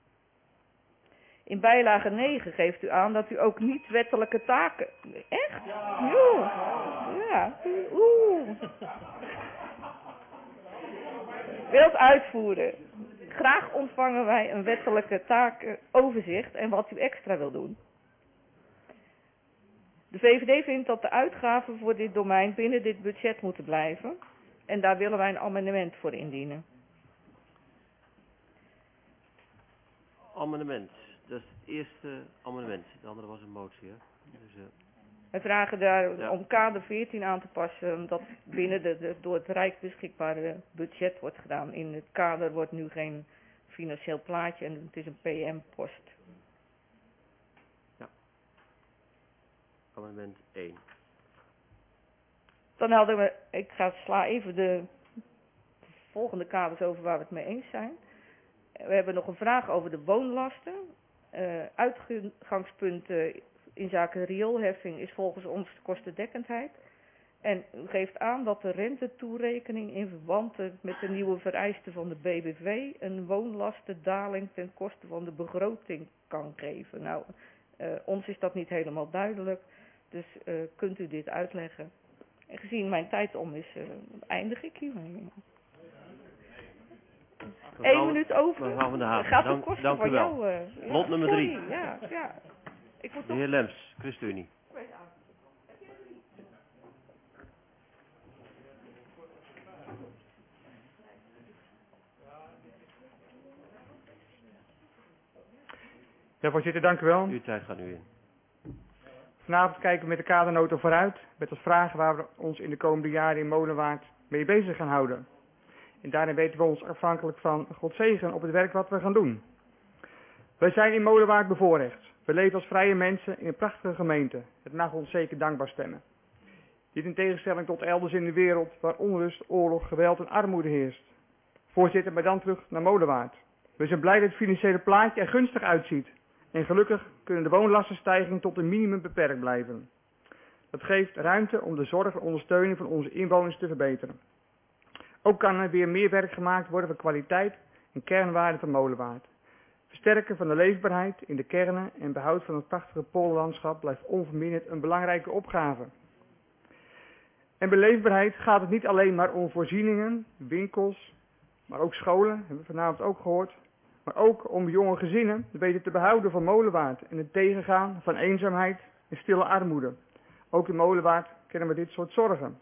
In bijlage 9 geeft u aan dat u ook niet wettelijke taken... Echt? Ja. Wilt uitvoeren. Graag ontvangen wij een wettelijke takenoverzicht en wat u extra wil doen. De VVD vindt dat de uitgaven voor dit domein binnen dit budget moeten blijven. En daar willen wij een amendement voor indienen. Amendement. Dat is het eerste amendement. De andere was een motie. Hè? Dus, Wij vragen daar om kader 14 aan te passen, dat binnen de door het Rijk beschikbare budget wordt gedaan. In het kader wordt nu geen financieel plaatje en het is een PM-post. Ja. Amendement 1. Dan hadden we, sla even de volgende kaders over waar we het mee eens zijn. We hebben nog een vraag over de woonlasten. Uitgangspunt in zaken rioolheffing is volgens ons kostendekkendheid. En u geeft aan dat de rentetoerekening in verband met de nieuwe vereisten van de BBV een woonlastendaling ten koste van de begroting kan geven. Nou, ons is dat niet helemaal duidelijk, dus kunt u dit uitleggen? En gezien mijn tijd om is, eindig ik hiermee. 1 minuut over. Mevrouw van der Haven, gaat het kosten dank van u wel. jou. Lot nummer 3. Ja. Ik moet de heer Lems, ChristenUnie. Ja, voorzitter, dank u wel. Uw tijd gaat nu in. Vanavond kijken we met de kadernota vooruit, met als vragen waar we ons in de komende jaren in Molenwaard mee bezig gaan houden. En daarin weten we ons afhankelijk van Gods zegen op het werk wat we gaan doen. Wij zijn in Molenwaard bevoorrecht. We leven als vrije mensen in een prachtige gemeente. Het mag ons zeker dankbaar stemmen. Dit in tegenstelling tot elders in de wereld waar onrust, oorlog, geweld en armoede heerst. Voorzitter, maar dan terug naar Molenwaard. We zijn blij dat het financiële plaatje er gunstig uitziet. En gelukkig kunnen de woonlastenstijging tot een minimum beperkt blijven. Dat geeft ruimte om de zorg en ondersteuning van onze inwoners te verbeteren. Ook kan er weer meer werk gemaakt worden van kwaliteit en kernwaarden van Molenwaard. Versterken van de leefbaarheid in de kernen en behoud van het prachtige polderlandschap blijft onverminderd een belangrijke opgave. En bij leefbaarheid gaat het niet alleen maar om voorzieningen, winkels, maar ook scholen, hebben we vanavond ook gehoord. Maar ook om jonge gezinnen weten te behouden van Molenwaard en het tegengaan van eenzaamheid en stille armoede. Ook in Molenwaard kennen we dit soort zorgen.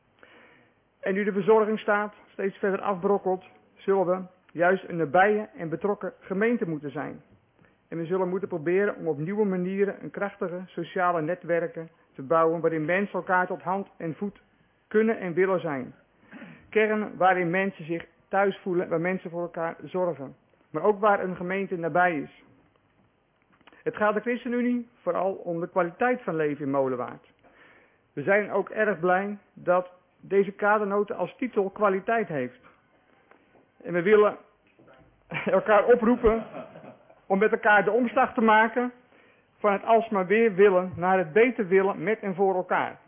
En nu de verzorgingsstaat steeds verder afbrokkelt, zullen we juist een nabije en betrokken gemeente moeten zijn. En we zullen moeten proberen om op nieuwe manieren een krachtige sociale netwerken te bouwen waarin mensen elkaar tot hand en voet kunnen en willen zijn. Kernen waarin mensen zich thuis voelen, waar mensen voor elkaar zorgen. Maar ook waar een gemeente nabij is. Het gaat de ChristenUnie vooral om de kwaliteit van leven in Molenwaard. We zijn ook erg blij dat deze kadernota als titel kwaliteit heeft. En we willen elkaar oproepen om met elkaar de omslag te maken van het alsmaar weer willen naar het beter willen met en voor elkaar.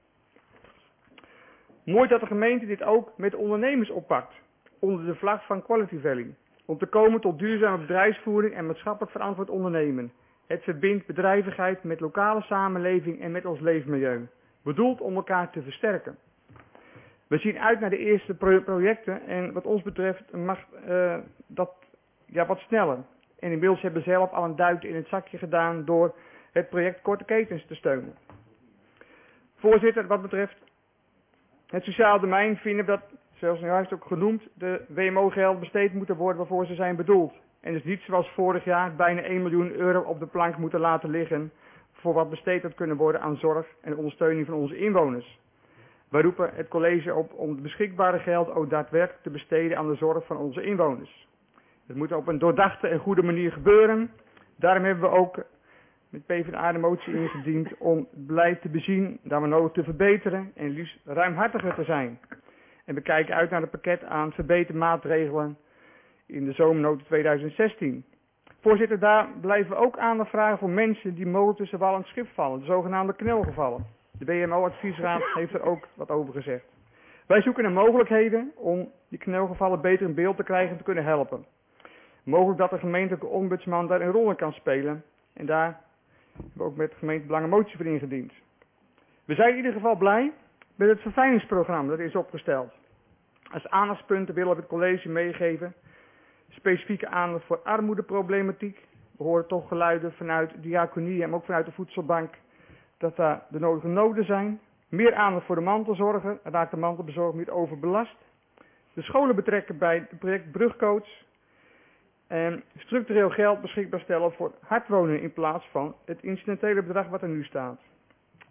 Mooi dat de gemeente dit ook met ondernemers oppakt, onder de vlag van Quality Valley. Om te komen tot duurzame bedrijfsvoering en maatschappelijk verantwoord ondernemen. Het verbindt bedrijvigheid met lokale samenleving en met ons leefmilieu. Bedoeld om elkaar te versterken. We zien uit naar de eerste projecten en wat ons betreft mag dat wat sneller. En inmiddels hebben we zelf al een duit in het zakje gedaan door het project Korte Ketens te steunen. Voorzitter, wat betreft het sociaal domein vinden we dat, zoals nu juist ook genoemd, de WMO-gelden besteed moeten worden waarvoor ze zijn bedoeld. En dus niet zoals vorig jaar bijna 1 miljoen euro op de plank moeten laten liggen voor wat besteed had kunnen worden aan zorg en ondersteuning van onze inwoners. Wij roepen het college op om het beschikbare geld ook daadwerkelijk te besteden aan de zorg van onze inwoners. Het moet op een doordachte en goede manier gebeuren. Daarom hebben we ook met PvdA de motie ingediend om het beleid te bezien, dat we nodig te verbeteren en liefst ruimhartiger te zijn. En we kijken uit naar het pakket aan verbetermaatregelen in de zomernota 2016. Voorzitter, daar blijven we ook aandacht vragen voor mensen die mogelijk tussen wal en schip vallen, de zogenaamde knelgevallen. De WMO-adviesraad heeft er ook wat over gezegd. Wij zoeken naar mogelijkheden om die knelgevallen beter in beeld te krijgen en te kunnen helpen. Mogelijk dat de gemeentelijke ombudsman daar een rol in kan spelen. En daar hebben we ook met de gemeentebelang een motie voor ingediend. We zijn in ieder geval blij met het verfijningsprogramma dat is opgesteld. Als aandachtspunten willen we het college meegeven specifieke aandacht voor armoedeproblematiek. We horen toch geluiden vanuit de diaconie en ook vanuit de voedselbank dat daar de nodige noden zijn. Meer aandacht voor de mantelzorger, raakt de mantelbezorger niet overbelast. De scholen betrekken bij het project Brugcoach. En structureel geld beschikbaar stellen voor hardwonen in plaats van het incidentele bedrag wat er nu staat.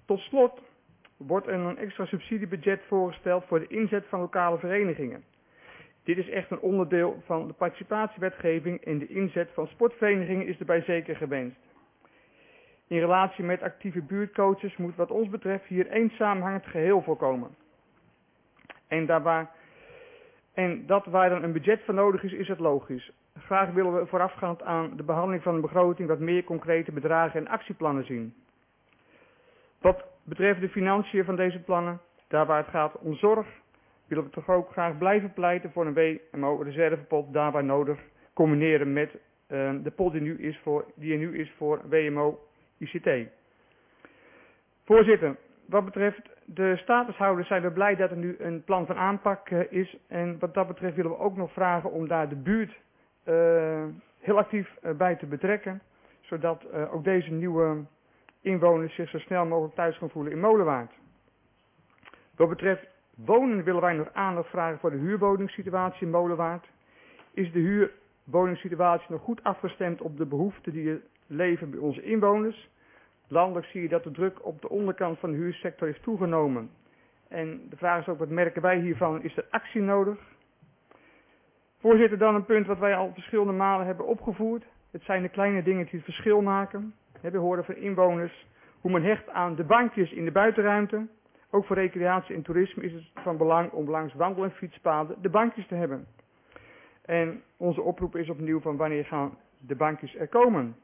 Tot slot wordt er een extra subsidiebudget voorgesteld voor de inzet van lokale verenigingen. Dit is echt een onderdeel van de participatiewetgeving en de inzet van sportverenigingen is erbij zeker gewenst. In relatie met actieve buurtcoaches moet wat ons betreft hier één samenhangend geheel voorkomen. En dat waar dan een budget voor nodig is het logisch. Graag willen we voorafgaand aan de behandeling van de begroting wat meer concrete bedragen en actieplannen zien. Wat betreft de financiën van deze plannen, daar waar het gaat om zorg, willen we toch ook graag blijven pleiten voor een WMO-reservepot, daar waar nodig, combineren met de pot die er nu is voor WMO-ICT. Voorzitter, wat betreft de statushouders zijn we blij dat er nu een plan van aanpak is. En wat dat betreft willen we ook nog vragen om daar de buurt heel actief bij te betrekken. Zodat ook deze nieuwe inwoners zich zo snel mogelijk thuis gaan voelen in Molenwaard. Wat betreft wonen willen wij nog aandacht vragen voor de huurwoningssituatie in Molenwaard. Is de huurwoningssituatie nog goed afgestemd op de behoeften die er leven bij onze inwoners? Landelijk zie je dat de druk op de onderkant van de huursector is toegenomen. En de vraag is ook, wat merken wij hiervan? Is er actie nodig? Voorzitter, dan een punt wat wij al verschillende malen hebben opgevoerd. Het zijn de kleine dingen die het verschil maken. We horen van inwoners hoe men hecht aan de bankjes in de buitenruimte. Ook voor recreatie en toerisme is het van belang om langs wandel- en fietspaden de bankjes te hebben. En onze oproep is opnieuw van wanneer gaan de bankjes er komen.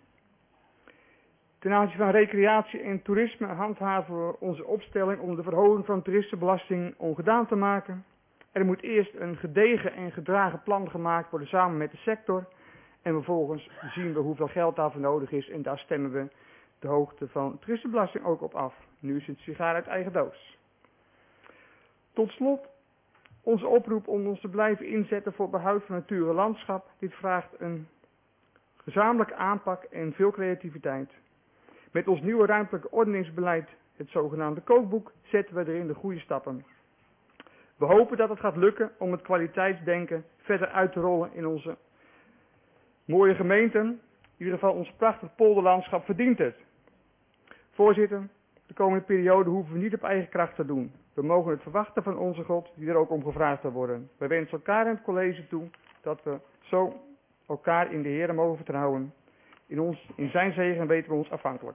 Ten aanzien van recreatie en toerisme handhaven we onze opstelling om de verhoging van de toeristenbelasting ongedaan te maken. Er moet eerst een gedegen en gedragen plan gemaakt worden samen met de sector. En vervolgens zien we hoeveel geld daarvoor nodig is en daar stemmen we de hoogte van de toeristenbelasting ook op af. Nu is het sigaar uit eigen doos. Tot slot onze oproep om ons te blijven inzetten voor behoud van natuur en landschap. Dit vraagt een gezamenlijke aanpak en veel creativiteit. Met ons nieuwe ruimtelijke ordeningsbeleid, het zogenaamde kookboek, zetten we erin de goede stappen. We hopen dat het gaat lukken om het kwaliteitsdenken verder uit te rollen in onze mooie gemeenten. In ieder geval ons prachtig polderlandschap verdient het. Voorzitter, de komende periode hoeven we niet op eigen kracht te doen. We mogen het verwachten van onze God, die er ook om gevraagd zal worden. We wensen elkaar en het college toe dat we zo elkaar in de Heer mogen vertrouwen. In zijn zegen weten we ons afhankelijk.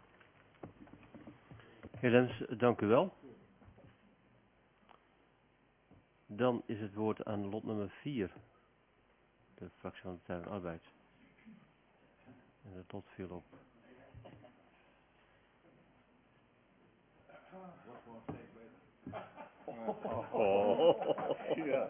Heer Lens, dank u wel. Dan is het woord aan lot nummer 4. De fractie van de Partij van de Arbeid. En het lot viel op. Ja.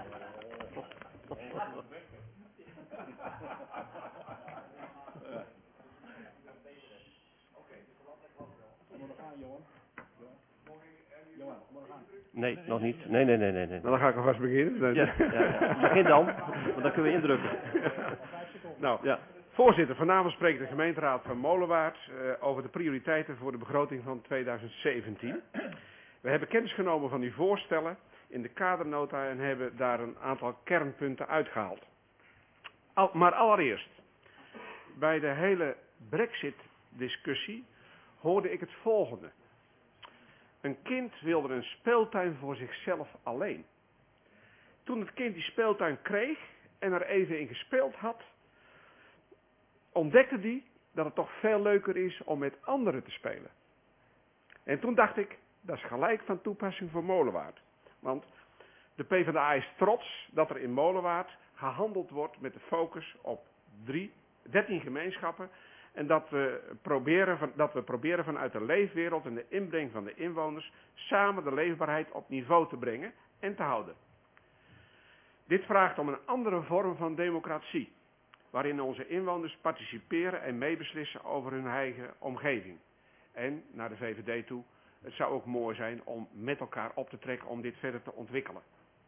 Nee, nog niet. Nee. Nou, dan ga ik alvast beginnen. Ja. Begin dan, want dan kunnen we indrukken. Nou, ja. Voorzitter, vanavond spreekt de gemeenteraad van Molenwaard over de prioriteiten voor de begroting van 2017. We hebben kennis genomen van uw voorstellen in de kadernota en hebben daar een aantal kernpunten uitgehaald. Maar allereerst, bij de hele Brexit-discussie hoorde ik het volgende. Een kind wilde een speeltuin voor zichzelf alleen. Toen het kind die speeltuin kreeg en er even in gespeeld had, ontdekte hij dat het toch veel leuker is om met anderen te spelen. En toen dacht ik, dat is gelijk van toepassing voor Molenwaard. Want de PvdA is trots dat er in Molenwaard gehandeld wordt met de focus op 13 gemeenschappen. En dat we proberen vanuit de leefwereld en de inbreng van de inwoners samen de leefbaarheid op niveau te brengen en te houden. Dit vraagt om een andere vorm van democratie, waarin onze inwoners participeren en meebeslissen over hun eigen omgeving. En naar de VVD toe, het zou ook mooi zijn om met elkaar op te trekken om dit verder te ontwikkelen.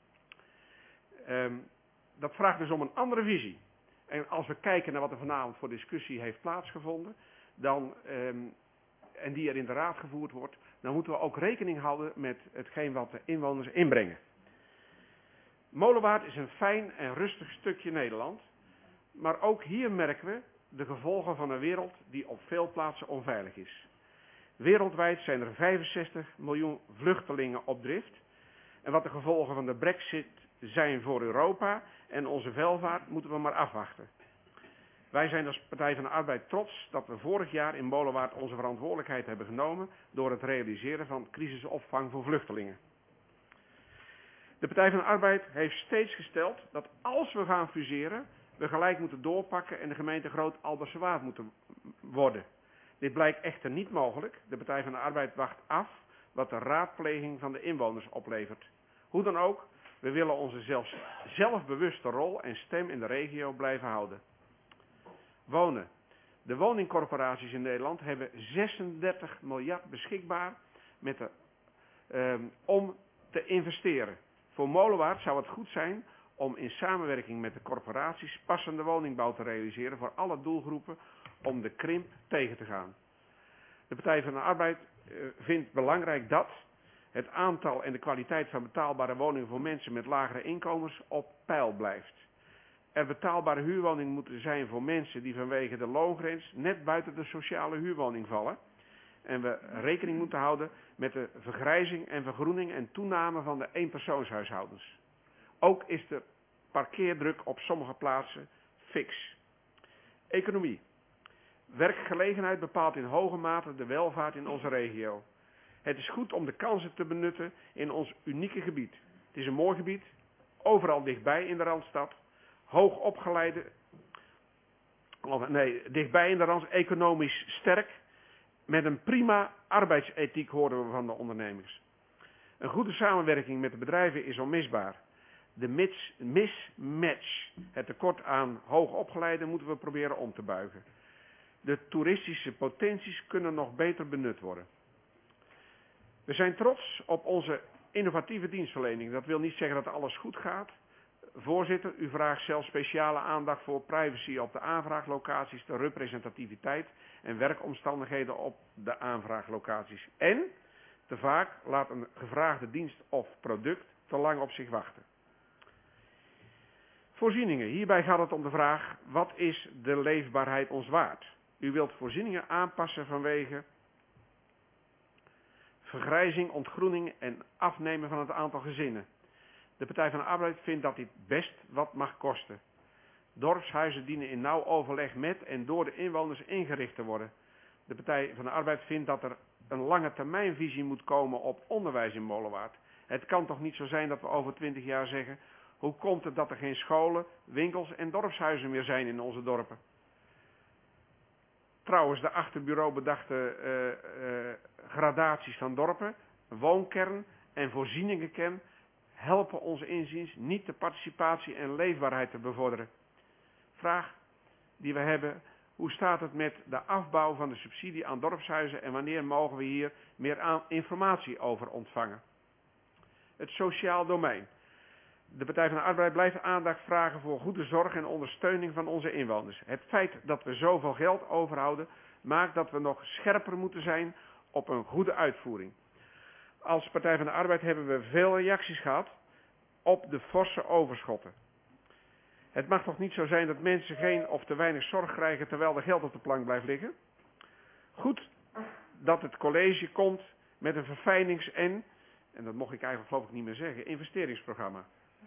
Dat vraagt dus om een andere visie. En als we kijken naar wat er vanavond voor discussie heeft plaatsgevonden, en die er in de raad gevoerd wordt, dan moeten we ook rekening houden met hetgeen wat de inwoners inbrengen. Molenwaard is een fijn en rustig stukje Nederland, maar ook hier merken we de gevolgen van een wereld die op veel plaatsen onveilig is. Wereldwijd zijn er 65 miljoen vluchtelingen op drift. En wat de gevolgen van de Brexit zijn voor Europa en onze welvaart moeten we maar afwachten. Wij zijn als Partij van de Arbeid trots dat we vorig jaar in Molenwaard onze verantwoordelijkheid hebben genomen door het realiseren van crisisopvang voor vluchtelingen. De Partij van de Arbeid heeft steeds gesteld dat als we gaan fuseren, we gelijk moeten doorpakken en de gemeente Groot-Aldersewaard moeten worden. Dit blijkt echter niet mogelijk. De Partij van de Arbeid wacht af wat de raadpleging van de inwoners oplevert. Hoe dan ook, we willen onze zelfbewuste rol en stem in de regio blijven houden. Wonen. De woningcorporaties in Nederland hebben 36 miljard beschikbaar om te investeren. Voor Molenwaard zou het goed zijn om in samenwerking met de corporaties passende woningbouw te realiseren voor alle doelgroepen om de krimp tegen te gaan. De Partij van de Arbeid vindt belangrijk dat het aantal en de kwaliteit van betaalbare woningen voor mensen met lagere inkomens op peil blijft. Er betaalbare huurwoningen moeten zijn voor mensen die vanwege de loongrens net buiten de sociale huurwoning vallen. En we rekening moeten houden met de vergrijzing en vergroening en toename van de eenpersoonshuishoudens. Ook is de parkeerdruk op sommige plaatsen fix. Economie. Werkgelegenheid bepaalt in hoge mate de welvaart in onze regio. Het is goed om de kansen te benutten in ons unieke gebied. Het is een mooi gebied, overal dichtbij in de Randstad, dichtbij in de Randstad, economisch sterk, met een prima arbeidsethiek horen we van de ondernemers. Een goede samenwerking met de bedrijven is onmisbaar. De mismatch, het tekort aan hoogopgeleiden, moeten we proberen om te buigen. De toeristische potenties kunnen nog beter benut worden. We zijn trots op onze innovatieve dienstverlening. Dat wil niet zeggen dat alles goed gaat. Voorzitter, u vraagt zelfs speciale aandacht voor privacy op de aanvraaglocaties, de representativiteit en werkomstandigheden op de aanvraaglocaties. En te vaak laat een gevraagde dienst of product te lang op zich wachten. Voorzieningen. Hierbij gaat het om de vraag, wat is de leefbaarheid ons waard? U wilt voorzieningen aanpassen vanwege vergrijzing, ontgroening en afnemen van het aantal gezinnen. De Partij van de Arbeid vindt dat dit best wat mag kosten. Dorpshuizen dienen in nauw overleg met en door de inwoners ingericht te worden. De Partij van de Arbeid vindt dat er een lange termijnvisie moet komen op onderwijs in Molenwaard. Het kan toch niet zo zijn dat we over 20 jaar zeggen, hoe komt het dat er geen scholen, winkels en dorpshuizen meer zijn in onze dorpen? Trouwens, de achterbureau bedachte gradaties van dorpen, woonkern en voorzieningenkern helpen onze inziens niet de participatie en leefbaarheid te bevorderen. Vraag die we hebben, hoe staat het met de afbouw van de subsidie aan dorpshuizen en wanneer mogen we hier meer informatie over ontvangen? Het sociaal domein. De Partij van de Arbeid blijft aandacht vragen voor goede zorg en ondersteuning van onze inwoners. Het feit dat we zoveel geld overhouden maakt dat we nog scherper moeten zijn op een goede uitvoering. Als Partij van de Arbeid hebben we veel reacties gehad op de forse overschotten. Het mag toch niet zo zijn dat mensen geen of te weinig zorg krijgen terwijl er geld op de plank blijft liggen? Goed dat het college komt met een verfijnings- en dat mocht ik eigenlijk geloof ik niet meer zeggen, investeringsprogramma.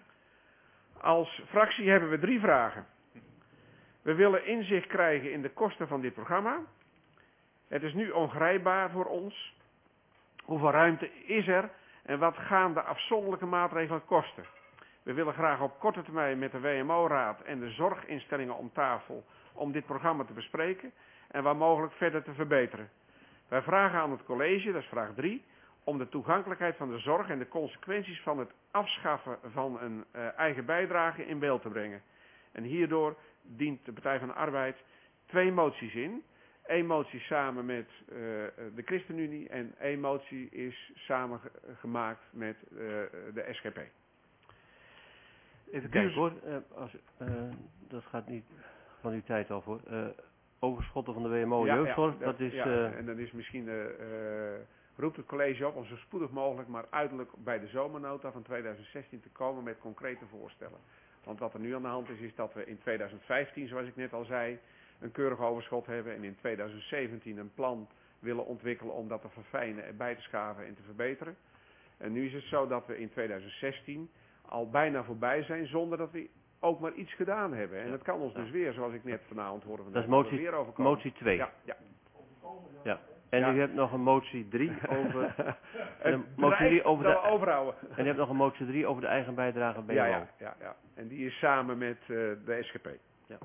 Als fractie hebben we 3 vragen. We willen inzicht krijgen in de kosten van dit programma. Het is nu ongrijpbaar voor ons. Hoeveel ruimte is er en wat gaan de afzonderlijke maatregelen kosten? We willen graag op korte termijn met de WMO-raad en de zorginstellingen om tafel om dit programma te bespreken en waar mogelijk verder te verbeteren. Wij vragen aan het college, dat is vraag 3, om de toegankelijkheid van de zorg en de consequenties van het afschaffen van een eigen bijdrage in beeld te brengen. En hierdoor dient de Partij van de Arbeid 2 moties in. 1 motie samen met de ChristenUnie en 1 motie is samengemaakt met de SGP. Even kijken hoor, dat gaat niet van uw tijd af hoor. Overschotten van de WMO jeugdzorg, dat is... en dan is misschien... roept het college op om zo spoedig mogelijk, maar uiterlijk bij de zomernota van 2016 te komen met concrete voorstellen. Want wat er nu aan de hand is dat we in 2015, zoals ik net al zei, een keurig overschot hebben en in 2017 een plan willen ontwikkelen om dat te verfijnen en bij te schaven en te verbeteren. En nu is het zo dat we in 2016 al bijna voorbij zijn zonder dat we ook maar iets gedaan hebben. En dat kan ons dus weer, zoals ik net vanavond hoorde, Dat is weer overkomen. motie 2. Ja, ja. Ja. En Ja. u hebt nog een motie 3 over... en een Het motie 3 over dat we overhouden. En u hebt nog een motie 3 over de eigen bijdrage BLO. Ja. En die is samen met de SGP. Ja.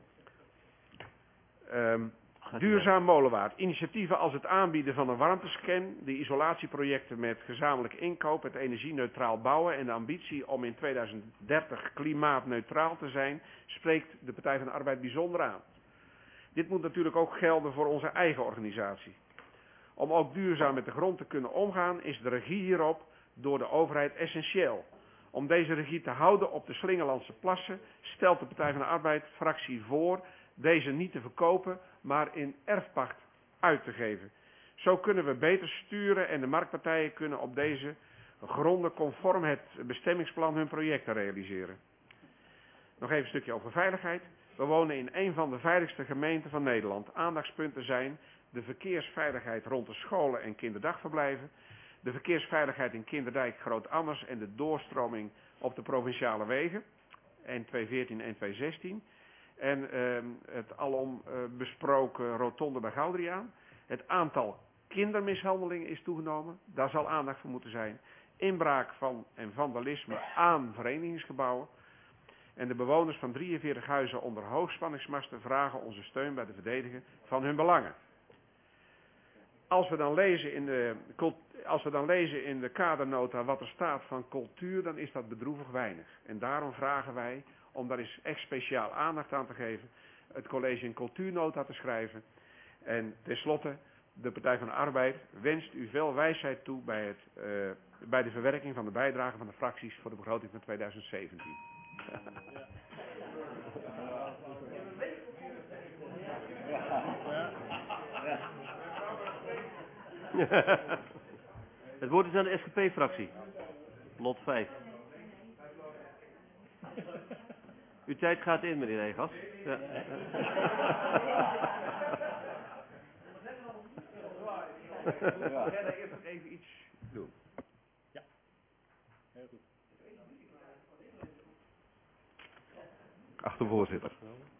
Duurzaam Molenwaard. Initiatieven als het aanbieden van een warmtescan, de isolatieprojecten met gezamenlijk inkoop, het energie-neutraal bouwen en de ambitie om in 2030 klimaatneutraal te zijn, spreekt de Partij van de Arbeid bijzonder aan. Dit moet natuurlijk ook gelden voor onze eigen organisatie. Om ook duurzaam met de grond te kunnen omgaan, is de regie hierop door de overheid essentieel. Om deze regie te houden op de Slingelandse plassen, stelt de Partij van de Arbeid-fractie voor deze niet te verkopen, maar in erfpacht uit te geven. Zo kunnen we beter sturen en de marktpartijen kunnen op deze gronden conform het bestemmingsplan hun projecten realiseren. Nog even een stukje over veiligheid. We wonen in een van de veiligste gemeenten van Nederland. Aandachtspunten zijn de verkeersveiligheid rond de scholen en kinderdagverblijven, de verkeersveiligheid in Kinderdijk, Groot-Ammers en de doorstroming op de provinciale wegen, N214 en N216. En het alom besproken rotonde bij Goudriaan. Het aantal kindermishandelingen is toegenomen. Daar zal aandacht voor moeten zijn. Inbraak van en vandalisme aan verenigingsgebouwen. En de bewoners van 43 huizen onder hoogspanningsmasten vragen onze steun bij de verdedigen van hun belangen. Als we dan lezen in de kadernota wat er staat van cultuur, dan is dat bedroevig weinig. En daarom vragen wij om daar eens echt speciaal aandacht aan te geven, het college een cultuurnota te schrijven. En tenslotte, de Partij van de Arbeid wenst u veel wijsheid toe bij de verwerking van de bijdrage van de fracties voor de begroting van 2017. Het woord is aan de SGP-fractie. Lot 5. Uw tijd gaat in, meneer Egas. Ja. Ja, eerst nog even iets doen. Ja, heel goed. Achte voorzitter.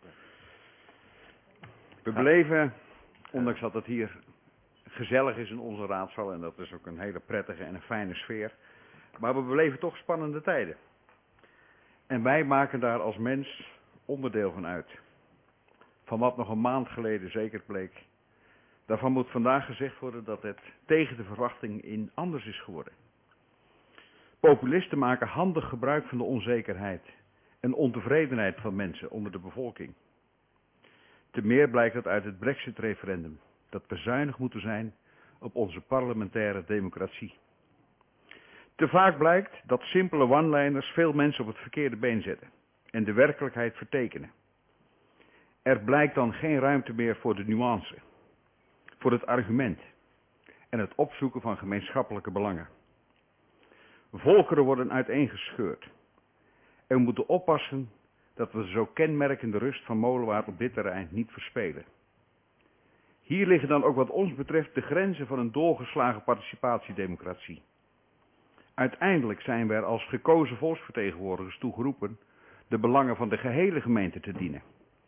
We beleven, ondanks dat het hier gezellig is in onze raadzaal, en dat is ook een hele prettige en een fijne sfeer, maar we beleven toch spannende tijden. En wij maken daar als mens onderdeel van uit. Van wat nog een maand geleden zeker bleek. Daarvan moet vandaag gezegd worden dat het tegen de verwachting in anders is geworden. Populisten maken handig gebruik van de onzekerheid en ontevredenheid van mensen onder de bevolking. Te meer blijkt dat uit het Brexit-referendum, dat we zuinig moeten zijn op onze parlementaire democratie. Te vaak blijkt dat simpele one-liners veel mensen op het verkeerde been zetten en de werkelijkheid vertekenen. Er blijkt dan geen ruimte meer voor de nuance, voor het argument en het opzoeken van gemeenschappelijke belangen. Volkeren worden uiteengescheurd. En we moeten oppassen dat we de zo kenmerkende rust van Molenwaard op dit terrein niet verspelen. Hier liggen dan ook wat ons betreft de grenzen van een doorgeslagen participatiedemocratie. Uiteindelijk zijn we er als gekozen volksvertegenwoordigers toe geroepen de belangen van de gehele gemeente te dienen.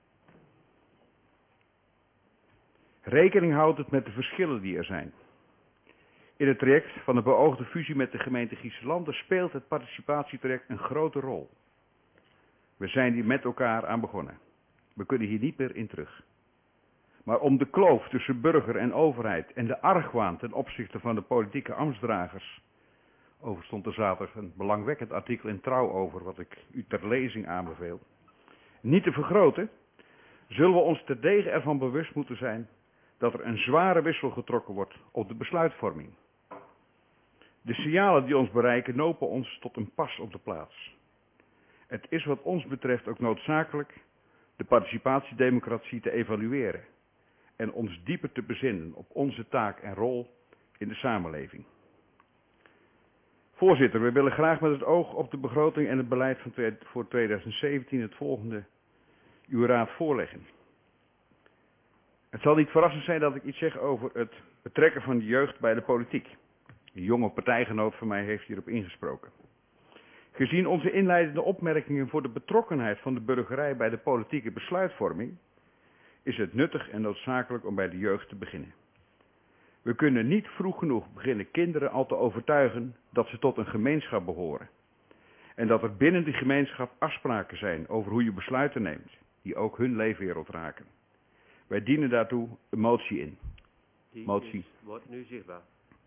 Rekening houdt het met de verschillen die er zijn. In het traject van de beoogde fusie met de gemeente Giesselanden speelt het participatietraject een grote rol. We zijn hier met elkaar aan begonnen. We kunnen hier niet meer in terug. Maar om de kloof tussen burger en overheid en de argwaan ten opzichte van de politieke ambtsdragers, over stond er zaterdag een belangwekkend artikel in Trouw over, wat ik u ter lezing aanbeveel, niet te vergroten, zullen we ons terdege ervan bewust moeten zijn dat er een zware wissel getrokken wordt op de besluitvorming. De signalen die ons bereiken nopen ons tot een pas op de plaats. Het is wat ons betreft ook noodzakelijk de participatiedemocratie te evalueren en ons dieper te bezinnen op onze taak en rol in de samenleving. Voorzitter, we willen graag met het oog op de begroting en het beleid voor 2017 het volgende uw raad voorleggen. Het zal niet verrassend zijn dat ik iets zeg over het betrekken van de jeugd bij de politiek. Een jonge partijgenoot van mij heeft hierop ingesproken. Gezien onze inleidende opmerkingen voor de betrokkenheid van de burgerij bij de politieke besluitvorming, is het nuttig en noodzakelijk om bij de jeugd te beginnen. We kunnen niet vroeg genoeg beginnen kinderen al te overtuigen dat ze tot een gemeenschap behoren. En dat er binnen die gemeenschap afspraken zijn over hoe je besluiten neemt, die ook hun leefwereld raken. Wij dienen daartoe een motie in. Die wordt nu zichtbaar.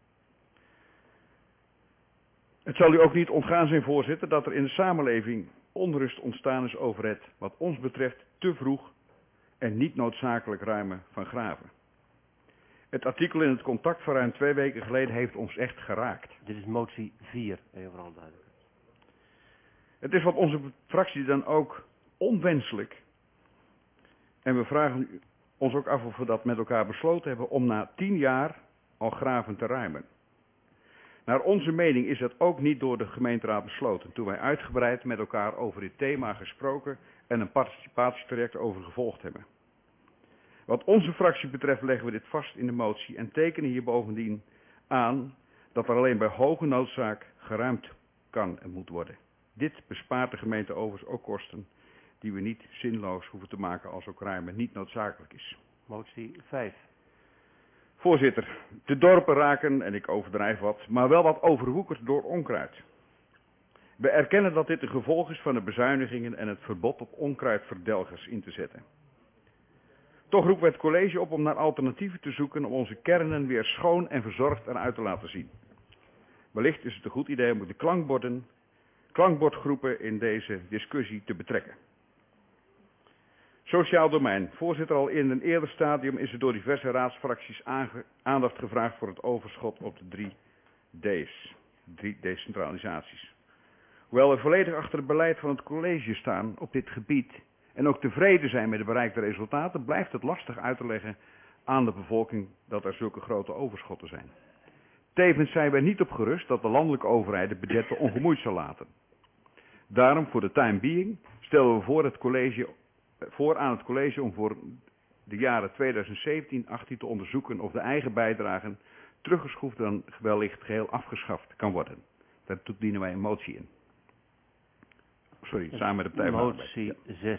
Het zal u ook niet ontgaan zijn, voorzitter, dat er in de samenleving onrust ontstaan is over het, wat ons betreft, te vroeg en niet noodzakelijk ruimen van graven. Het artikel in het Contact van ruim 2 weken geleden heeft ons echt geraakt. Dit is motie 4, even voor duidelijk. Het is wat onze fractie dan ook onwenselijk. En we vragen ons ook af of we dat met elkaar besloten hebben om na 10 jaar al graven te ruimen. Naar onze mening is dat ook niet door de gemeenteraad besloten, toen wij uitgebreid met elkaar over dit thema gesproken en een participatietraject over gevolgd hebben. Wat onze fractie betreft leggen we dit vast in de motie en tekenen hier bovendien aan dat er alleen bij hoge noodzaak geruimd kan en moet worden. Dit bespaart de gemeente overigens ook kosten die we niet zinloos hoeven te maken als ook ruimen niet noodzakelijk is. Motie 5. Voorzitter, de dorpen raken, en ik overdrijf wat, maar wel wat overwoekerd door onkruid. We erkennen dat dit een gevolg is van de bezuinigingen en het verbod op onkruidverdelgers in te zetten. Toch roepen we het college op om naar alternatieven te zoeken om onze kernen weer schoon en verzorgd eruit te laten zien. Wellicht is het een goed idee om de klankbordgroepen in deze discussie te betrekken. Sociaal domein. Voorzitter, al in een eerder stadium is er door diverse raadsfracties aandacht gevraagd voor het overschot op de 3 D's. 3 decentralisaties. Hoewel we volledig achter het beleid van het college staan op dit gebied en ook tevreden zijn met de bereikte resultaten, blijft het lastig uit te leggen aan de bevolking dat er zulke grote overschotten zijn. Tevens zijn wij niet op gerust dat de landelijke overheid de budgetten ongemoeid zal laten. Daarom, voor de time being, stellen we voor aan het college om voor de jaren 2017-18 te onderzoeken of de eigen bijdragen teruggeschroefd dan wellicht geheel afgeschaft kan worden. Daartoe dienen wij een motie in. Sorry, samen met de Partij van de Arbeid. Motie 6.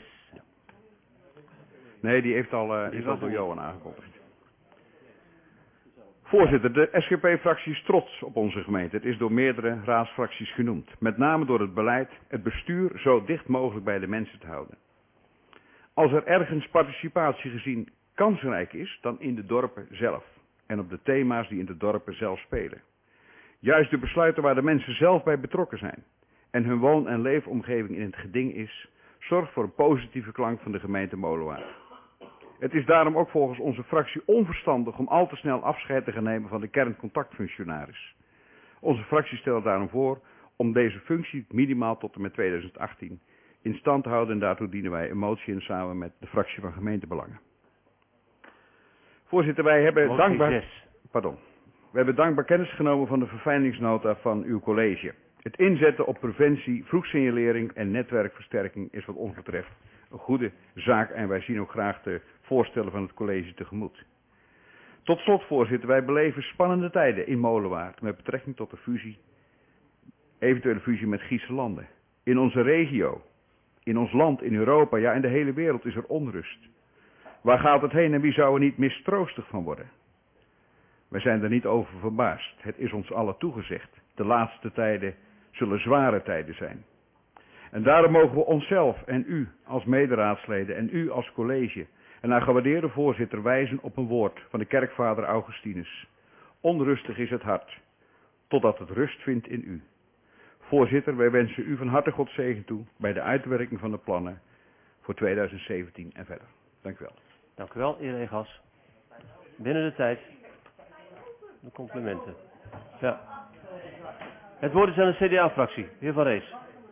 Nee, die is al door Johan aangekondigd. Voorzitter, de SGP-fractie is trots op onze gemeente. Het is door meerdere raadsfracties genoemd. Met name door het beleid het bestuur zo dicht mogelijk bij de mensen te houden. Als er ergens participatie gezien kansrijk is, dan in de dorpen zelf. En op de thema's die in de dorpen zelf spelen. Juist de besluiten waar de mensen zelf bij betrokken zijn en hun woon- en leefomgeving in het geding is, zorgt voor een positieve klank van de gemeente Molenwaard. Het is daarom ook volgens onze fractie onverstandig om al te snel afscheid te gaan nemen van de kerncontactfunctionaris. Onze fractie stelt daarom voor om deze functie minimaal tot en met 2018 in stand te houden en daartoe dienen wij een motie in samen met de fractie van gemeentebelangen. Voorzitter, wij hebben dankbaar kennis genomen van de verfijningsnota van uw college. Het inzetten op preventie, vroegsignalering en netwerkversterking is wat ons betreft een goede zaak en wij zien ook graag de voorstellen van het college tegemoet. Tot slot, voorzitter, wij beleven spannende tijden in Molenwaard met betrekking tot de eventuele fusie met Gieselanden. In onze regio, in ons land, in Europa, ja in de hele wereld is er onrust. Waar gaat het heen en wie zou er niet mistroostig van worden? Wij zijn er niet over verbaasd. Het is ons allen toegezegd. De laatste tijden zullen zware tijden zijn. En daarom mogen we onszelf en u als mederaadsleden en u als college en haar gewaardeerde voorzitter wijzen op een woord van de kerkvader Augustinus. Onrustig is het hart, totdat het rust vindt in u. Voorzitter, wij wensen u van harte Gods zegen toe bij de uitwerking van de plannen voor 2017 en verder. Dank u wel. Dank u wel, heer Egas. Binnen de tijd. De complimenten. Ja. Het woord is aan de CDA-fractie. Heer Van Rees.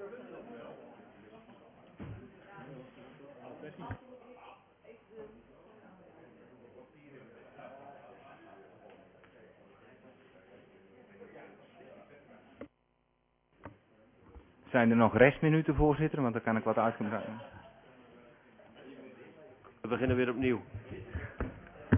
Zijn er nog restminuten, voorzitter? Want dan kan ik wat uitgebreiden. We beginnen weer opnieuw.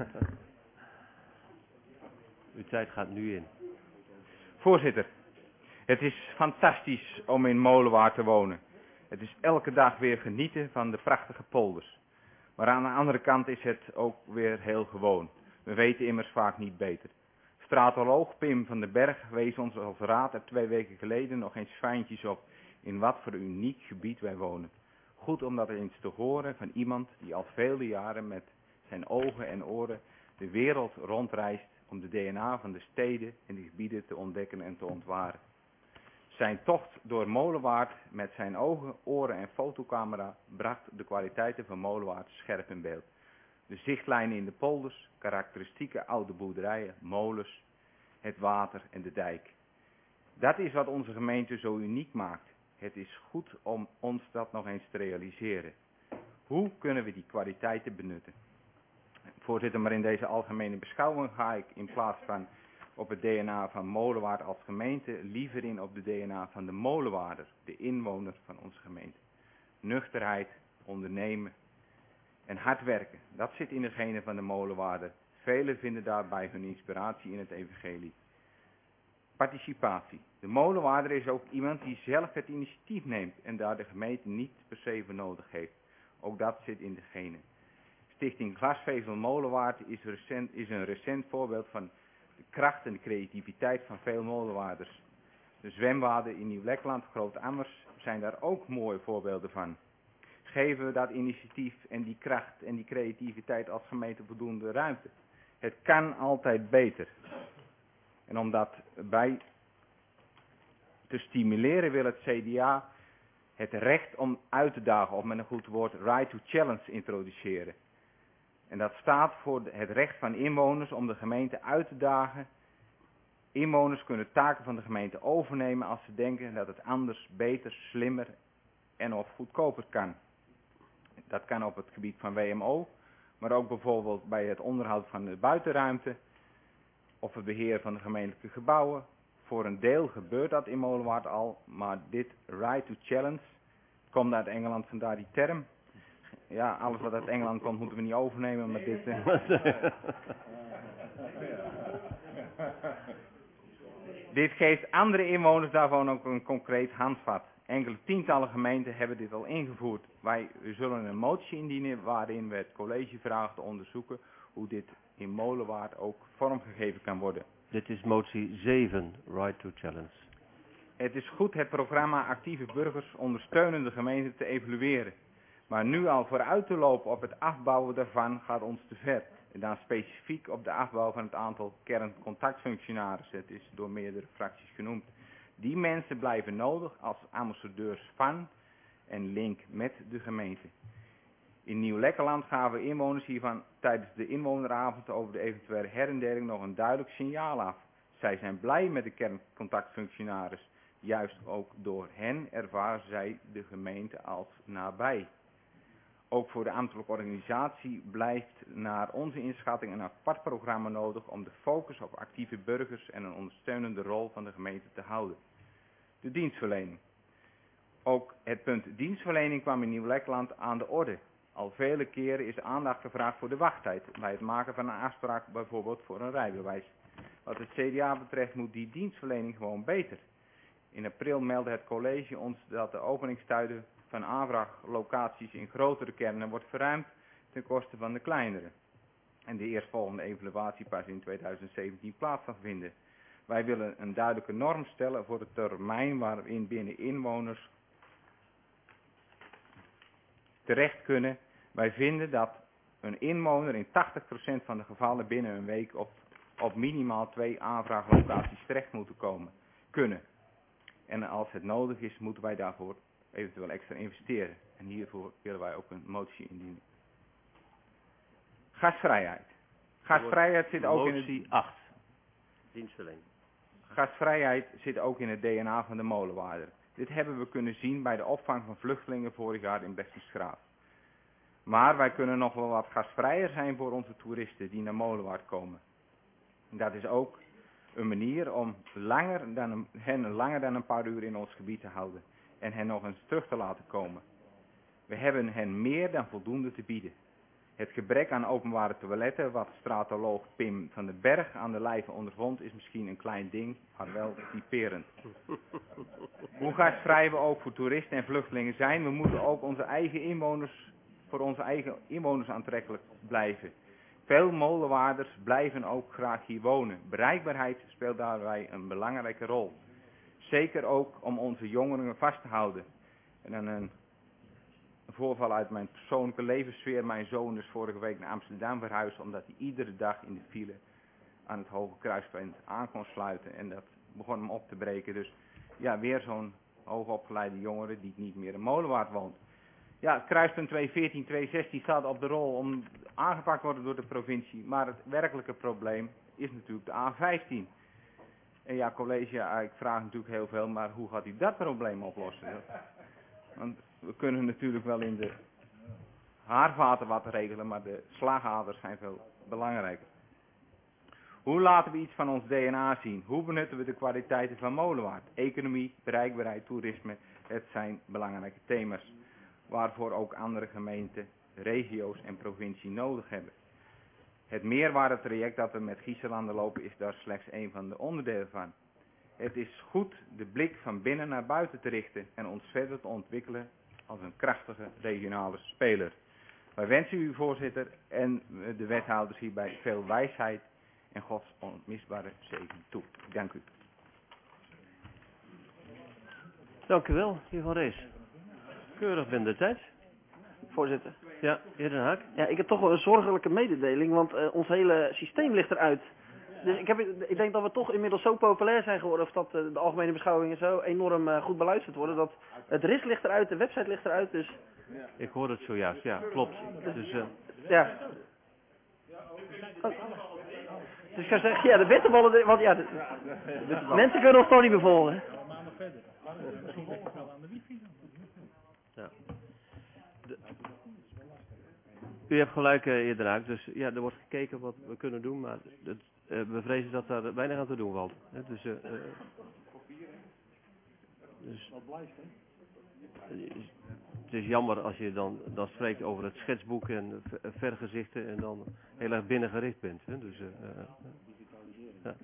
Uw tijd gaat nu in. Voorzitter, het is fantastisch om in Molenwaard te wonen. Het is elke dag weer genieten van de prachtige polders. Maar aan de andere kant is het ook weer heel gewoon. We weten immers vaak niet beter. Stratoloog Pim van den Berg wees ons als raad er 2 weken geleden nog eens fijntjes op in wat voor uniek gebied wij wonen. Goed om dat eens te horen van iemand die al vele jaren met zijn ogen en oren de wereld rondreist om de DNA van de steden en de gebieden te ontdekken en te ontwaren. Zijn tocht door Molenwaard met zijn ogen, oren en fotocamera bracht de kwaliteiten van Molenwaard scherp in beeld. De zichtlijnen in de polders, karakteristieke oude boerderijen, molens, het water en de dijk. Dat is wat onze gemeente zo uniek maakt. Het is goed om ons dat nog eens te realiseren. Hoe kunnen we die kwaliteiten benutten? Voorzitter, maar in deze algemene beschouwing ga ik in plaats van op het DNA van Molenwaard als gemeente liever in op de DNA van de Molenwaarder, de inwoner van onze gemeente. Nuchterheid, ondernemen en hard werken, dat zit in de genen van de Molenwaarder. Velen vinden daarbij hun inspiratie in het evangelie. Participatie. De Molenwaarder is ook iemand die zelf het initiatief neemt en daar de gemeente niet per se voor nodig heeft. Ook dat zit in de genen. Stichting Glasvezel Molenwaard is een recent voorbeeld van de kracht en de creativiteit van veel molenwaarders. De zwembaden in Nieuw-Lekland, Groot-Ammers zijn daar ook mooie voorbeelden van. Geven we dat initiatief en die kracht en die creativiteit als gemeente voldoende ruimte? Het kan altijd beter. En om dat bij te stimuleren wil het CDA het recht om uit te dagen, of met een goed woord, right to challenge introduceren. En dat staat voor het recht van inwoners om de gemeente uit te dagen. Inwoners kunnen taken van de gemeente overnemen als ze denken dat het anders, beter, slimmer en of goedkoper kan. Dat kan op het gebied van WMO, maar ook bijvoorbeeld bij het onderhoud van de buitenruimte of het beheer van de gemeentelijke gebouwen. Voor een deel gebeurt dat in Molenwaard al, maar dit right to challenge komt uit Engeland, vandaar die term. Ja, alles wat uit Engeland komt moeten we niet overnemen, maar dit... Dit geeft andere inwoners daarvan ook een concreet handvat. Enkele tientallen gemeenten hebben dit al ingevoerd. Wij zullen een motie indienen waarin we het college vragen te onderzoeken hoe dit in Molenwaard ook vormgegeven kan worden. Dit is motie 7, Right to Challenge. Het is goed het programma Actieve Burgers ondersteunende gemeenten te evalueren. Maar nu al vooruit te lopen op het afbouwen daarvan gaat ons te ver. En dan specifiek op de afbouw van het aantal kerncontactfunctionarissen. Het is door meerdere fracties genoemd. Die mensen blijven nodig als ambassadeurs van en link met de gemeente. In Nieuw-Lekkerland gaven inwoners hiervan tijdens de inwoneravond over de eventuele herindeling nog een duidelijk signaal af. Zij zijn blij met de kerncontactfunctionaris. Juist ook door hen ervaren zij de gemeente als nabij. Ook voor de ambtelijke organisatie blijft naar onze inschatting een apart programma nodig om de focus op actieve burgers en een ondersteunende rol van de gemeente te houden. De dienstverlening. Ook het punt dienstverlening kwam in Nieuw-Lekkerland aan de orde. Al vele keren is aandacht gevraagd voor de wachttijd bij het maken van een afspraak bijvoorbeeld voor een rijbewijs. Wat het CDA betreft moet die dienstverlening gewoon beter. In april meldde het college ons dat de openingstijden van aanvraaglocaties in grotere kernen wordt verruimd ten koste van de kleinere. En de eerstvolgende evaluatie pas in 2017 plaats zal vinden. Wij willen een duidelijke norm stellen voor de termijn waarin binnen inwoners terecht kunnen. Wij vinden dat een inwoner in 80% van de gevallen binnen een week op minimaal 2 aanvraaglocaties terecht moeten kunnen. En als het nodig is, moeten wij daarvoor eventueel extra investeren. En hiervoor willen wij ook een motie indienen. Gastvrijheid. Gastvrijheid zit ook in motie 8. Dienstverlening. Gastvrijheid zit ook in het DNA van de Molenwaarder. Dit hebben we kunnen zien bij de opvang van vluchtelingen vorig jaar in Bestensgraaf. Maar wij kunnen nog wel wat gastvrijer zijn voor onze toeristen die naar Molenwaard komen. Dat is ook een manier om hen langer dan een paar uur in ons gebied te houden en hen nog eens terug te laten komen. We hebben hen meer dan voldoende te bieden. Het gebrek aan openbare toiletten, wat stratoloog Pim van den Berg aan de lijve ondervond, is misschien een klein ding, maar wel typerend. Hoe gastvrij we ook voor toeristen en vluchtelingen zijn, we moeten ook voor onze eigen inwoners aantrekkelijk blijven. Veel molenwaarders blijven ook graag hier wonen. Bereikbaarheid speelt daarbij een belangrijke rol. Zeker ook om onze jongeren vast te houden. En dan een voorval uit mijn persoonlijke levenssfeer. Mijn zoon is vorige week naar Amsterdam verhuisd, omdat hij iedere dag in de file aan het Hoge Kruispunt aan kon sluiten. En dat begon hem op te breken. Dus ja, weer zo'n hoogopgeleide jongere die niet meer in Molenwaard woont. Ja, het kruispunt 214, 216 staat op de rol om aangepakt te worden door de provincie. Maar het werkelijke probleem is natuurlijk de A15. En ja, college, ik vraag natuurlijk heel veel, maar hoe gaat u dat probleem oplossen? Want we kunnen natuurlijk wel in de haarvaten wat regelen, maar de slagaders zijn veel belangrijker. Hoe laten we iets van ons DNA zien? Hoe benutten we de kwaliteiten van Molenwaard? Economie, bereikbaarheid, toerisme, het zijn belangrijke thema's waarvoor ook andere gemeenten, regio's en provincie nodig hebben. Het meerwaardetraject dat we met Gieselanden lopen is daar slechts een van de onderdelen van. Het is goed de blik van binnen naar buiten te richten en ons verder te ontwikkelen als een krachtige regionale speler. Wij wensen u, voorzitter, en de wethouders hierbij veel wijsheid en Gods onmisbare zegen toe. Dank u. Dank u wel, heer Van Rees. Keurig binnen de tijd. Voorzitter. Ja, heer Den Haak. Ja, ik heb toch wel een zorgelijke mededeling, want ons hele systeem ligt eruit. Dus ik denk dat we toch inmiddels zo populair zijn geworden, of dat de algemene beschouwingen zo enorm goed beluisterd worden, dat het RIS ligt eruit, de website ligt eruit, dus... Ik hoorde het zojuist, ja, klopt. Dus, ja. Oh. Dus ik zou zeggen, ja, de bitterballen, want ja, mensen kunnen ons toch niet bevolgen. Ja. U hebt gelijk, heer Den Haak, dus ja, er wordt gekeken wat we kunnen doen, maar we vrezen dat daar weinig aan te doen valt. Dus, wat blijft, hè? Het is jammer als je dan spreekt over het schetsboek en vergezichten en dan heel erg binnengericht bent. Hè? Dus, ja.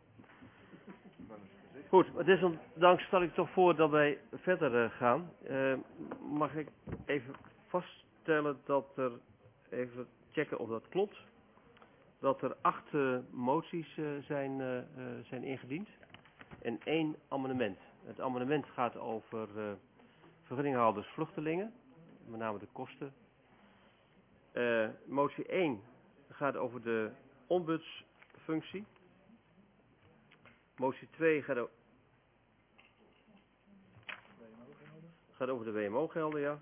Goed, desondanks stel ik toch voor dat wij verder gaan. Mag ik even vaststellen dat er, even checken of dat klopt, dat er 8 moties zijn ingediend en 1 amendement. Het amendement gaat over vergunninghouders vluchtelingen, met name de kosten. Motie 1 gaat over de ombudsfunctie. Motie 2 gaat over de WMO-gelden, ja.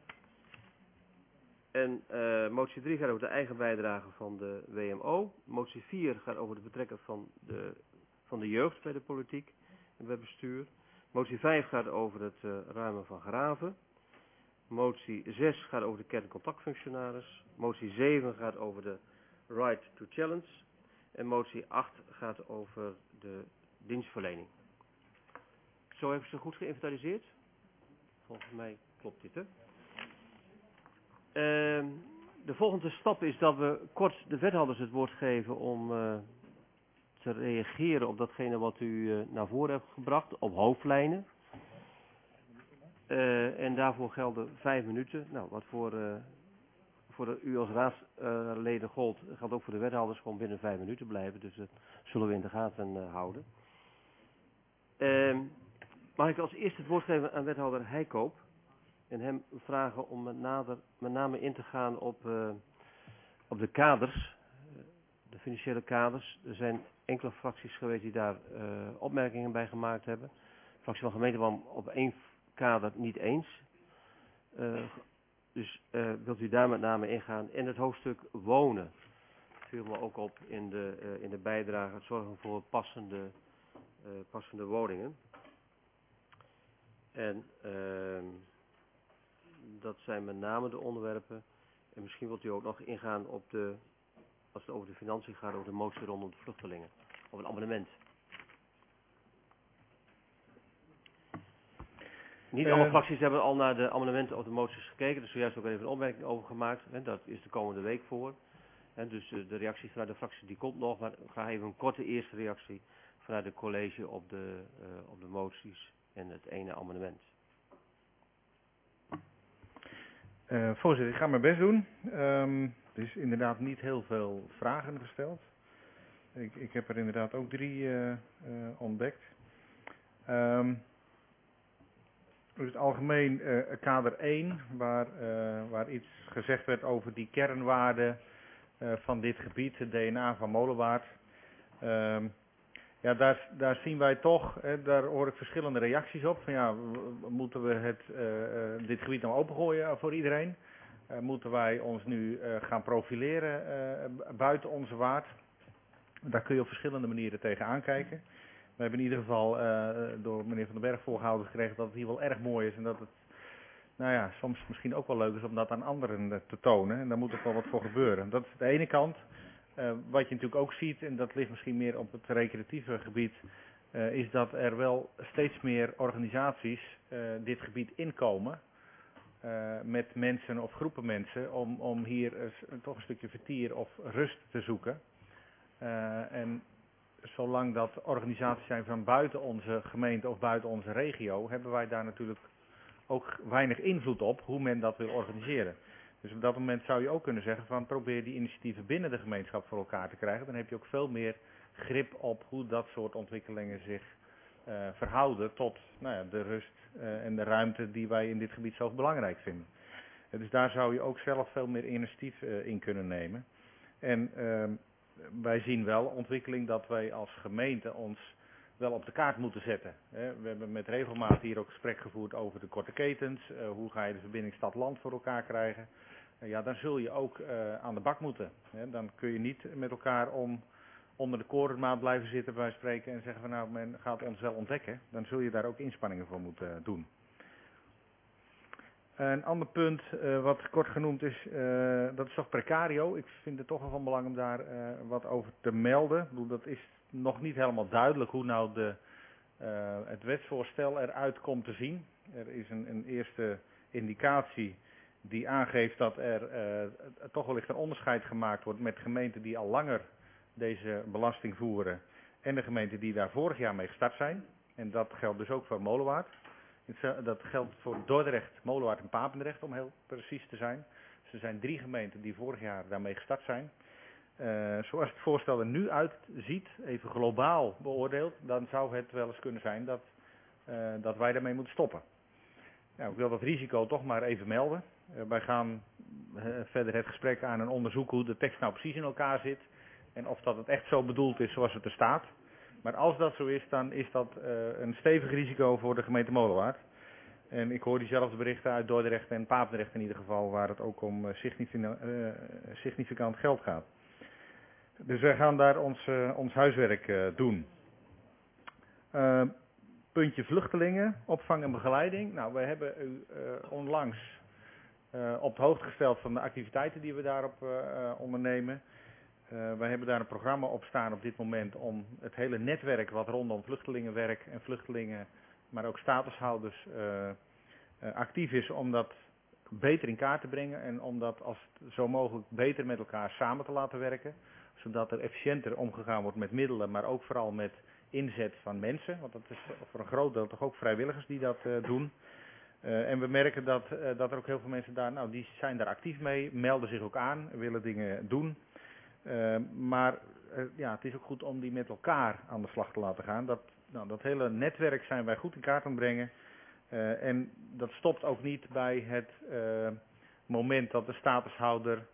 En motie 3 gaat over de eigen bijdrage van de WMO. Motie 4 gaat over het betrekken van de jeugd bij de politiek en bij bestuur. Motie 5 gaat over het ruimen van graven. Motie 6 gaat over de kerncontactfunctionaris. Motie 7 gaat over de right to challenge. En motie 8 gaat over de dienstverlening. Zo hebben ze goed geïnventariseerd. Volgens mij klopt dit, hè? De volgende stap is dat we kort de wethouders het woord geven om te reageren op datgene wat u naar voren hebt gebracht, op hoofdlijnen. En daarvoor gelden 5 minuten. Nou, wat voor u als raadsleden gold, geldt ook voor de wethouders gewoon binnen 5 minuten blijven. Dus dat zullen we in de gaten houden. Mag ik als eerste het woord geven aan wethouder Heikoop. En hem vragen om met name in te gaan op de kaders, de financiële kaders. Er zijn enkele fracties geweest die daar opmerkingen bij gemaakt hebben. De fractie van gemeentebouw op 1 kader niet eens. Dus wilt u daar met name ingaan. En het hoofdstuk wonen viel me ook op in de bijdrage. Het zorgen voor passende woningen. En dat zijn met name de onderwerpen. En misschien wilt u ook nog ingaan op als het over de financiën gaat, over de motie rondom de vluchtelingen. Of een amendement. Niet alle fracties hebben al naar de amendementen of de moties gekeken. Er is zojuist ook even een opmerking over gemaakt. Hè, dat is de komende week voor. Hè, dus de reactie vanuit de fracties die komt nog. Maar graag even een korte eerste reactie vanuit het college op de moties en het ene amendement. Voorzitter, ik ga mijn best doen. Er is inderdaad niet heel veel vragen gesteld. Ik heb er inderdaad ook 3 ontdekt. Dus het algemeen kader 1, waar iets gezegd werd over die kernwaarden van dit gebied, het DNA van Molenwaard. Ja, daar zien wij toch, daar hoor ik verschillende reacties op. Van ja, moeten we dit gebied nou opengooien voor iedereen? Moeten wij ons nu gaan profileren buiten onze waard? Daar kun je op verschillende manieren tegen aankijken. We hebben in ieder geval door meneer Van den Berg voorgehouden gekregen dat het hier wel erg mooi is. En dat het, nou ja, soms misschien ook wel leuk is om dat aan anderen te tonen. En daar moet ook wel wat voor gebeuren. Dat is de ene kant. Wat je natuurlijk ook ziet, en dat ligt misschien meer op het recreatieve gebied, is dat er wel steeds meer organisaties dit gebied inkomen. Met mensen of groepen mensen om hier toch een stukje vertier of rust te zoeken. En zolang dat organisaties zijn van buiten onze gemeente of buiten onze regio, hebben wij daar natuurlijk ook weinig invloed op hoe men dat wil organiseren. Dus op dat moment zou je ook kunnen zeggen van probeer die initiatieven binnen de gemeenschap voor elkaar te krijgen. Dan heb je ook veel meer grip op hoe dat soort ontwikkelingen zich verhouden tot de rust en de ruimte die wij in dit gebied zo belangrijk vinden. Dus daar zou je ook zelf veel meer initiatief in kunnen nemen. En wij zien wel ontwikkeling dat wij als gemeente ons wel op de kaart moeten zetten. We hebben met regelmaat hier ook gesprek gevoerd over de korte ketens. Hoe ga je de verbinding stad-land voor elkaar krijgen? Ja, dan zul je ook aan de bak moeten. Dan kun je niet met elkaar onder de korenmaat blijven zitten bij wijze van spreken en zeggen van nou men gaat ons wel ontdekken. Dan zul je daar ook inspanningen voor moeten doen. Een ander punt wat kort genoemd is, dat is toch precario. Ik vind het toch wel van belang om daar wat over te melden. Ik bedoel, dat is nog niet helemaal duidelijk hoe nou het wetsvoorstel eruit komt te zien. Er is een eerste indicatie die aangeeft dat er toch wellicht een onderscheid gemaakt wordt met gemeenten die al langer deze belasting voeren en de gemeenten die daar vorig jaar mee gestart zijn. En dat geldt dus ook voor Molenwaard. Dat geldt voor Dordrecht, Molenwaard en Papendrecht om heel precies te zijn. Dus er zijn 3 gemeenten die vorig jaar daarmee gestart zijn. Zoals het voorstel er nu uitziet, even globaal beoordeeld, dan zou het wel eens kunnen zijn dat wij daarmee moeten stoppen. Nou, ik wil dat risico toch maar even melden. Wij gaan verder het gesprek aan en onderzoeken hoe de tekst nou precies in elkaar zit. En of dat het echt zo bedoeld is zoals het er staat. Maar als dat zo is, dan is dat een stevig risico voor de gemeente Molenwaard. En ik hoor diezelfde berichten uit Dordrecht en Papendrecht in ieder geval, waar het ook om significant geld gaat. Dus wij gaan daar ons huiswerk doen. Puntje vluchtelingen, opvang en begeleiding. Nou, wij hebben u onlangs op de hoogte gesteld van de activiteiten die we daarop ondernemen. Wij hebben daar een programma op staan op dit moment om het hele netwerk wat rondom vluchtelingenwerk en vluchtelingen, maar ook statushouders actief is, om dat beter in kaart te brengen en om dat als zo mogelijk beter met elkaar samen te laten werken. Zodat er efficiënter omgegaan wordt met middelen, maar ook vooral met inzet van mensen. Want dat is voor een groot deel toch ook vrijwilligers die dat doen. En we merken dat er ook heel veel mensen daar, nou die zijn daar actief mee, melden zich ook aan, willen dingen doen. Maar het is ook goed om die met elkaar aan de slag te laten gaan. Dat hele netwerk zijn wij goed in kaart aan het brengen. En dat stopt ook niet bij het moment dat de statushouder,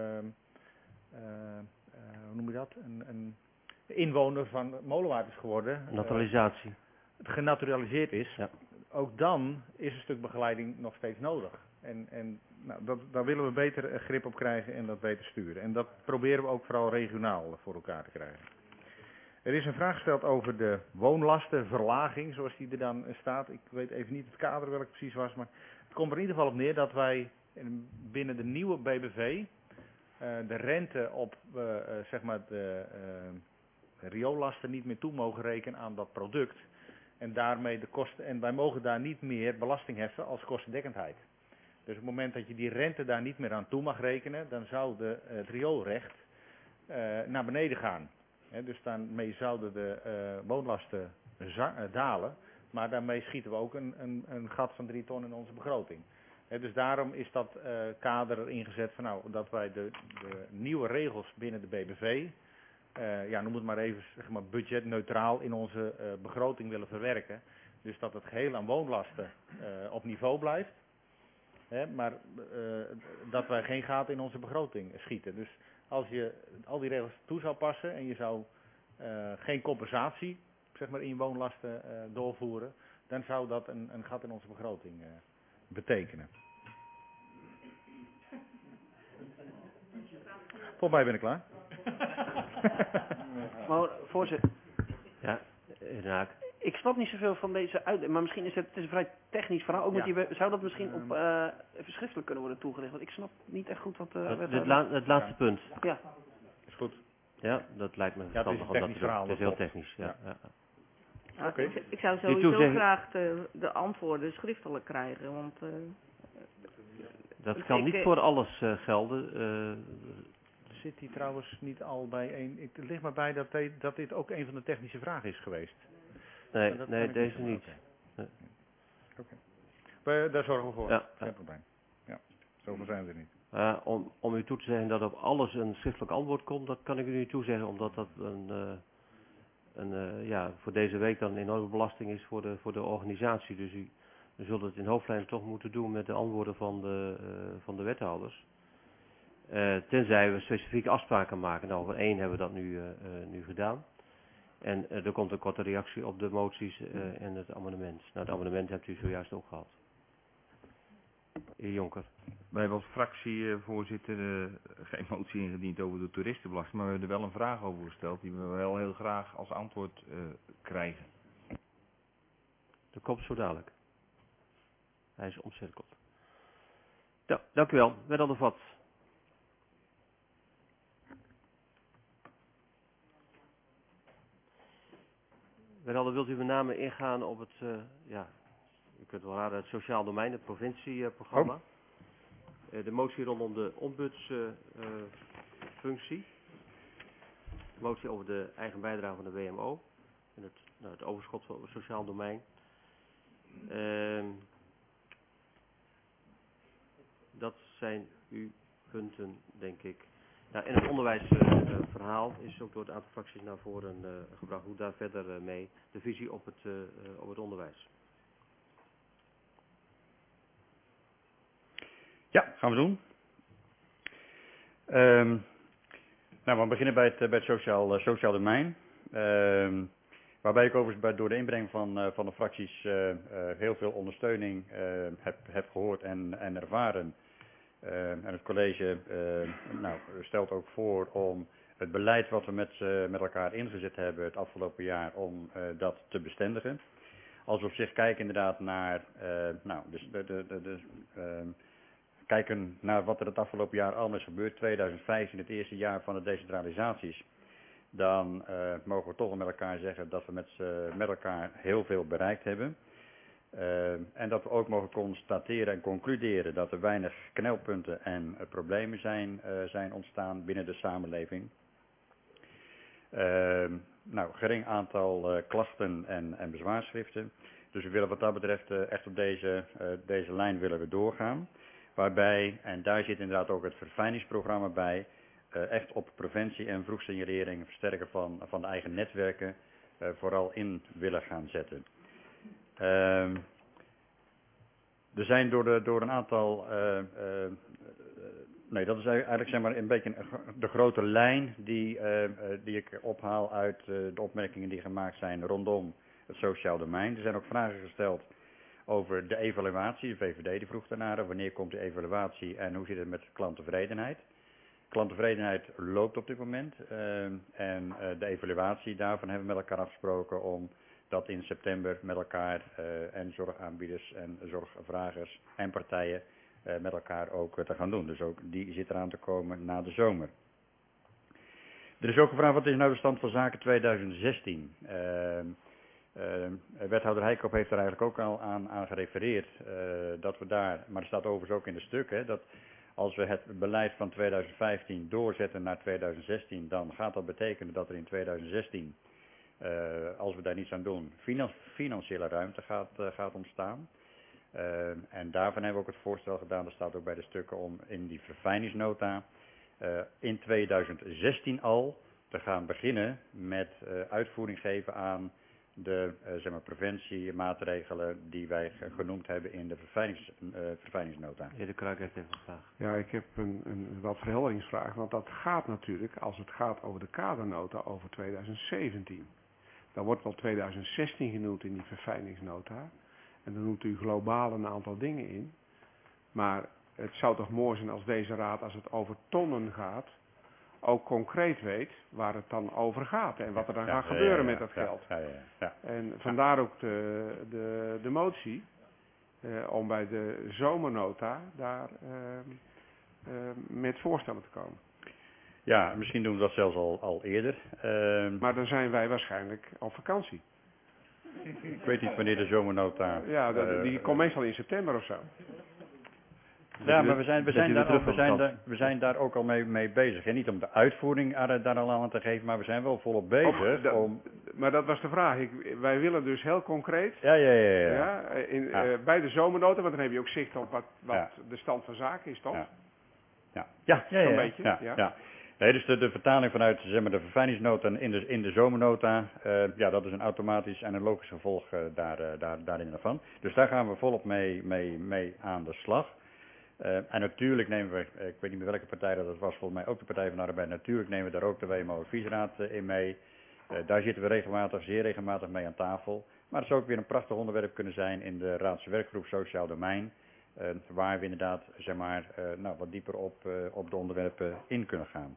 hoe noem je dat, een inwoner van Molenwaard is geworden. Naturalisatie. Genaturaliseerd is. Ja. Ook dan is een stuk begeleiding nog steeds nodig. En daar willen we beter grip op krijgen en dat beter sturen. En dat proberen we ook vooral regionaal voor elkaar te krijgen. Er is een vraag gesteld over de woonlastenverlaging, zoals die er dan staat. Ik weet even niet het kader welk precies was, maar het komt er in ieder geval op neer dat wij binnen de nieuwe BBV de rente op zeg maar de rioolasten niet meer toe mogen rekenen aan dat product. En daarmee de kosten, en wij mogen daar niet meer belasting heffen als kostendekkendheid. Dus op het moment dat je die rente daar niet meer aan toe mag rekenen, dan zou het rioolrecht naar beneden gaan. Dus daarmee zouden de woonlasten dalen, maar daarmee schieten we ook een gat van 3 ton in onze begroting. Dus daarom is dat kader erin gezet van dat wij de nieuwe regels binnen de BBV, noem het maar even, zeg maar, budgetneutraal in onze begroting willen verwerken. Dus dat het geheel aan woonlasten op niveau blijft. Maar dat wij geen gaten in onze begroting schieten. Dus als je al die regels toe zou passen en je zou geen compensatie, zeg maar, in je woonlasten doorvoeren, dan zou dat een gat in onze begroting betekenen. Volgens mij ben ik klaar. Maar voorzitter. Ja, Raak. Ik snap niet zoveel van deze uitleg, maar misschien is het is een vrij technisch verhaal. Ook zou dat misschien op even schriftelijk kunnen worden toegelicht? Want ik snap niet echt goed wat... Het laatste punt. Ja. Is goed. Ja, dat lijkt me verstandig. Het is een technisch verhaal. Het is heel technisch, ja. Okay. Ik zou sowieso graag de antwoorden schriftelijk krijgen, want... dat kan niet voor alles gelden. Zit die trouwens niet al bij één... Het ligt maar bij dat dit ook een van de technische vragen is geweest. Nee, deze niet. Okay. Daar zorgen we voor. Ja. Geen probleem. Ja, zover zijn we er niet. Om u toe te zeggen dat op alles een schriftelijk antwoord komt, dat kan ik u niet toezeggen, omdat dat voor deze week dan een enorme belasting is voor de organisatie. Dus u zult het in hoofdlijnen toch moeten doen met de antwoorden van de wethouders. Tenzij we specifieke afspraken maken. Nou, voor 1 hebben we dat nu gedaan. En er komt een korte reactie op de moties en het amendement. Nou, het amendement hebt u zojuist ook gehad. Heer Jonker. Wij hebben als fractievoorzitter geen motie ingediend over de toeristenbelasting, maar we hebben er wel een vraag over gesteld die we wel heel graag als antwoord krijgen. Dat komt zo dadelijk. Hij is omcirkeld. Ja, dank u wel. Wethouder Vat. Wethouder, wilt u met name ingaan op het, u kunt wel raden, het sociaal domein, het provincieprogramma. De motie rondom de ombudsfunctie. De motie over de eigen bijdrage van de WMO. En het overschot van het sociaal domein. Dat zijn uw punten, denk ik. Nou, en het onderwijsverhaal is ook door het aantal fracties naar voren gebracht. Hoe daar verder mee, de visie op het onderwijs. Ja, gaan we doen. We beginnen bij het sociaal domein. Waarbij ik overigens door de inbreng van de fracties heel veel ondersteuning heb gehoord en ervaren. En het college stelt ook voor om het beleid wat we met elkaar ingezet hebben het afgelopen jaar, om dat te bestendigen. Als we op zich kijken inderdaad naar, kijken naar wat er het afgelopen jaar allemaal is gebeurd, 2015 het eerste jaar van de decentralisaties, dan mogen we toch met elkaar zeggen dat we met elkaar heel veel bereikt hebben. En dat we ook mogen constateren en concluderen dat er weinig knelpunten en problemen zijn ontstaan binnen de samenleving. Gering aantal klachten en bezwaarschriften. Dus we willen wat dat betreft echt op deze lijn willen we doorgaan. Waarbij, en daar zit inderdaad ook het verfijningsprogramma bij, echt op preventie en vroegsignalering, versterken van de eigen netwerken, vooral in willen gaan zetten. Er zijn door een aantal, dat is eigenlijk zeg maar een beetje de grote lijn die ik ophaal uit de opmerkingen die gemaakt zijn rondom het sociaal domein. Er zijn ook vragen gesteld over de evaluatie. De VVD die vroeg daarnaar, wanneer komt de evaluatie en hoe zit het met klanttevredenheid. Klanttevredenheid loopt op dit moment en de evaluatie daarvan hebben we met elkaar afgesproken om dat in september met elkaar en zorgaanbieders en zorgvragers en partijen met elkaar ook te gaan doen. Dus ook die zit eraan te komen na de zomer. Er is ook gevraagd, wat is nou de stand van zaken 2016? Wethouder Heikoop heeft er eigenlijk ook al aan gerefereerd dat we daar, maar er staat overigens ook in de stuk, hè, dat als we het beleid van 2015 doorzetten naar 2016, dan gaat dat betekenen dat er in 2016, als we daar niets aan doen, financiële ruimte gaat ontstaan. En daarvan hebben we ook het voorstel gedaan, dat staat ook bij de stukken, om in die verfijningsnota in 2016 al te gaan beginnen met uitvoering geven aan de preventiemaatregelen die wij genoemd hebben in de verfijningsnota. Heer De Kruik heeft even een vraag. Ja, ik heb een wat verhelderingsvraag, want dat gaat natuurlijk, als het gaat over de kadernota, over 2017. Dan wordt wel 2016 genoemd in die verfijningsnota. En dan noemt u globaal een aantal dingen in. Maar het zou toch mooi zijn als deze raad, als het over tonnen gaat, ook concreet weet waar het dan over gaat en wat er dan gaat gebeuren met dat geld. En vandaar ook de motie om bij de zomernota daar met voorstellen te komen. Ja, misschien doen we dat zelfs al eerder. Maar dan zijn wij waarschijnlijk op vakantie. Ik weet niet wanneer de zomernota... Ja, die komt meestal in september of zo. Ja, maar we zijn daar ook al mee bezig. En niet om de uitvoering daar al aan te geven, maar we zijn wel volop bezig. Maar dat was de vraag. Wij willen dus heel concreet bij de zomernota, want dan heb je ook zicht op wat de stand van zaken is, toch? Zo'n beetje. Ja. Nee, dus de vertaling vanuit de verfijningsnota in de zomernota, dat is een automatisch en een logisch gevolg daarin ervan. Dus daar gaan we volop mee aan de slag. En natuurlijk nemen we, ik weet niet meer welke partij dat was, volgens mij ook de Partij van de Arbeid, natuurlijk nemen we daar ook de WMO Adviesraad in mee. Daar zitten we zeer regelmatig mee aan tafel. Maar het zou ook weer een prachtig onderwerp kunnen zijn in de Raadse werkgroep Sociaal Domein, waar we inderdaad wat dieper op de onderwerpen in kunnen gaan.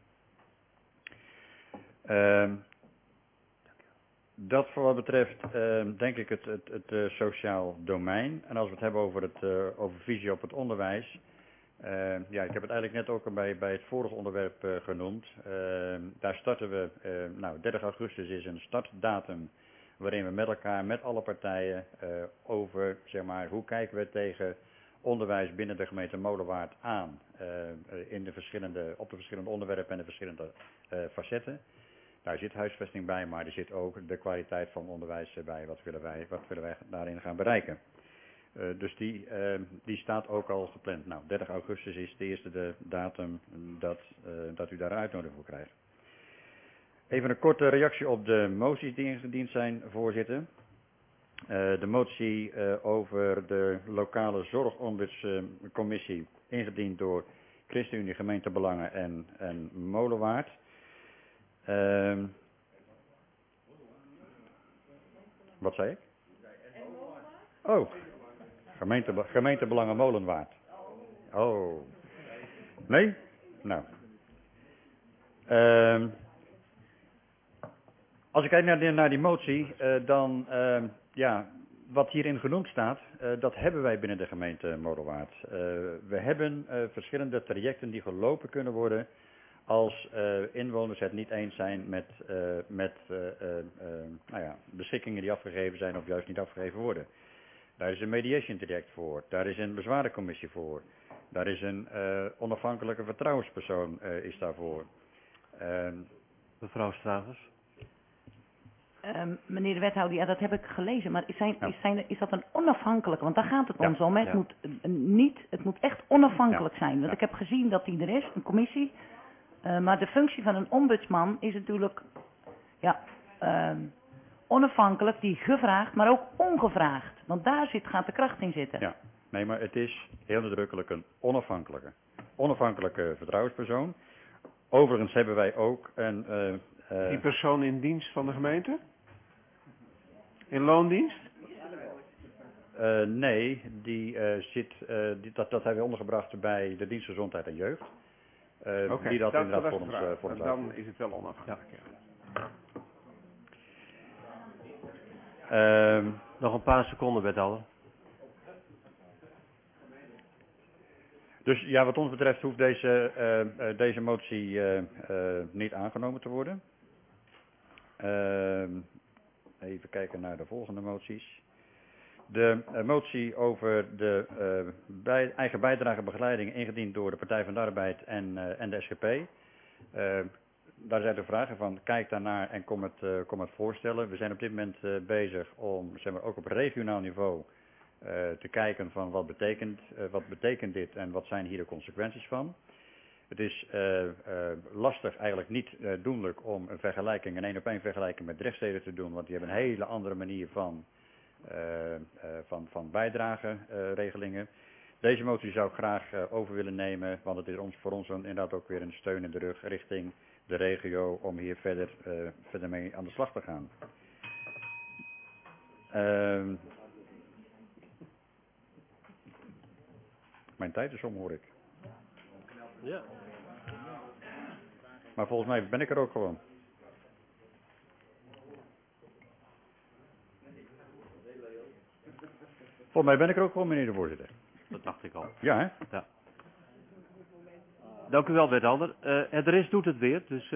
Dat voor wat betreft denk ik het sociaal domein. En als we het hebben over visie op het onderwijs. Ik heb het eigenlijk net ook bij het vorige onderwerp genoemd. Daar starten we, 30 augustus is een startdatum waarin we met elkaar, met alle partijen, over hoe kijken we tegen onderwijs binnen de gemeente Molenwaard aan. Op de verschillende onderwerpen en de verschillende facetten. Daar zit huisvesting bij, maar er zit ook de kwaliteit van onderwijs bij. Wat willen wij daarin gaan bereiken? Dus die staat ook al gepland. 30 augustus is de eerste datum dat u daar een uitnodiging voor krijgt. Even een korte reactie op de moties die ingediend zijn, voorzitter. De motie over de lokale zorgombudscommissie, ingediend door ChristenUnie Gemeentebelangen en Molenwaard. Wat zei ik? Oh, gemeentebelangen Molenwaard. Oh, nee? Nou. Als ik kijk naar die motie, dan, wat hierin genoemd staat, dat hebben wij binnen de gemeente Molenwaard. We hebben verschillende trajecten die gelopen kunnen worden als inwoners het niet eens zijn met beschikkingen die afgegeven zijn of juist niet afgegeven worden. Daar is een mediation traject voor, daar is een bezwarencommissie voor, daar is een onafhankelijke vertrouwenspersoon is daarvoor. Mevrouw Stravers. Meneer de wethouder, ja, dat heb ik gelezen, maar is dat een onafhankelijke, want daar gaat het ons om. Het moet echt onafhankelijk zijn, want ik heb gezien dat die er is, een commissie. Maar de functie van een ombudsman is natuurlijk onafhankelijk, die gevraagd, maar ook ongevraagd. Want daar gaat de kracht in zitten. Ja, nee, maar het is heel nadrukkelijk een onafhankelijke vertrouwenspersoon. Overigens hebben wij ook een... die persoon in dienst van de gemeente? In loondienst? Nee, dat hebben we ondergebracht bij de dienst Gezondheid en Jeugd. Die dat inderdaad voor ons dan is het wel onafhankelijk. Nog een paar seconden, wethouder. Dus ja, wat ons betreft hoeft deze motie niet aangenomen te worden. Even kijken naar de volgende moties. De motie over de eigen bijdrage begeleiding ingediend door de Partij van de Arbeid en de SGP. Daar zijn de vragen van, kijk daarnaar en kom het voorstellen. We zijn op dit moment bezig om, zeg maar, ook op regionaal niveau te kijken van wat betekent dit en wat zijn hier de consequenties van. Het is lastig, eigenlijk niet doenlijk om een vergelijking, een 1-op-1 vergelijking met Drechtsteden te doen, want die hebben een hele andere manier van bijdrageregelingen. Deze motie zou ik graag over willen nemen, want het is voor ons inderdaad ook weer een steun in de rug richting de regio om hier verder mee aan de slag te gaan. Mijn tijd is om, hoor ik. Ja. Maar volgens mij ben ik er ook gewoon. Volgens mij ben ik er ook gewoon, meneer de voorzitter. Dat dacht ik al. Ja, hè? Ja. Dank u wel, wethouder. De rest doet het weer, dus...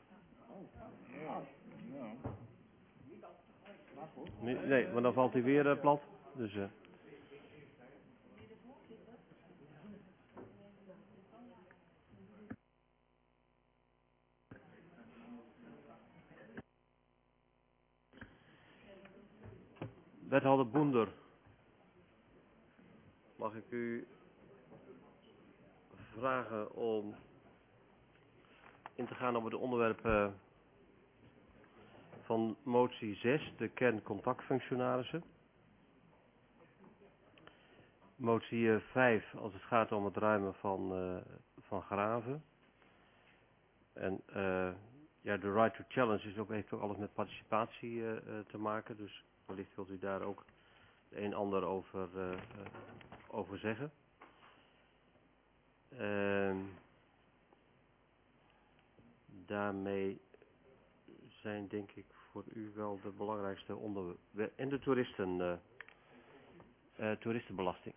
Nee, maar dan valt hij weer plat. Dus... Wethouder Boender, mag ik u vragen om in te gaan op het onderwerp van motie 6, de kerncontactfunctionarissen. Motie 5, als het gaat om het ruimen van graven. En ja, de right to challenge heeft ook alles met participatie te maken, dus wellicht wilt u daar ook het een en ander over zeggen. Daarmee zijn denk ik voor u wel de belangrijkste onderwerpen. En de toeristenbelasting.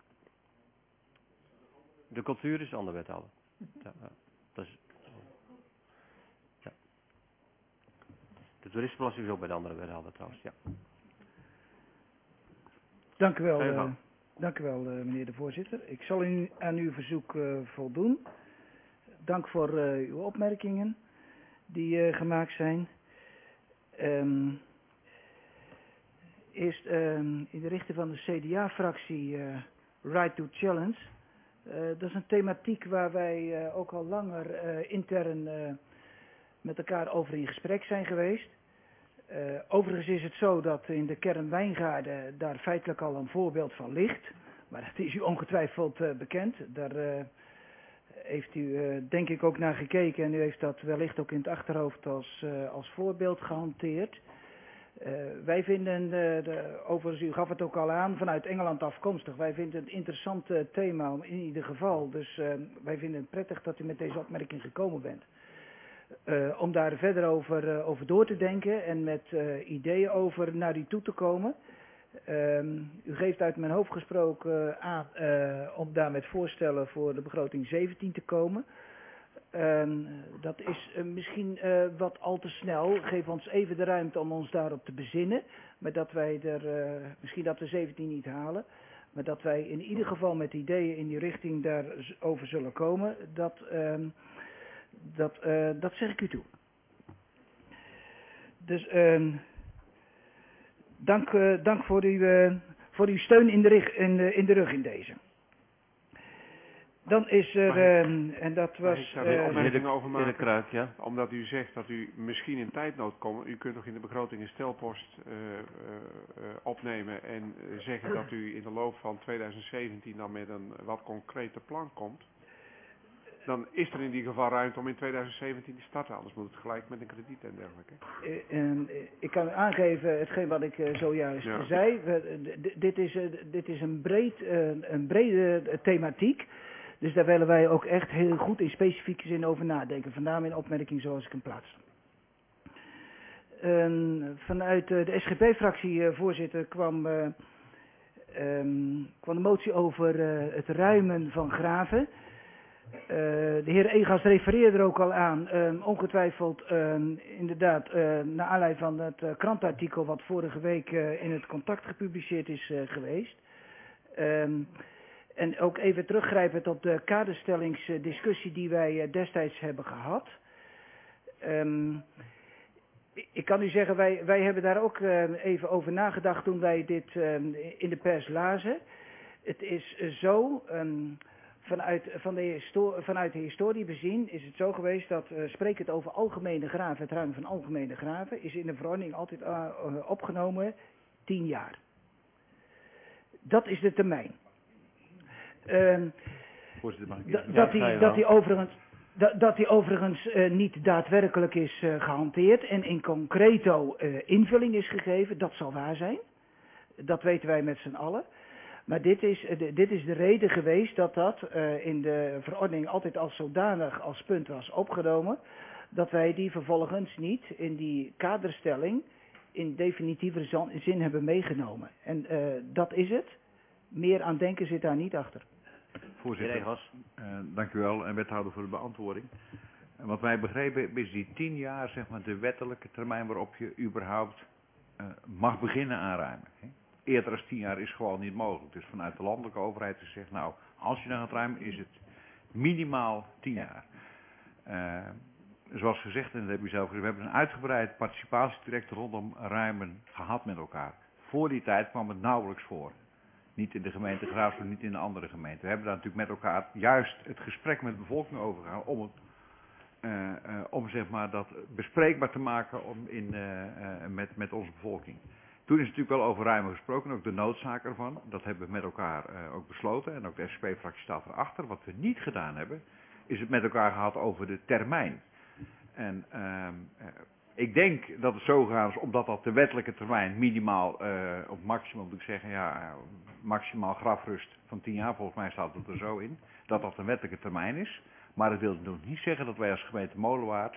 De cultuur is ander wethouder. Ja, dat is, ja. De toeristenbelasting is ook bij de andere wethouder trouwens, ja. Dank u wel, meneer de voorzitter. Ik zal aan uw verzoek voldoen. Dank voor uw opmerkingen die gemaakt zijn. Eerst in de richting van de CDA-fractie Right to Challenge. Dat is een thematiek waar wij ook al langer intern met elkaar over in gesprek zijn geweest. Overigens is het zo dat in de kern Wijngaarden daar feitelijk al een voorbeeld van ligt. Maar dat is u ongetwijfeld bekend. Daar heeft u denk ik ook naar gekeken en u heeft dat wellicht ook in het achterhoofd als voorbeeld gehanteerd. Wij vinden, overigens u gaf het ook al aan, vanuit Engeland afkomstig. Wij vinden het een interessant thema in ieder geval. Dus wij vinden het prettig dat u met deze opmerking gekomen bent. Om daar verder over door te denken en met ideeën over naar u toe te komen. U geeft uit mijn hoofd gesproken aan om daar met voorstellen voor de begroting 17 te komen. Dat is misschien wat al te snel. Geef ons even de ruimte om ons daarop te bezinnen. Maar dat wij misschien dat we 17 niet halen. Maar dat wij in ieder geval met ideeën in die richting daarover zullen komen. Dat zeg ik u toe. Dus dank voor uw steun in de rug in deze. Dan is er, en dat was... Ik zou er een opmerking over maken, Kruik, ja. Omdat u zegt dat u misschien in tijdnood komt. U kunt toch in de begroting een stelpost opnemen en zeggen dat u in de loop van 2017 dan met een wat concreter plan komt. Dan is er in ieder geval ruimte om in 2017 te starten, anders moet het gelijk met een krediet en dergelijke. Ik kan aangeven hetgeen wat ik zojuist zei. Dit is een brede thematiek. Dus daar willen wij ook echt heel goed in specifieke zin over nadenken. Vandaar mijn opmerking zoals ik hem plaats. Vanuit de SGP-fractie, voorzitter, kwam de motie over het ruimen van graven. De heer Egas refereerde er ook al aan, ongetwijfeld inderdaad naar aanleiding van het krantartikel wat vorige week in het Contact gepubliceerd is geweest. En ook even teruggrijpend op de kaderstellingsdiscussie die wij destijds hebben gehad. Ik kan u zeggen, wij hebben daar ook even over nagedacht toen wij dit in de pers lazen. Het is zo, vanuit de historie bezien is het zo geweest dat, sprekend over algemene graven, het ruimen van algemene graven, is in de verordening altijd opgenomen 10 jaar. Dat is de termijn. Voorzitter, mag ik dat die overigens niet daadwerkelijk is gehanteerd en in concreto invulling is gegeven, dat zal waar zijn. Dat weten wij met z'n allen. Maar dit is de reden geweest dat in de verordening altijd als zodanig als punt was opgenomen, dat wij die vervolgens niet in die kaderstelling in definitieve zin hebben meegenomen. En dat is het. Meer aan denken zit daar niet achter. Voorzitter, dank u wel en wethouder voor de beantwoording. Wat wij begrepen is die 10 jaar zeg maar de wettelijke termijn waarop je überhaupt mag beginnen aanruimen. Eerder dan 10 jaar is gewoon niet mogelijk. Dus vanuit de landelijke overheid is gezegd, nou, als je dan gaat ruimen is het minimaal 10 jaar. Zoals gezegd, en dat heb u zelf gezegd, we hebben een uitgebreid participatietraject rondom ruimen gehad met elkaar. Voor die tijd kwam het nauwelijks voor. Niet in de gemeente Graafstroom, niet in de andere gemeenten. We hebben daar natuurlijk met elkaar juist het gesprek met de bevolking over gegaan om zeg maar dat bespreekbaar te maken met onze bevolking. Toen is natuurlijk wel over ruimen gesproken, ook de noodzaak ervan. Dat hebben we met elkaar ook besloten en ook de SP-fractie staat erachter. Wat we niet gedaan hebben, is het met elkaar gehad over de termijn. En ik denk dat het zo gegaan is, omdat dat de wettelijke termijn minimaal, op maximum moet ik zeggen, ja, maximaal grafrust van 10 jaar, volgens mij staat het er zo in, dat dat een wettelijke termijn is. Maar dat wil nog niet zeggen dat wij als gemeente Molenwaard,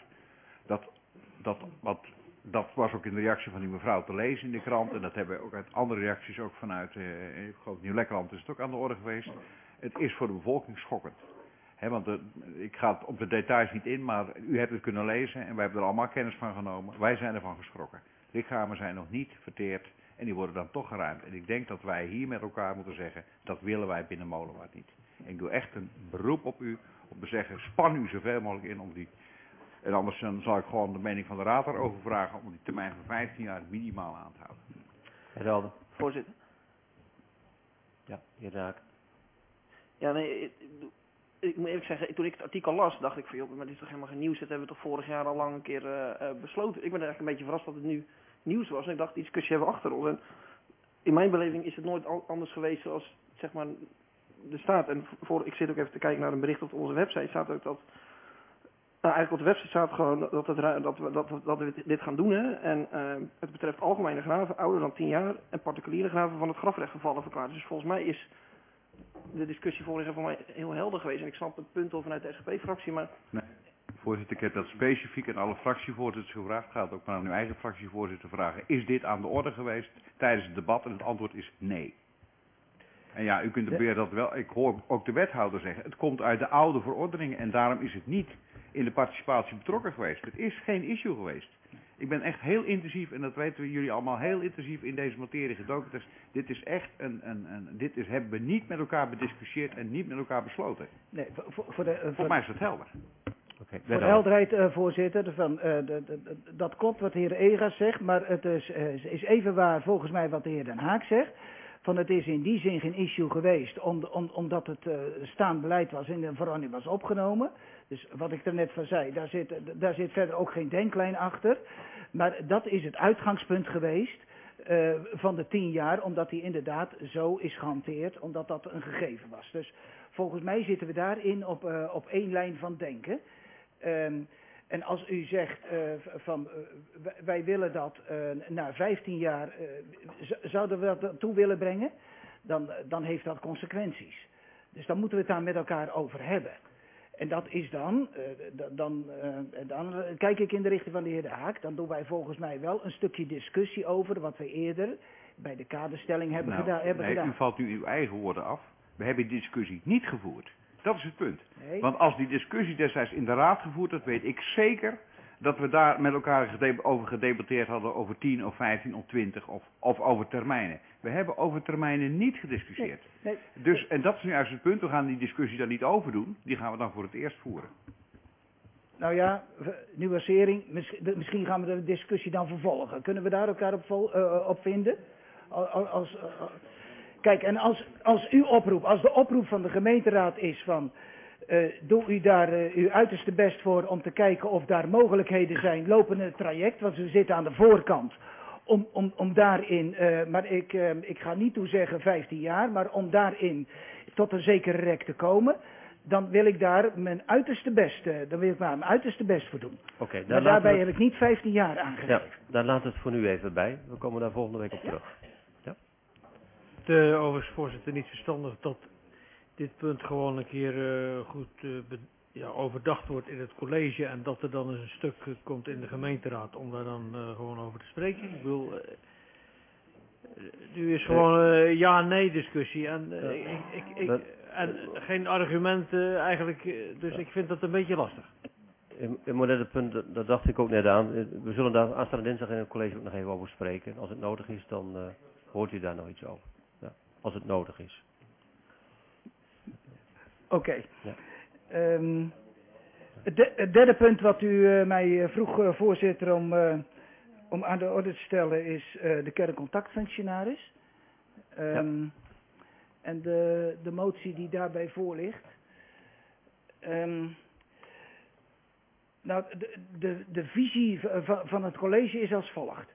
dat was ook in de reactie van die mevrouw te lezen in de krant, en dat hebben we ook uit andere reacties, ook vanuit, ik geloof Nieuw-Lekkerland is het ook aan de orde geweest. Het is voor de bevolking schokkend. Want ik ga op de details niet in, maar u hebt het kunnen lezen en wij hebben er allemaal kennis van genomen. Wij zijn ervan geschrokken. Lichamen zijn nog niet verteerd en die worden dan toch geruimd. En ik denk dat wij hier met elkaar moeten zeggen, dat willen wij binnen Molenwaard niet. En ik doe echt een beroep op u, om te zeggen, span u zoveel mogelijk in om die... En anders dan zal ik gewoon de mening van de raad erover vragen om die termijn van 15 jaar minimaal aan te houden. Helder. Voorzitter. Ja, heer Raak. Ja, nee, ik moet eerlijk zeggen, toen ik het artikel las, dacht ik van, joh, maar dit is toch helemaal geen nieuws, dat hebben we toch vorig jaar al lang een keer besloten. Ik ben eigenlijk een beetje verrast dat het nu nieuws was en ik dacht, die discussie hebben we achter ons. En in mijn beleving is het nooit anders geweest zoals, zeg maar, er staat. En ik zit ook even te kijken naar een bericht op onze website, staat ook dat, eigenlijk op de website staat gewoon dat we dit gaan doen. Hè. En het betreft algemene graven, ouder dan 10 jaar, en particuliere graven van het grafrecht gevallen verklaard. Dus volgens mij is de discussie vorig jaar voor mij heel helder geweest. En ik snap het punt al vanuit de SGP-fractie, maar... Nee, voorzitter, ik heb dat specifiek aan alle fractievoorzitters gevraagd. Gaat ook maar aan uw eigen fractievoorzitter vragen. Is dit aan de orde geweest tijdens het debat? En het antwoord is nee. En ja, u kunt proberen dat wel. Ik hoor ook de wethouder zeggen, het komt uit de oude verordeningen en daarom is het niet in de participatie betrokken geweest. Het is geen issue geweest. Ik ben echt heel intensief, en dat weten we jullie allemaal, heel intensief in deze materie gedoken. Dus dit is echt hebben we niet met elkaar bediscussieerd en niet met elkaar besloten. Nee, voor mij is dat helder. Okay. Voor de helderheid, voorzitter, dat klopt wat de heer Egas zegt, maar het is even waar volgens mij wat de heer Den Haak zegt. Van het is in die zin geen issue geweest, omdat het staand beleid was en de verordening was opgenomen. Dus wat ik er net van zei, daar zit verder ook geen denklijn achter. Maar dat is het uitgangspunt geweest van de 10 jaar, omdat die inderdaad zo is gehanteerd, omdat dat een gegeven was. Dus volgens mij zitten we daarin op één lijn van denken. En als u zegt van wij willen dat na 15 jaar, zouden we dat toe willen brengen, dan heeft dat consequenties. Dus dan moeten we het daar met elkaar over hebben. En dat is dan kijk ik in de richting van de heer De Haak, dan doen wij volgens mij wel een stukje discussie over wat we eerder bij de kaderstelling hebben gedaan. U valt nu uw eigen woorden af. We hebben die discussie niet gevoerd. Dat is het punt. Nee. Want als die discussie destijds in de raad gevoerd werd, weet ik zeker dat we daar met elkaar over gedebatteerd hadden over 10 of 15 of 20 of over termijnen. We hebben over termijnen niet gediscussieerd. Nee. Dus, en dat is nu juist het punt, we gaan die discussie daar niet over doen, die gaan we dan voor het eerst voeren. Nou ja, nuancering, misschien gaan we de discussie dan vervolgen. Kunnen we daar elkaar op vinden? Kijk, en als de oproep van de gemeenteraad is van... doe u daar uw uiterste best voor om te kijken of daar mogelijkheden zijn, lopende het traject, want we zitten aan de voorkant, om daarin, maar ik ga niet toe zeggen 15 jaar, maar om daarin tot een zekere rek te komen, dan wil ik daar mijn uiterste best voor doen. Oké, maar daarbij heb ik niet 15 jaar aangegeven. Ja, daar laat het voor nu even bij. We komen daar volgende week op terug. Overigens, voorzitter, niet verstandig dat dit punt gewoon een keer goed overdacht wordt in het college en dat er dan eens een stuk komt in de gemeenteraad om daar dan gewoon over te spreken. Ik bedoel, nu is gewoon ja-nee discussie en, en geen argumenten eigenlijk, dus ik vind dat een beetje lastig. In moderne punt, daar dacht ik ook net aan. We zullen daar aanstaande dinsdag in het college ook nog even over spreken. Als het nodig is, dan hoort u daar nog iets over. Ja, als het nodig is. Oké. Ja. Het derde punt wat u mij vroeg, voorzitter, om aan de orde te stellen is de kerncontactfunctionaris. En de motie die daarbij voor ligt. Nou, de visie van het college is als volgt.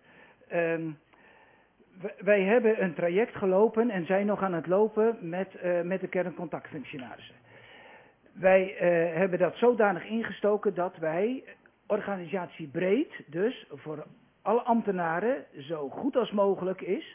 Wij hebben een traject gelopen en zijn nog aan het lopen met de kerncontactfunctionarissen. Wij hebben dat zodanig ingestoken dat wij organisatiebreed, dus voor alle ambtenaren zo goed als mogelijk is,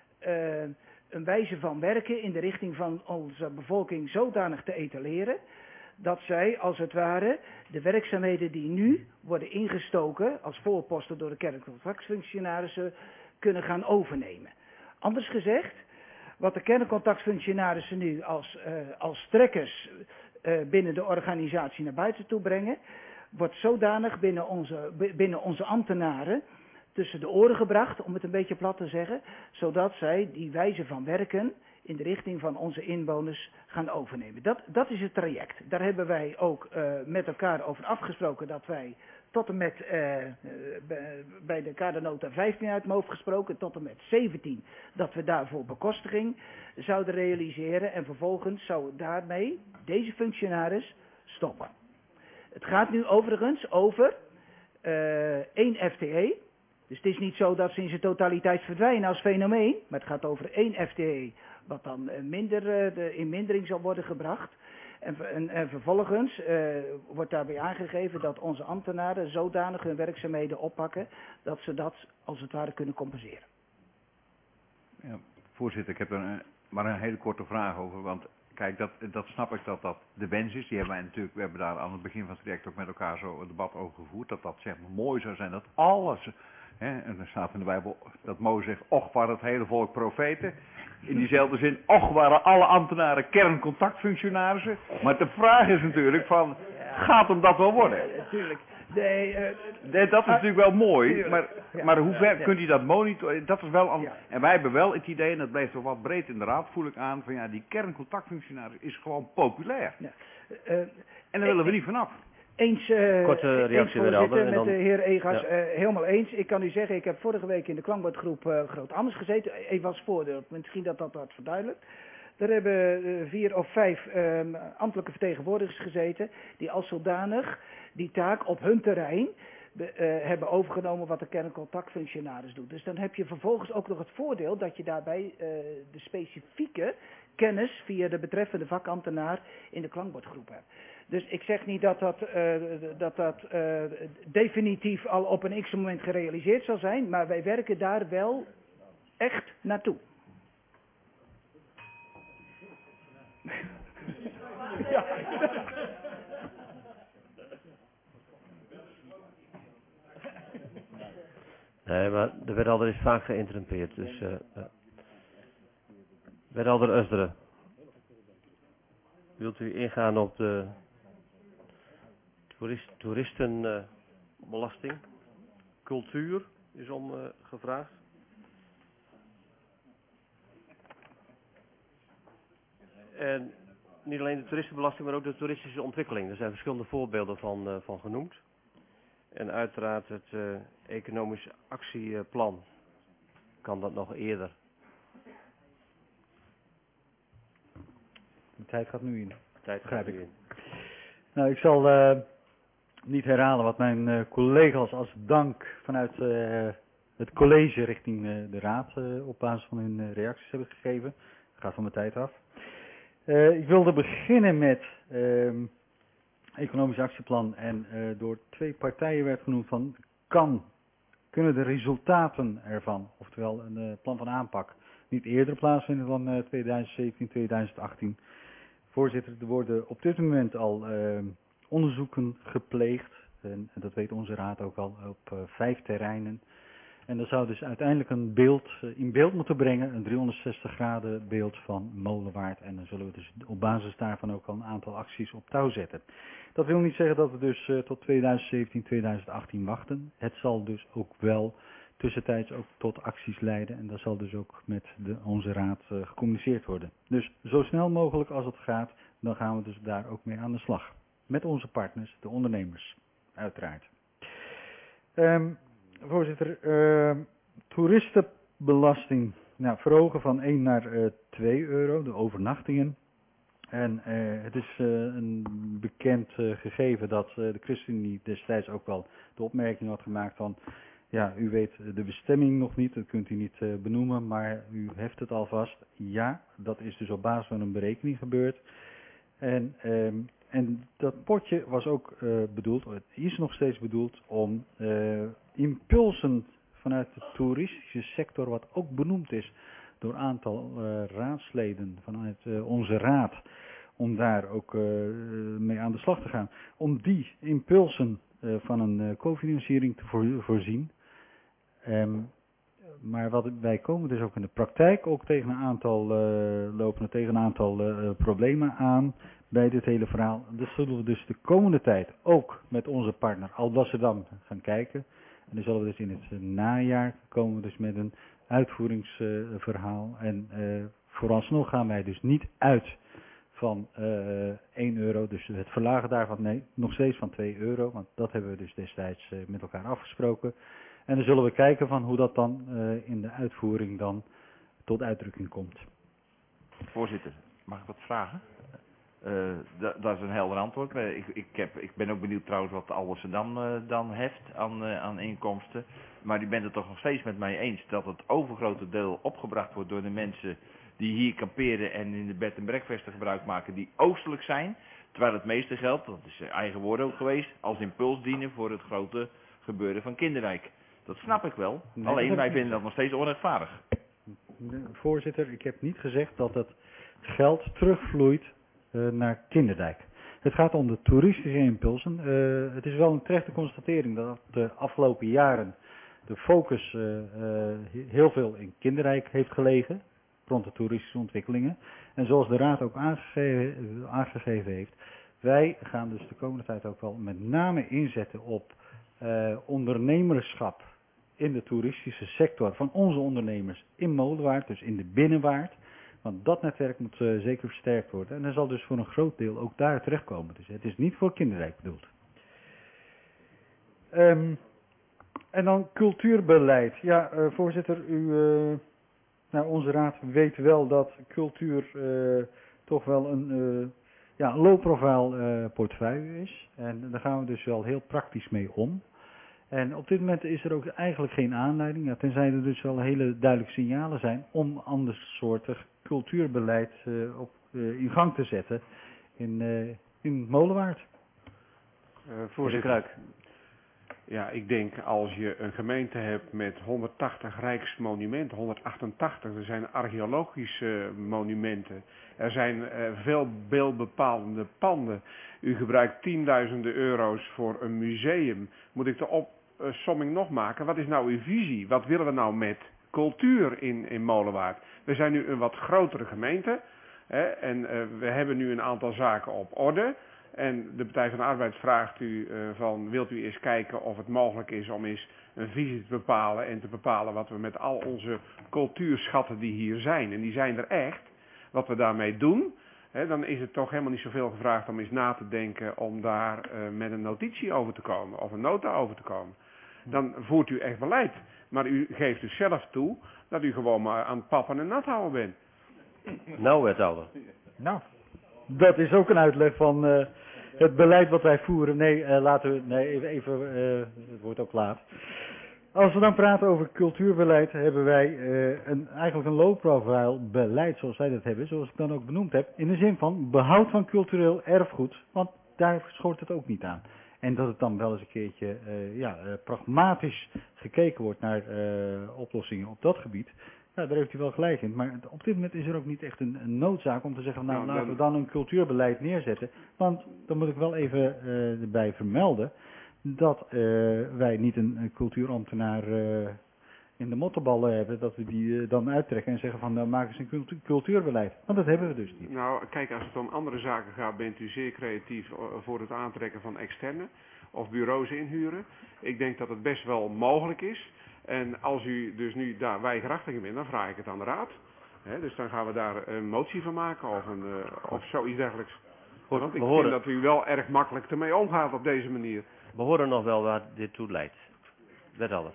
een wijze van werken in de richting van onze bevolking zodanig te etaleren, dat zij als het ware de werkzaamheden die nu worden ingestoken als voorposten door de kerncontactfunctionarissen kunnen gaan overnemen. Anders gezegd, wat de kerncontactfunctionarissen nu als trekkers binnen de organisatie naar buiten toe brengen, wordt zodanig binnen onze ambtenaren tussen de oren gebracht, om het een beetje plat te zeggen, zodat zij die wijze van werken in de richting van onze inwoners gaan overnemen. Dat is het traject. Daar hebben wij ook met elkaar over afgesproken dat wij tot en met, bij de kadernota 15 uit mijn hoofd gesproken, tot en met 17, dat we daarvoor bekostiging zouden realiseren en vervolgens zou daarmee deze functionaris stoppen. Het gaat nu overigens over 1 FTE. Dus het is niet zo dat ze in zijn totaliteit verdwijnen als fenomeen, maar het gaat over 1 FTE, wat dan in mindering zal worden gebracht. En vervolgens wordt daarbij aangegeven dat onze ambtenaren zodanig hun werkzaamheden oppakken, dat ze dat als het ware kunnen compenseren. Ja, voorzitter, ik heb er maar een hele korte vraag over, want kijk, dat snap ik dat de wens is. Die hebben wij natuurlijk, we hebben daar aan het begin van het traject ook met elkaar zo een debat over gevoerd, dat zeg maar mooi zou zijn, dat alles, en er staat in de Bijbel dat Mozes zegt, och waren het hele volk profeten. In diezelfde zin, och waren alle ambtenaren kerncontactfunctionarissen. Maar de vraag is natuurlijk van, gaat hem dat wel worden? Natuurlijk. Dat is natuurlijk wel mooi, maar hoe ver kunt u dat monitoren? Dat is wel en wij hebben wel het idee, en dat bleef toch wat breed in de raad, voel ik aan, van ja, die kerncontactfunctionaris is gewoon populair. En daar willen we niet vanaf. Korte reactie weer voorzitter, met de heer Egas, helemaal eens. Ik kan u zeggen, ik heb vorige week in de klankbordgroep Groot Ammers gezeten, even als voordeel, misschien dat wat verduidelijkt. Daar hebben 4 of 5 ambtelijke vertegenwoordigers gezeten, die als zodanig die taak op hun terrein hebben overgenomen wat de kerncontactfunctionaris doet. Dus dan heb je vervolgens ook nog het voordeel dat je daarbij de specifieke kennis via de betreffende vakambtenaar in de klankbordgroep hebt. Dus ik zeg niet dat dat definitief al op een x-moment gerealiseerd zal zijn, maar wij werken daar wel echt naartoe. Ja. Nee, maar de wethouder is vaak geïnterrumpeerd, dus wethouder Usderen. Wilt u ingaan op de toeristenbelasting? Cultuur is om gevraagd. En niet alleen de toeristenbelasting, maar ook de toeristische ontwikkeling. Er zijn verschillende voorbeelden van genoemd. En uiteraard het economisch actieplan. Kan dat nog eerder? De tijd gaat nu in. Begrijp ik. Nou, ik zal niet herhalen wat mijn collega's als dank vanuit het college richting de raad op basis van hun reacties hebben gegeven. Dat gaat van mijn tijd af. Ik wilde beginnen met economisch actieplan en door 2 partijen werd genoemd van kunnen de resultaten ervan, oftewel een plan van aanpak, niet eerder plaatsvinden dan 2017, 2018. Voorzitter, er worden op dit moment al onderzoeken gepleegd, en dat weet onze raad ook al, op 5 terreinen. En dat zou dus uiteindelijk een beeld in beeld moeten brengen, een 360 graden beeld van Molenwaard. En dan zullen we dus op basis daarvan ook al een aantal acties op touw zetten. Dat wil niet zeggen dat we dus tot 2017, 2018 wachten. Het zal dus ook wel tussentijds ook tot acties leiden. En dat zal dus ook met onze raad gecommuniceerd worden. Dus zo snel mogelijk als het gaat, dan gaan we dus daar ook mee aan de slag. Met onze partners, de ondernemers, uiteraard. Voorzitter, toeristenbelasting verhogen van 1 naar 2 euro, de overnachtingen. En het is een bekend gegeven dat de ChristenUnie destijds ook wel de opmerking had gemaakt van, ja, u weet de bestemming nog niet, dat kunt u niet benoemen, maar u heft het alvast. Ja, dat is dus op basis van een berekening gebeurd. En dat potje was ook bedoeld, het is nog steeds bedoeld om impulsen vanuit de toeristische sector, wat ook benoemd is door een aantal raadsleden vanuit onze raad, om daar ook mee aan de slag te gaan. Om die impulsen van een cofinanciering te voorzien. Maar wij komen dus ook in de praktijk ook tegen een aantal, lopen tegen een aantal problemen aan bij dit hele verhaal. Dus zullen we dus de komende tijd ook met onze partner Alblasserdam gaan kijken. En dan zullen we dus in het najaar komen we dus met een uitvoeringsverhaal. En vooralsnog gaan wij dus niet uit van 1 euro. Dus het verlagen daarvan, nee, nog steeds van 2 euro. Want dat hebben we dus destijds met elkaar afgesproken. En dan zullen we kijken van hoe dat dan in de uitvoering dan tot uitdrukking komt. Voorzitter, mag ik wat vragen? Dat is een helder antwoord. Ik ben ook benieuwd trouwens wat Alblasserdam dan heft aan inkomsten. Maar u bent het toch nog steeds met mij eens dat het overgrote deel opgebracht wordt door de mensen die hier kamperen en in de bed en breakfasten gebruik maken die oostelijk zijn. Terwijl het meeste geld, dat is eigen woord ook geweest, als impuls dienen voor het grote gebeuren van Kinderrijk. Dat snap ik wel. Nee, alleen wij vinden dat nog steeds onrechtvaardig. Voorzitter, ik heb niet gezegd dat het geld terugvloeit naar Kinderdijk. Het gaat om de toeristische impulsen. Het is wel een terechte constatering dat de afgelopen jaren de focus heel veel in Kinderdijk heeft gelegen, rond de toeristische ontwikkelingen. En zoals de Raad ook aangegeven heeft, wij gaan dus de komende tijd ook wel met name inzetten op ondernemerschap in de toeristische sector van onze ondernemers in Molenwaard, dus in de binnenwaard. Want dat netwerk moet zeker versterkt worden. En dat zal dus voor een groot deel ook daar terechtkomen. Dus het is niet voor Kinderrijk bedoeld. En dan cultuurbeleid. Ja, voorzitter, onze raad weet wel dat cultuur toch wel een low-profile portefeuille is. En daar gaan we dus wel heel praktisch mee om. En op dit moment is er ook eigenlijk geen aanleiding, tenzij er dus wel hele duidelijke signalen zijn, om andersoortig cultuurbeleid in gang te zetten in Molenwaard. Voorzitter, ja, ik denk als je een gemeente hebt met 180 rijksmonumenten, 188, er zijn archeologische monumenten, er zijn veel beeldbepalende panden. U gebruikt tienduizenden euro's voor een museum. Moet ik de opsomming nog maken? Wat is nou uw visie? Wat willen we nou met cultuur in Molenwaard? We zijn nu een wat grotere gemeente. En we hebben nu een aantal zaken op orde. En de Partij van de Arbeid vraagt u van, wilt u eens kijken of het mogelijk is om eens een visie te bepalen en te bepalen wat we met al onze cultuurschatten die hier zijn, en die zijn er echt, wat we daarmee doen. Dan is het toch helemaal niet zoveel gevraagd om eens na te denken om daar met een notitie over te komen of een nota over te komen. Dan voert u echt beleid. Maar u geeft dus zelf toe dat u gewoon maar aan het pappen en nat houden bent. Nou, wethouder. Nou, dat is ook een uitleg van het beleid wat wij voeren. Nee, even, het wordt ook laat. Als we dan praten over cultuurbeleid, hebben wij eigenlijk een low profile beleid zoals wij dat hebben, zoals ik dan ook benoemd heb, in de zin van behoud van cultureel erfgoed, want daar schort het ook niet aan. En dat het dan wel eens een keertje pragmatisch gekeken wordt naar oplossingen op dat gebied. Ja, daar heeft u wel gelijk in. Maar op dit moment is er ook niet echt een noodzaak om te zeggen, nou laten we dan een cultuurbeleid neerzetten. Want dan moet ik wel even erbij vermelden dat wij niet een cultuurambtenaar in de mottenballen hebben, dat we die dan uittrekken en zeggen van nou maak eens een cultuurbeleid. Want dat hebben we dus niet. Nou, kijk, als het om andere zaken gaat, bent u zeer creatief voor het aantrekken van externe of bureaus inhuren. Ik denk dat het best wel mogelijk is. En als u dus nu daar weigerachtig in bent, dan vraag ik het aan de raad. Dus dan gaan we daar een motie van maken of zoiets dergelijks. Want ik vind dat u wel erg makkelijk ermee omgaat op deze manier. We horen nog wel waar dit toe leidt. Wethouder.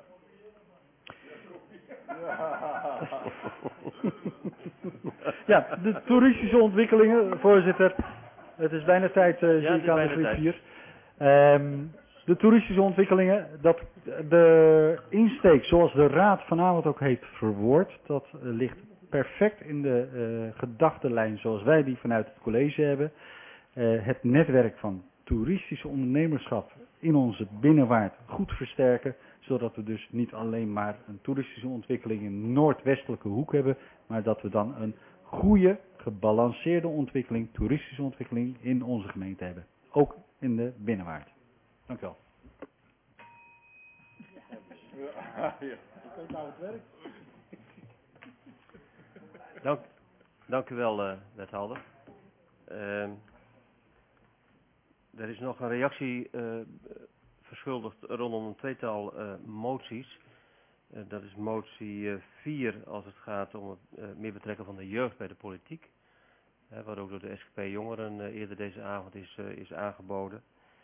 Ja, de toeristische ontwikkelingen, voorzitter. Het is bijna tijd, zie ik aan de griffier. De toeristische ontwikkelingen, dat de insteek zoals de raad vanavond ook heeft verwoord, dat ligt perfect in de gedachtenlijn zoals wij die vanuit het college hebben. Het netwerk van toeristische ondernemerschap in onze binnenwaard goed versterken, zodat we dus niet alleen maar een toeristische ontwikkeling in de noordwestelijke hoek hebben, maar dat we dan een goede, gebalanceerde ontwikkeling, toeristische ontwikkeling in onze gemeente hebben. Ook in de binnenwaard. Dank u wel. Dank u wel, wethouder. Er is nog een reactie verschuldigd rondom een tweetal moties. Dat is motie 4 als het gaat om het meer betrekken van de jeugd bij de politiek. Wat ook door de SGP Jongeren eerder deze avond is aangeboden.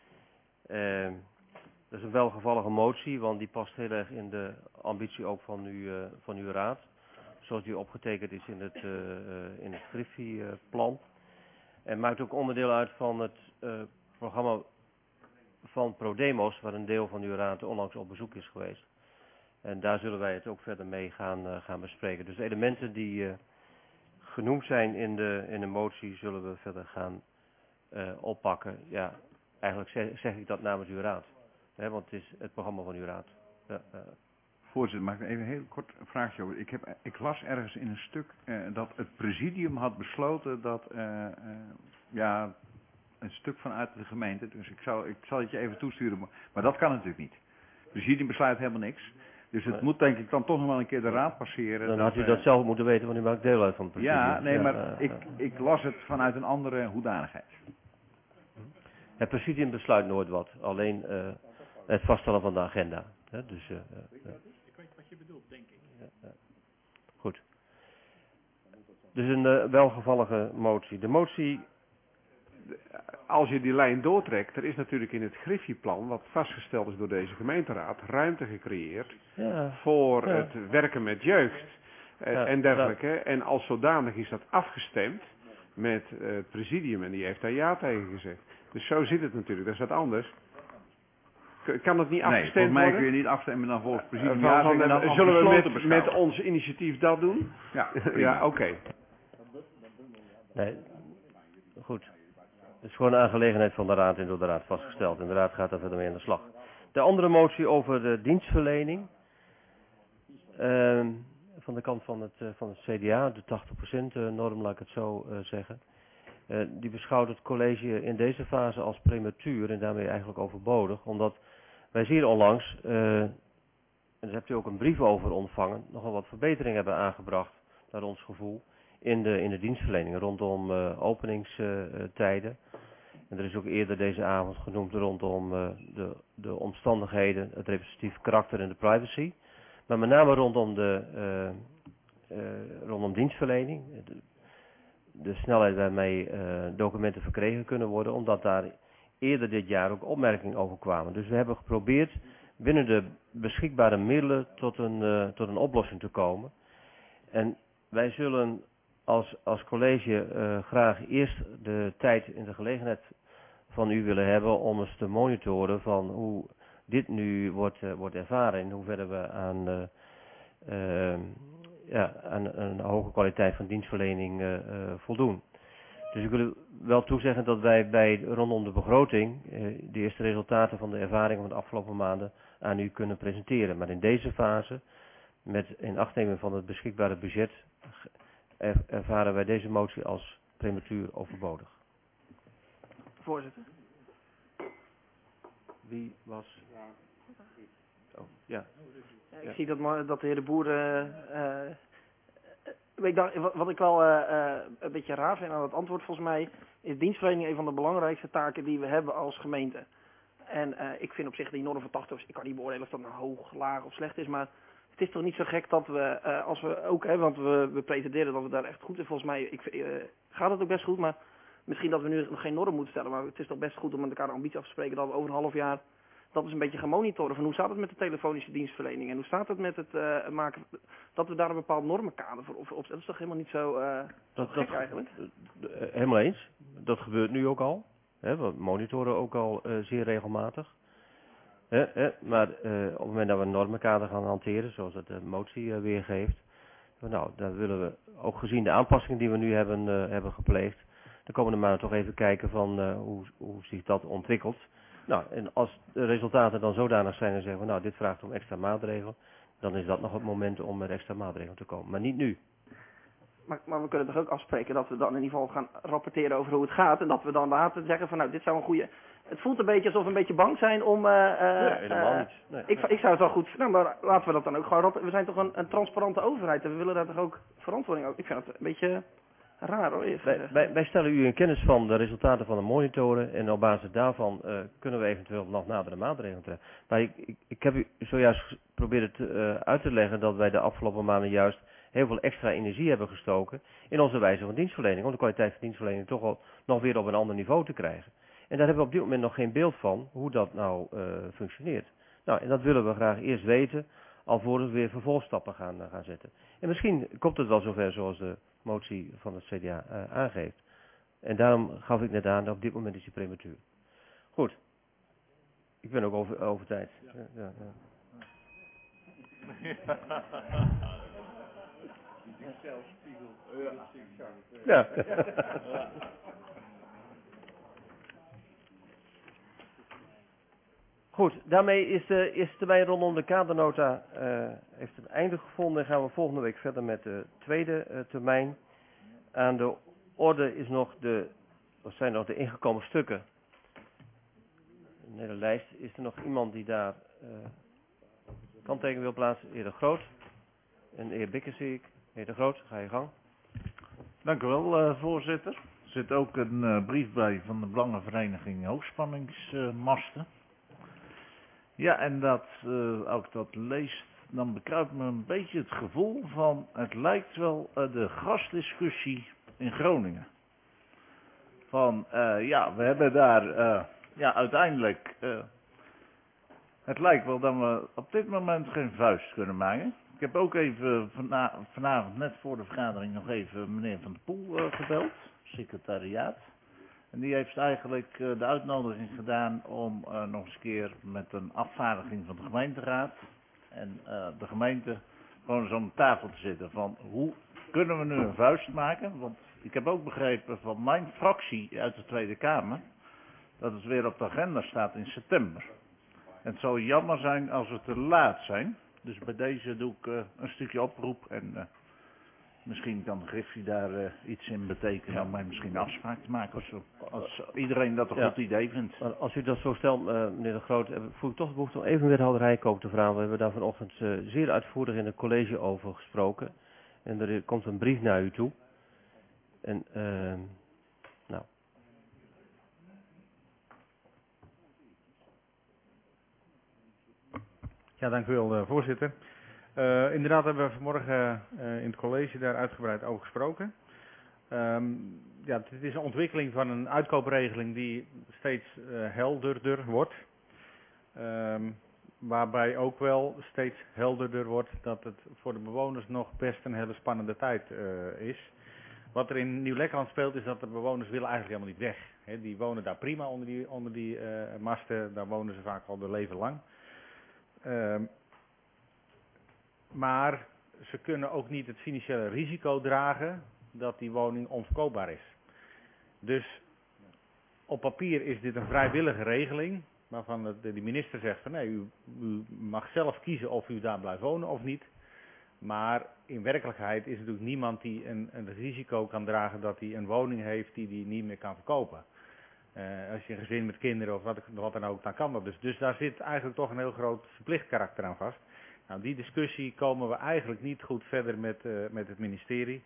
Dat is een welgevallige motie, want die past heel erg in de ambitie ook van uw raad. Zoals die opgetekend is in het Griffie-plan. En maakt ook onderdeel uit van het programma van ProDemos, waar een deel van uw raad onlangs op bezoek is geweest. En daar zullen wij het ook verder mee gaan bespreken. Dus de elementen die genoemd zijn in de motie zullen we verder gaan oppakken. Ja, eigenlijk zeg ik dat namens uw raad. Want het is het programma van uw raad. Voorzitter, mag ik even een heel kort vraagje over. Ik las ergens in een stuk dat het presidium had besloten dat een stuk vanuit de gemeente, dus ik zal het je even toesturen, maar dat kan natuurlijk niet. Het presidium besluit helemaal niks. Dus het moet denk ik dan toch nog wel een keer de raad passeren. Dan had u dat zelf moeten weten, want u maakt deel uit van het presidium. Ja, nee, maar ik las het vanuit een andere hoedanigheid. Het presidium besluit nooit wat, alleen het vaststellen van de agenda. Dus, ik weet wat je bedoelt, denk ik. Goed. Dus een welgevallige motie. De motie... Als je die lijn doortrekt, er is natuurlijk in het Griffie-plan, wat vastgesteld is door deze gemeenteraad, ruimte gecreëerd voor het werken met jeugd en dergelijke. Ja. En als zodanig is dat afgestemd met het presidium en die heeft daar ja tegen gezegd. Dus zo zit het natuurlijk, dat is wat anders. Kan het niet afgestemd worden? Volgens mij kun je niet afstemmen dan volgens het presidium. Zullen we met ons initiatief dat doen? Ja, ja, oké. Nee, goed. Het is gewoon een aangelegenheid van de raad en door de raad vastgesteld. En de raad gaat daar verder mee aan de slag. De andere motie over de dienstverlening. Van de kant van het CDA, de 80% norm, laat ik het zo zeggen. Die beschouwt het college in deze fase als prematuur en daarmee eigenlijk overbodig. Omdat wij hier onlangs, en daar hebt u ook een brief over ontvangen, nogal wat verbeteringen hebben aangebracht, naar ons gevoel, in de dienstverlening rondom openingstijden. En er is ook eerder deze avond genoemd rondom de omstandigheden, het representatief karakter en de privacy. Maar met name rondom dienstverlening. De snelheid waarmee documenten verkregen kunnen worden, omdat daar eerder dit jaar ook opmerkingen over kwamen. Dus we hebben geprobeerd binnen de beschikbare middelen tot een oplossing te komen. En wij zullen als college graag eerst de tijd en de gelegenheid van u willen hebben om eens te monitoren van hoe dit nu wordt ervaren. In hoeverre we aan een hoge kwaliteit van dienstverlening voldoen. Dus ik wil wel toezeggen dat wij rondom de begroting de eerste resultaten van de ervaringen van de afgelopen maanden aan u kunnen presenteren. Maar in deze fase, met inachtneming van het beschikbare budget, ervaren wij deze motie als prematuur overbodig. Voorzitter. Wie was? Oh, ja. Ik zie dat de heer De Boer... wat ik wel een beetje raar vind aan het antwoord volgens mij, is dienstverlening een van de belangrijkste taken die we hebben als gemeente. En ik vind op zich die norm van 80, ik kan niet beoordelen of dat nou hoog, laag of slecht is, maar het is toch niet zo gek dat we, als we ook, want we pretenderen dat we daar echt goed in, volgens mij gaat het ook best goed, maar misschien dat we nu nog geen norm moeten stellen, maar het is toch best goed om met elkaar de ambitie af te spreken dat we over een half jaar dat is een beetje gaan monitoren van hoe staat het met de telefonische dienstverlening en hoe staat het met het maken, dat we daar een bepaald normenkader voor op. Dat is toch helemaal niet zo gek eigenlijk? Helemaal eens. Dat gebeurt nu ook al. We monitoren ook al zeer regelmatig. Maar op het moment dat we een normenkader gaan hanteren, zoals het de motie weergeeft, nou, dan willen we ook gezien de aanpassingen die we nu hebben gepleegd, de komende maanden toch even kijken van hoe zich dat ontwikkelt. Nou, en als de resultaten dan zodanig zijn en zeggen we, nou, dit vraagt om extra maatregelen, dan is dat nog het moment om met extra maatregelen te komen. Maar niet nu. Maar we kunnen toch ook afspreken dat we dan in ieder geval gaan rapporteren over hoe het gaat en dat we dan later zeggen van, nou, dit zou een goede... Het voelt een beetje alsof we een beetje bang zijn om... nee, helemaal niet. Nee. Ik zou het wel goed... Nou, maar laten we dat dan ook gewoon rapporteren. We zijn toch een transparante overheid en we willen daar toch ook verantwoording over. Ik vind het een beetje... raar hoor. Wij stellen u in kennis van de resultaten van de monitoren en op basis daarvan kunnen we eventueel nog nadere maatregelen treffen. Maar ik heb u zojuist geprobeerd uit te leggen dat wij de afgelopen maanden juist heel veel extra energie hebben gestoken in onze wijze van dienstverlening, om de kwaliteit van dienstverlening toch al nog weer op een ander niveau te krijgen. En daar hebben we op dit moment nog geen beeld van hoe dat nou functioneert. Nou, en dat willen we graag eerst weten, alvorens we weer vervolgstappen gaan zetten. En misschien komt het wel zover zoals de motie van het CDA aangeeft. En daarom gaf ik net aan dat op dit moment is die prematuur. Goed. Ik ben ook over tijd. Ja. Ja. Goed, daarmee is de eerste termijn rondom de kadernota heeft een einde gevonden en gaan we volgende week verder met de tweede termijn. Aan de orde is zijn nog de ingekomen stukken. Een hele lijst. Is er nog iemand die daar kanttekening wil plaatsen? De heer De Groot. En de heer Bikker zie ik. De heer De Groot, ga je gang. Dank u wel, voorzitter. Er zit ook een brief bij van de Belangenvereniging Hoogspanningsmasten. Ja, en als ik dat lees, dan bekruipt me een beetje het gevoel van, het lijkt wel de gasdiscussie in Groningen. Van, we hebben daar, uiteindelijk, het lijkt wel dat we op dit moment geen vuist kunnen maken. Ik heb ook even vanavond, net voor de vergadering, nog even meneer Van der Poel gebeld, secretariaat. En die heeft eigenlijk de uitnodiging gedaan om nog eens een keer met een afvaardiging van de gemeenteraad en de gemeente gewoon eens om de tafel te zitten van hoe kunnen we nu een vuist maken. Want ik heb ook begrepen van mijn fractie uit de Tweede Kamer dat het weer op de agenda staat in september. En het zou jammer zijn als we te laat zijn. Dus bij deze doe ik een stukje oproep en misschien kan de Griffie daar iets in betekenen om mij misschien een afspraak te maken of zo. Als iedereen dat een goed idee vindt. Maar als u dat zo stelt, meneer De Groot, voel ik toch de behoefte om even wethouder Heikoop te vragen. We hebben daar vanochtend zeer uitvoerig in het college over gesproken. En er komt een brief naar u toe. En, nou. Ja, dank u wel, voorzitter. Inderdaad hebben we vanmorgen in het college daar uitgebreid over gesproken. Ja, het is een ontwikkeling van een uitkoopregeling die steeds helderder wordt. Waarbij ook wel steeds helderder wordt dat het voor de bewoners nog best een hele spannende tijd is. Wat er in Nieuw-Lekkerland speelt is dat de bewoners willen eigenlijk helemaal niet weg. He, die wonen daar prima onder die masten, daar wonen ze vaak al hun leven lang. Maar ze kunnen ook niet het financiële risico dragen dat die woning onverkoopbaar is. Dus op papier is dit een vrijwillige regeling, waarvan de minister zegt van nee, u mag zelf kiezen of u daar blijft wonen of niet. Maar in werkelijkheid is er natuurlijk niemand die een risico kan dragen dat hij een woning heeft die hij niet meer kan verkopen. Als je een gezin met kinderen of wat dan ook, dan kan dat dus. Dus daar zit eigenlijk toch een heel groot verplicht karakter aan vast. Nou, die discussie komen we eigenlijk niet goed verder met het ministerie.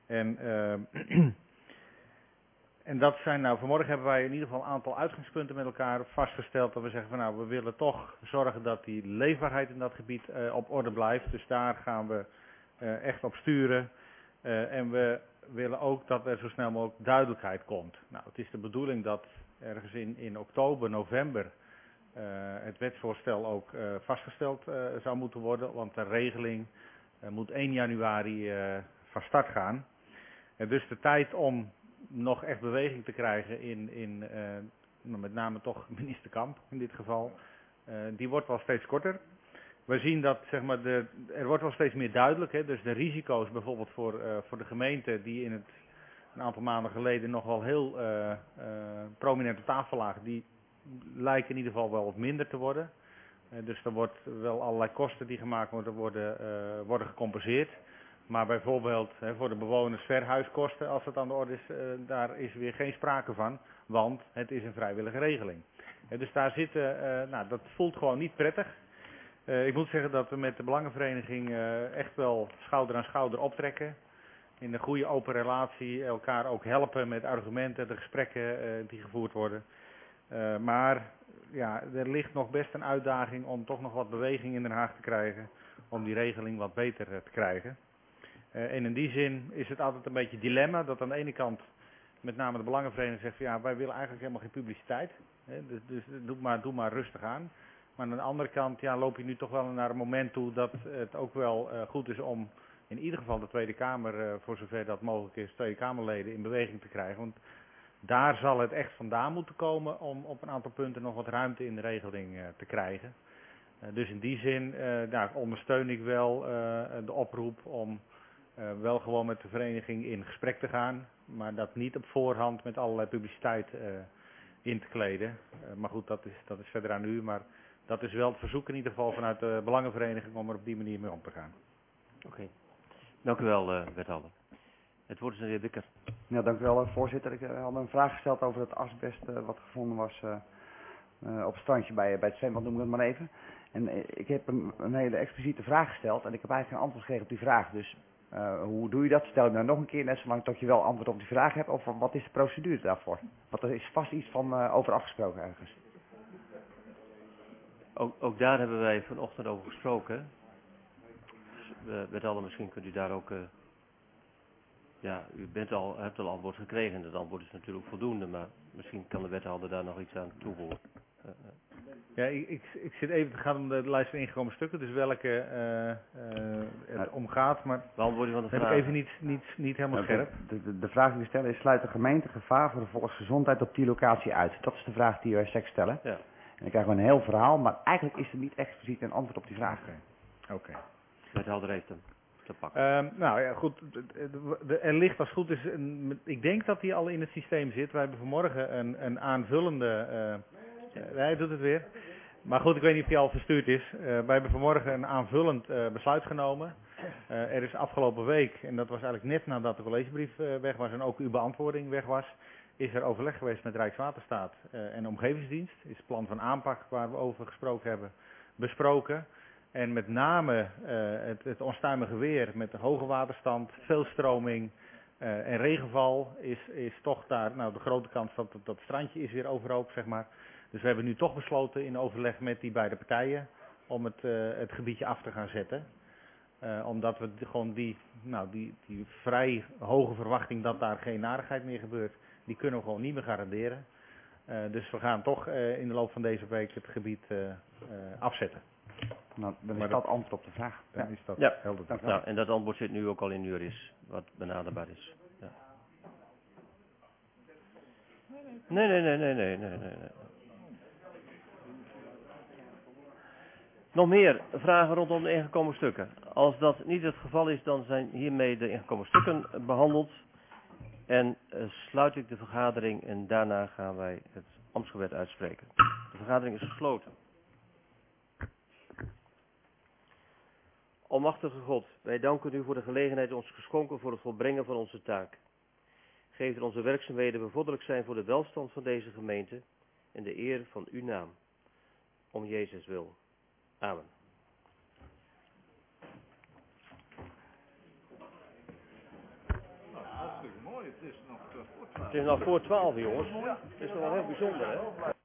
En dat zijn nou, vanmorgen hebben wij in ieder geval een aantal uitgangspunten met elkaar vastgesteld. Dat we zeggen van nou, we willen toch zorgen dat die leefbaarheid in dat gebied op orde blijft. Dus daar gaan we echt op sturen. En we willen ook dat er zo snel mogelijk duidelijkheid komt. Nou, het is de bedoeling dat ergens in oktober, november het wetsvoorstel ook vastgesteld zou moeten worden. Want de regeling moet 1 januari van start gaan. En dus de tijd om nog echt beweging te krijgen in met name toch minister Kamp in dit geval, die wordt wel steeds korter. We zien dat zeg maar, er wordt wel steeds meer duidelijk. Hè, dus de risico's bijvoorbeeld voor de gemeente die een aantal maanden geleden nog wel heel prominent op tafel lagen, die lijken in ieder geval wel wat minder te worden. Dus er wordt wel allerlei kosten die gemaakt worden gecompenseerd. Maar bijvoorbeeld voor de bewoners verhuiskosten, als het aan de orde is, daar is weer geen sprake van, want het is een vrijwillige regeling. Dus daar zitten, nou dat voelt gewoon niet prettig. Ik moet zeggen dat we met de Belangenvereniging echt wel schouder aan schouder optrekken. In een goede open relatie, elkaar ook helpen met argumenten, de gesprekken die gevoerd worden. Maar ja, er ligt nog best een uitdaging om toch nog wat beweging in Den Haag te krijgen, om die regeling wat beter te krijgen. En in die zin is het altijd een beetje dilemma dat aan de ene kant met name de Belangenvereniging zegt van ja, wij willen eigenlijk helemaal geen publiciteit. Dus doe maar rustig aan. Maar aan de andere kant ja, loop je nu toch wel naar een moment toe dat het ook wel goed is om in ieder geval de Tweede Kamer, voor zover dat mogelijk is, Tweede Kamerleden in beweging te krijgen. Want daar zal het echt vandaan moeten komen om op een aantal punten nog wat ruimte in de regeling te krijgen. Dus in die zin ondersteun ik wel de oproep om wel gewoon met de vereniging in gesprek te gaan, maar dat niet op voorhand met allerlei publiciteit in te kleden. Maar goed, dat is verder aan u, maar dat is wel het verzoek in ieder geval vanuit de Belangenvereniging om er op die manier mee om te gaan. Oké. Dank u wel, wethouder. Het woord is aan de heer Dikker. Ja, dank u wel, voorzitter. Ik had een vraag gesteld over het asbest wat gevonden was op het strandje bij het zwembad, noem ik het maar even. En ik heb een hele expliciete vraag gesteld en ik heb eigenlijk een antwoord gekregen op die vraag. Dus hoe doe je dat? Stel je nou nog een keer, net zolang tot je wel antwoord op die vraag hebt, of wat is de procedure daarvoor? Want er is vast iets van over afgesproken ergens. Ook daar hebben wij vanochtend over gesproken. Wethouder, misschien kunt u daar ook... ja, u hebt al antwoord gekregen en het antwoord is natuurlijk voldoende, maar misschien kan de wethouder daar nog iets aan toevoegen. Ja, ik zit even te gaan om de lijst van ingekomen stukken, dus welke het omgaat, maar beantwoording van de heb vraag. ik even niet helemaal scherp. De vraag die we stellen is, sluit de gemeente gevaar voor de volksgezondheid op die locatie uit? Dat is de vraag die wij seks stellen. Ja. En dan krijgen we een heel verhaal, maar eigenlijk is er niet expliciet een antwoord op die vraag. Oké. Wethouder heeft hem te pakken. Nou ja, goed. Er ligt als het goed is, ik denk dat die al in het systeem zit. Wij hebben vanmorgen een aanvullende... hij doet het weer. Maar goed, ik weet niet of die al verstuurd is. Wij hebben vanmorgen een aanvullend besluit genomen. Er is afgelopen week, en dat was eigenlijk net nadat de collegebrief weg was en ook uw beantwoording weg was, is er overleg geweest met Rijkswaterstaat en de Omgevingsdienst. Is het plan van aanpak waar we over gesproken hebben besproken. En met name het onstuimige weer met de hoge waterstand, veel stroming, En regenval is toch daar, nou de grote kans dat dat strandje is weer overhoop, zeg maar. Dus we hebben nu toch besloten in overleg met die beide partijen om het gebiedje af te gaan zetten. Omdat we gewoon die vrij hoge verwachting dat daar geen narigheid meer gebeurt, die kunnen we gewoon niet meer garanderen. Dus we gaan toch in de loop van deze week het gebied afzetten. Nou, dan is dat antwoord op de vraag. Dan is dat Ja. helder. Nou, en dat antwoord zit nu ook al in URIS, wat benaderbaar is. Ja. Nee. Nog meer vragen rondom de ingekomen stukken? Als dat niet het geval is, dan zijn hiermee de ingekomen stukken behandeld. En sluit ik de vergadering en daarna gaan wij het ambtsgebed uitspreken. De vergadering is gesloten. Almachtige God, wij danken u voor de gelegenheid ons geschonken voor het volbrengen van onze taak. Geef dat onze werkzaamheden bevorderlijk zijn voor de welstand van deze gemeente en de eer van uw naam. Om Jezus wil. Amen. Hartstikke mooi, het is nog voor 12. Het is nog voor 12, jongens. Het is nog wel heel bijzonder, hè?